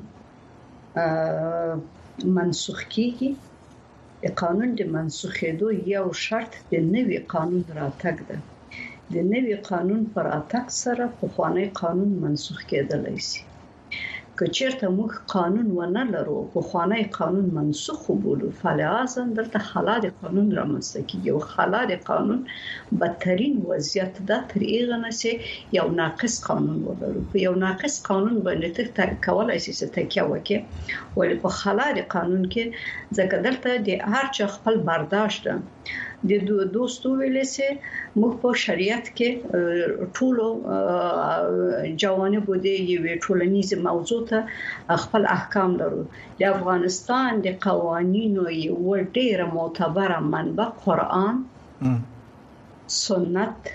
منسوخ کیږي، قانون د منسوخېدو یو شرط د نوي قانون راتګ ده. د نوي قانون پر اتاک سره پخوانی قانون منسوخ کېدلای شي. که چیرته موږ قانون ونه لرو، پخوانی قانون منسوخ وبولو، فلازم دلته خلا د قانون رامنځته کیږي. یو خلا د قانون بدترین وضعیت ده تر هغه نه چې یو ناقص قانون ولرو. په یو ناقص قانون باندې ته کولای شې چې تکیه وکړې، ولې په خلا د قانون کې ځکه دلته د هر چا خپل برداشت ده. د دوستو ویلې چې موږ په شریعت کې ټولو جوانب د یوې ټولنیزې موضوع ته خپل احکام لرو. د افغانستان د قوانینو یو ډېر معتبره منبع قرآن، سنت،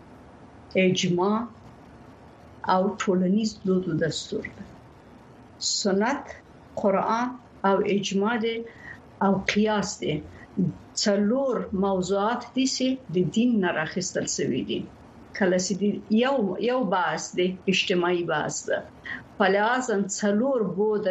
اجماع او ټولنیز دود او دستور ده. سنت، قرآن او اجماع ده او قیاس ده. څلور موضوعات دي چې د دین نه راخستل شوي دي. کله چې یو بحث دی اجتماعي بحث ده، فلازم څلور بود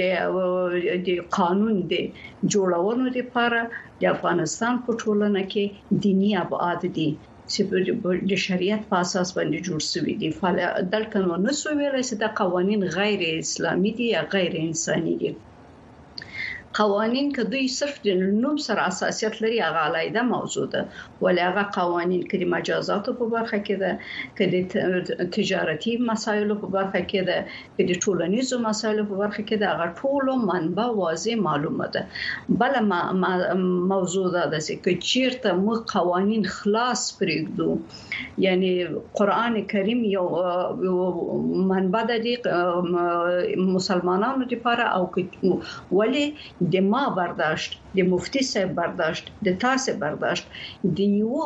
د قانون دی جوړولو لپاره د افغانستان په ټولنه کې دینی ابعاد دي چې د شریعت په اساس باندې جوړ شوي دي. دلته نو نسو ویلای چې د قوانین غیر اسلامي دي یا غیر انساني دي. قوانین که دوی صرف د نوم سره اساسیت لري هغه علیده موضوع ده، ولې هغه قوانین کې د مجازاتو په برخه کې ده، کې د تجارتي مسایلو په برخه کې ده، کې د ټولنیزو مسایلو په برخه کې ده، هغه ټول منبع واضح معلومه ده. بل موضوع ده چې چیرته موږ قوانین خلاص پرېږدو، یعنی قرآن کریم یو منبع ده مسلمانانو لپاره، او ولې د ما برداشت، د مفتی صاحب برداشت، د تاسو برداشت د یو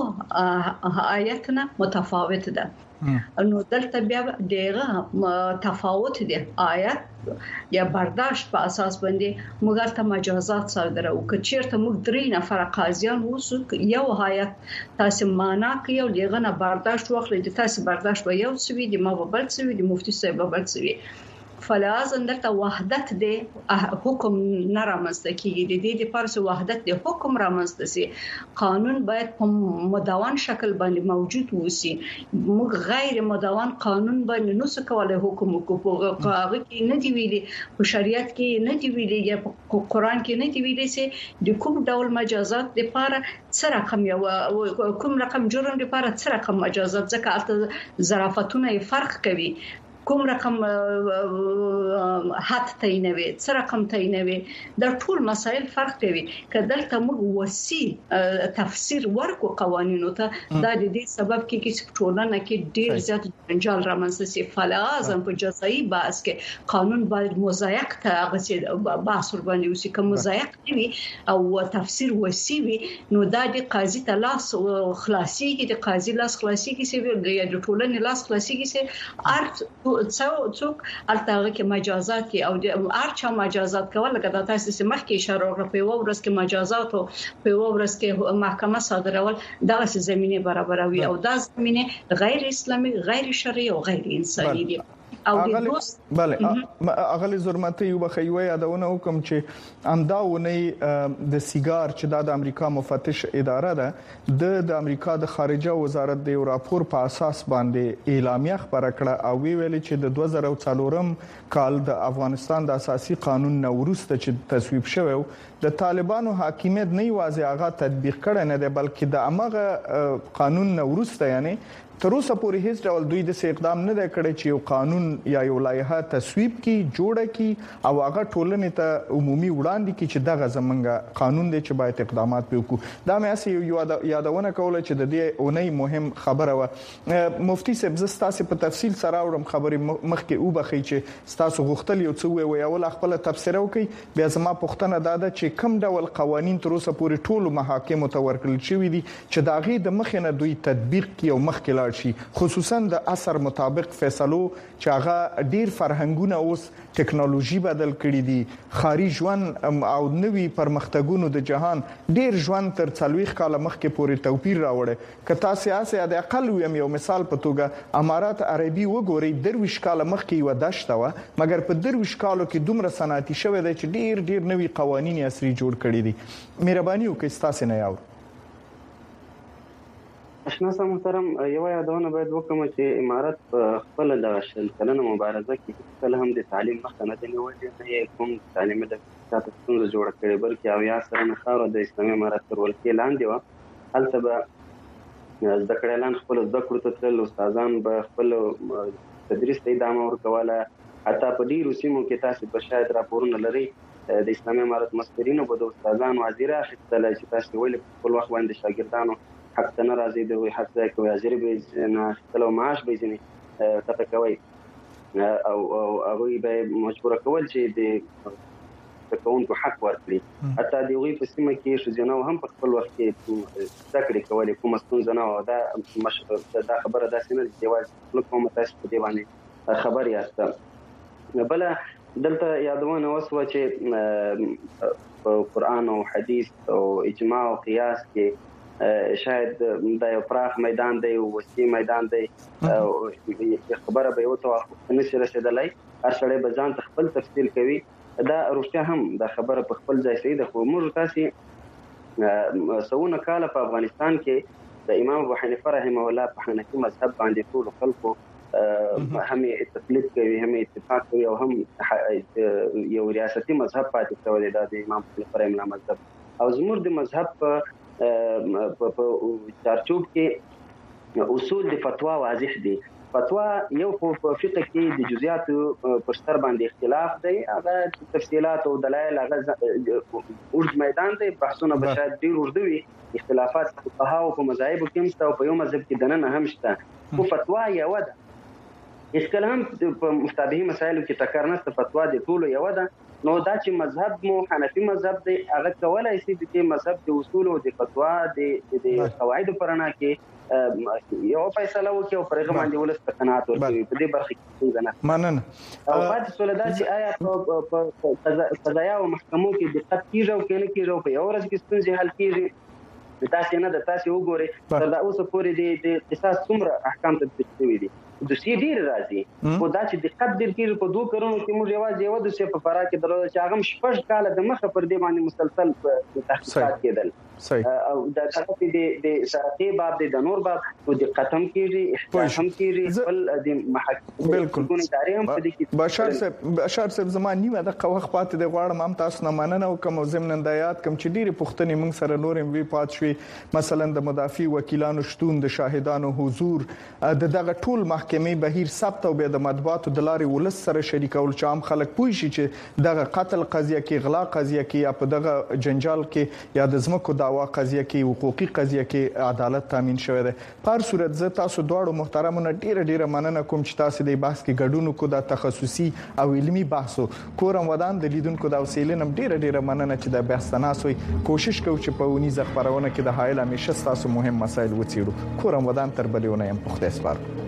آیت نه متفاوت ده. نو دلته بیا دغه تفاوت دی آیت یا برداشت په اساس باندې موږ ته مجازات صادره او که چیرته موږ 3 نفر قاضیان وسو یو آیت تاسو معنا کوي او دغه نه برداشت واخلئ، د تاسو برداشت به یو سوي، د ما به بل سوي، د مفتی صاحب به بل سوي. فلازم دلته وحدت دی حکم نه رامنځته کیږي. د دې لپاره چې وحدت د حکم رامنځته شي، قانون باید په مدون شکل باندې موجود وسی. موږ غیر مدون قانون باندې نو څه کولای حکم وکړو. هغه کې نه دی ویلي، په شریعت کې نه دی ویلي، یا په قرآن کې نه دی ویلي چې د کوم ډول مجازات لپاره څه رقم یا کوم رقم جرم لپاره څه رقم مجازات، ځکه البته ظرافتونه فرق کوي. کوم رقم حد تعینوي، څه رقم تعینوي، دا ټول مسائل فرق کوي. که دلته موږ وسیع تفسیر ورکو قوانینو ته، دا د دې سبب کېږي چې ټولنه کې ډیر زیات جنجال رامنځته شي. فلازم په جزایي بحث کې قانون باید مضایق ته هغه بحث ور باندې وشي. که مضایق وي او تفسیر وسیع وي، نو دا د قاضي ته لاس خلاصيږي، د قاضي لاس خلاصيږي چې د ټولنې لاس خلاصيږي چې څوک التاغه کې مجازات کې او د ارچا مجازات کول، لکه د تاسو چې مخکې اشاره وکړه په یو ورځ کې مجازات او په یو ورځ کې محکمه صادرول، دا زمينه برابروي او دا زمينه غیر اسلامي، غیر شرعي او غیر انساني دي. او د دوست بله اغلی زرمته یو بخیوي یادونه وکم چې امداونه د سیګار چې د امریکا مفتش اداره ده د امریکا د خارجه وزارت د راپور په اساس باندې اعلامیه خبره کړه او ویل چې د 2004 کال د افغانستان د اساسي قانون نوروسته چې تصویب شوی د طالبانو حاکمیت نه یوازې هغه تطبیق کړي نه دی بلکې د امغه قانون نوروسته یعنی تر اوسه پورې هیڅ ډول دوی د اقدام نه کړی چې یو قانون یا یو لایحه تصویب کی جوړه کی او هغه ټولنې ته عمومي وړاندې کی چې دغه زمونږ قانون دی چې باید اقدامات وکړو دا مې اسی یادونه کوله چې د دې اونۍ مهم خبره و مفتي صاحب زستاسو په تفصیل سره اورم خبرې مخکې او بخي چې تاسو غوښتل یو څه وي او خپل تفسیر وکي بیا زما پوښتنه ده چې کوم ډول قوانين تر اوسه پورې ټولو محاکمو ته ورکړل شوی دي چې داغي د مخینه دوی تطبیق کی او مخکې شي خصوصا د اثر مطابق فیصلو چې هغه ډیر فرهنګونه اوس ټکنالوژي بدل کړي دي خاري ژوند او نوي پرمختګونو د جهان ډیر ژوند تر 40 کال مخکې پورې توپیر راوړي کتا سیاسي د اقل یو مثال په توګه امارات عربي وګوري درویش کال مخکې یو داشته و مګر په درویش کالو کې دومره صنعتي شوه د چې ډیر نوي قوانين عصري جوړ کړي دي مهرباني وکړئ تاسو نه یاو اشنا سم محترم یو یادونه باید وکم چې امارات خپل د شل کلنه مبارزه کې کله هم د تعلیم مخه نه دی نیولې نه کوم تعلیم د تاسو څنګه جوړ کړي بلکې او یا سره نه خاور د اسلامي امارات تر ولکې لاندې و هلته به د کړهلان خپل د کړو ته تل استادان به خپل تدریس ته ادامه ورکواله حتی په ډیرو سیمو کې تاسو په شاید راپورونه لري د اسلامي امارات مسؤلینو به د استادان وزیره اخیستل چې تاسو ویل خپل وخت باندې شاګردانو حق ته ناراضي دوی حق ځای کوي اجر به نه خپل معاش به ځنی تاسو کوي او هغه به مجبور کول چې د تکونکو حق ورکړي حتی د وی په سیمه کې شجنو هم په خپل وخت کې ذکر کوي کوم ستونزه نه دا دا خبره ده چې نه دیواز کوم تاسو په دی باندې خبر یاست بل دلته یادونه وسو چې قرآن او حدیث او اجماع او قیاس کې شاید دا یو پراخ میدان دی او وسیع میدان دی خبره به یو توافق نشي رسیدلای هر سړی به ځان خپل تفسیر کوي دا روښتیا هم دا خبره په خپل ځای سي د خو موږ تاسو سونه کال په افغانستان کې د امام ابو حنیفه رحمه الله په حنفي مذهب باندې ټول خلکو هم تقلید کوي هم اتفاق کوي او هم یو ریاستي مذهب پاتې شوی دی د امام ابو حنیفه رحمه الله مذهب او زموږ د مذهب په چارچوب کې اصول د فتوا واضح دي فتوا یو په فقه کې د جزئیات پر سر باندې اختلاف دی هغه تفصيلات او دلایل هغه ورځ میدان دی بحثونه به شاید ډیر وردوي اختلافات فقها او په مذاهب کې مستو په یو مذهب کې دنه هم شته او فتوا یو ده اسکل هم په مشتبه مسایلو کې ټکر نشته فتوا د ټولو یو ده نو دا چې مذهب مو حنفي مذهب دی هغه کولای شي د مذهب د اصول او د فتوا د قواعد پرانا کې یو فیصله وکړي او پرغه باندې ولست قناعت ورکړي په دې برخه کې څنګه مننه او بعد سولدا چې آیا په قضایا او محکمو کې دقت کیږي او کنه کیږي په یو ورځ کې ستونزې حل کیږي تاسو نه د تاسو وګورئ تر دا اوسه پورې د قصاص څومره احکام تطبیق شوي دي د سی ډیر راځي او دا چې دقت ډیر کیږي په 2 کروڑو کې موږ یو د سی په فرا کې درو چې هغه شپږ کال د مخه پر دې باندې مسلسل په تحقیقات کېدل او دا تاسو د سرقې باب د نور باب او د قتم کیږي احتجام کیږي خپل د محاکم بالکل بشار صاحب زمانی مده قوه خپات د غواړم هم تاسو نه مننه او کوم زمنن دایات کوم چې ډیره پښتني موږ سره نورم وی پات شوي مثلا د مدافع وکیلانو شتون د شاهدانو حضور د دغه ټول محکمې بهیر ثبت او د مطبوعاتو د لارې ولس سره شریکول چې عام خلک پوه شي چې دغه قتل قضیه کې غلا قضیه کې یا په دغه جنجال کې یا د زمکو دعوا قضیه کې حقوقي قضیه کې عدالت تامین شوی دی په هر صورت زه تاسو دواړو محترمانو ډیره مننه کوم چې تاسو د بحث کې ګډون کو د تخصصي او علمي بحثو کورم ودان د لیدونکو د اوسیلنم ډیره مننه چې د بحث تناسوي کوشش کوو چې په ونیزه خبرونه کې د حایل همیشه تاسو مهم مسایل وڅېړو کورم ودان تر بلونه يم په خدای سپارم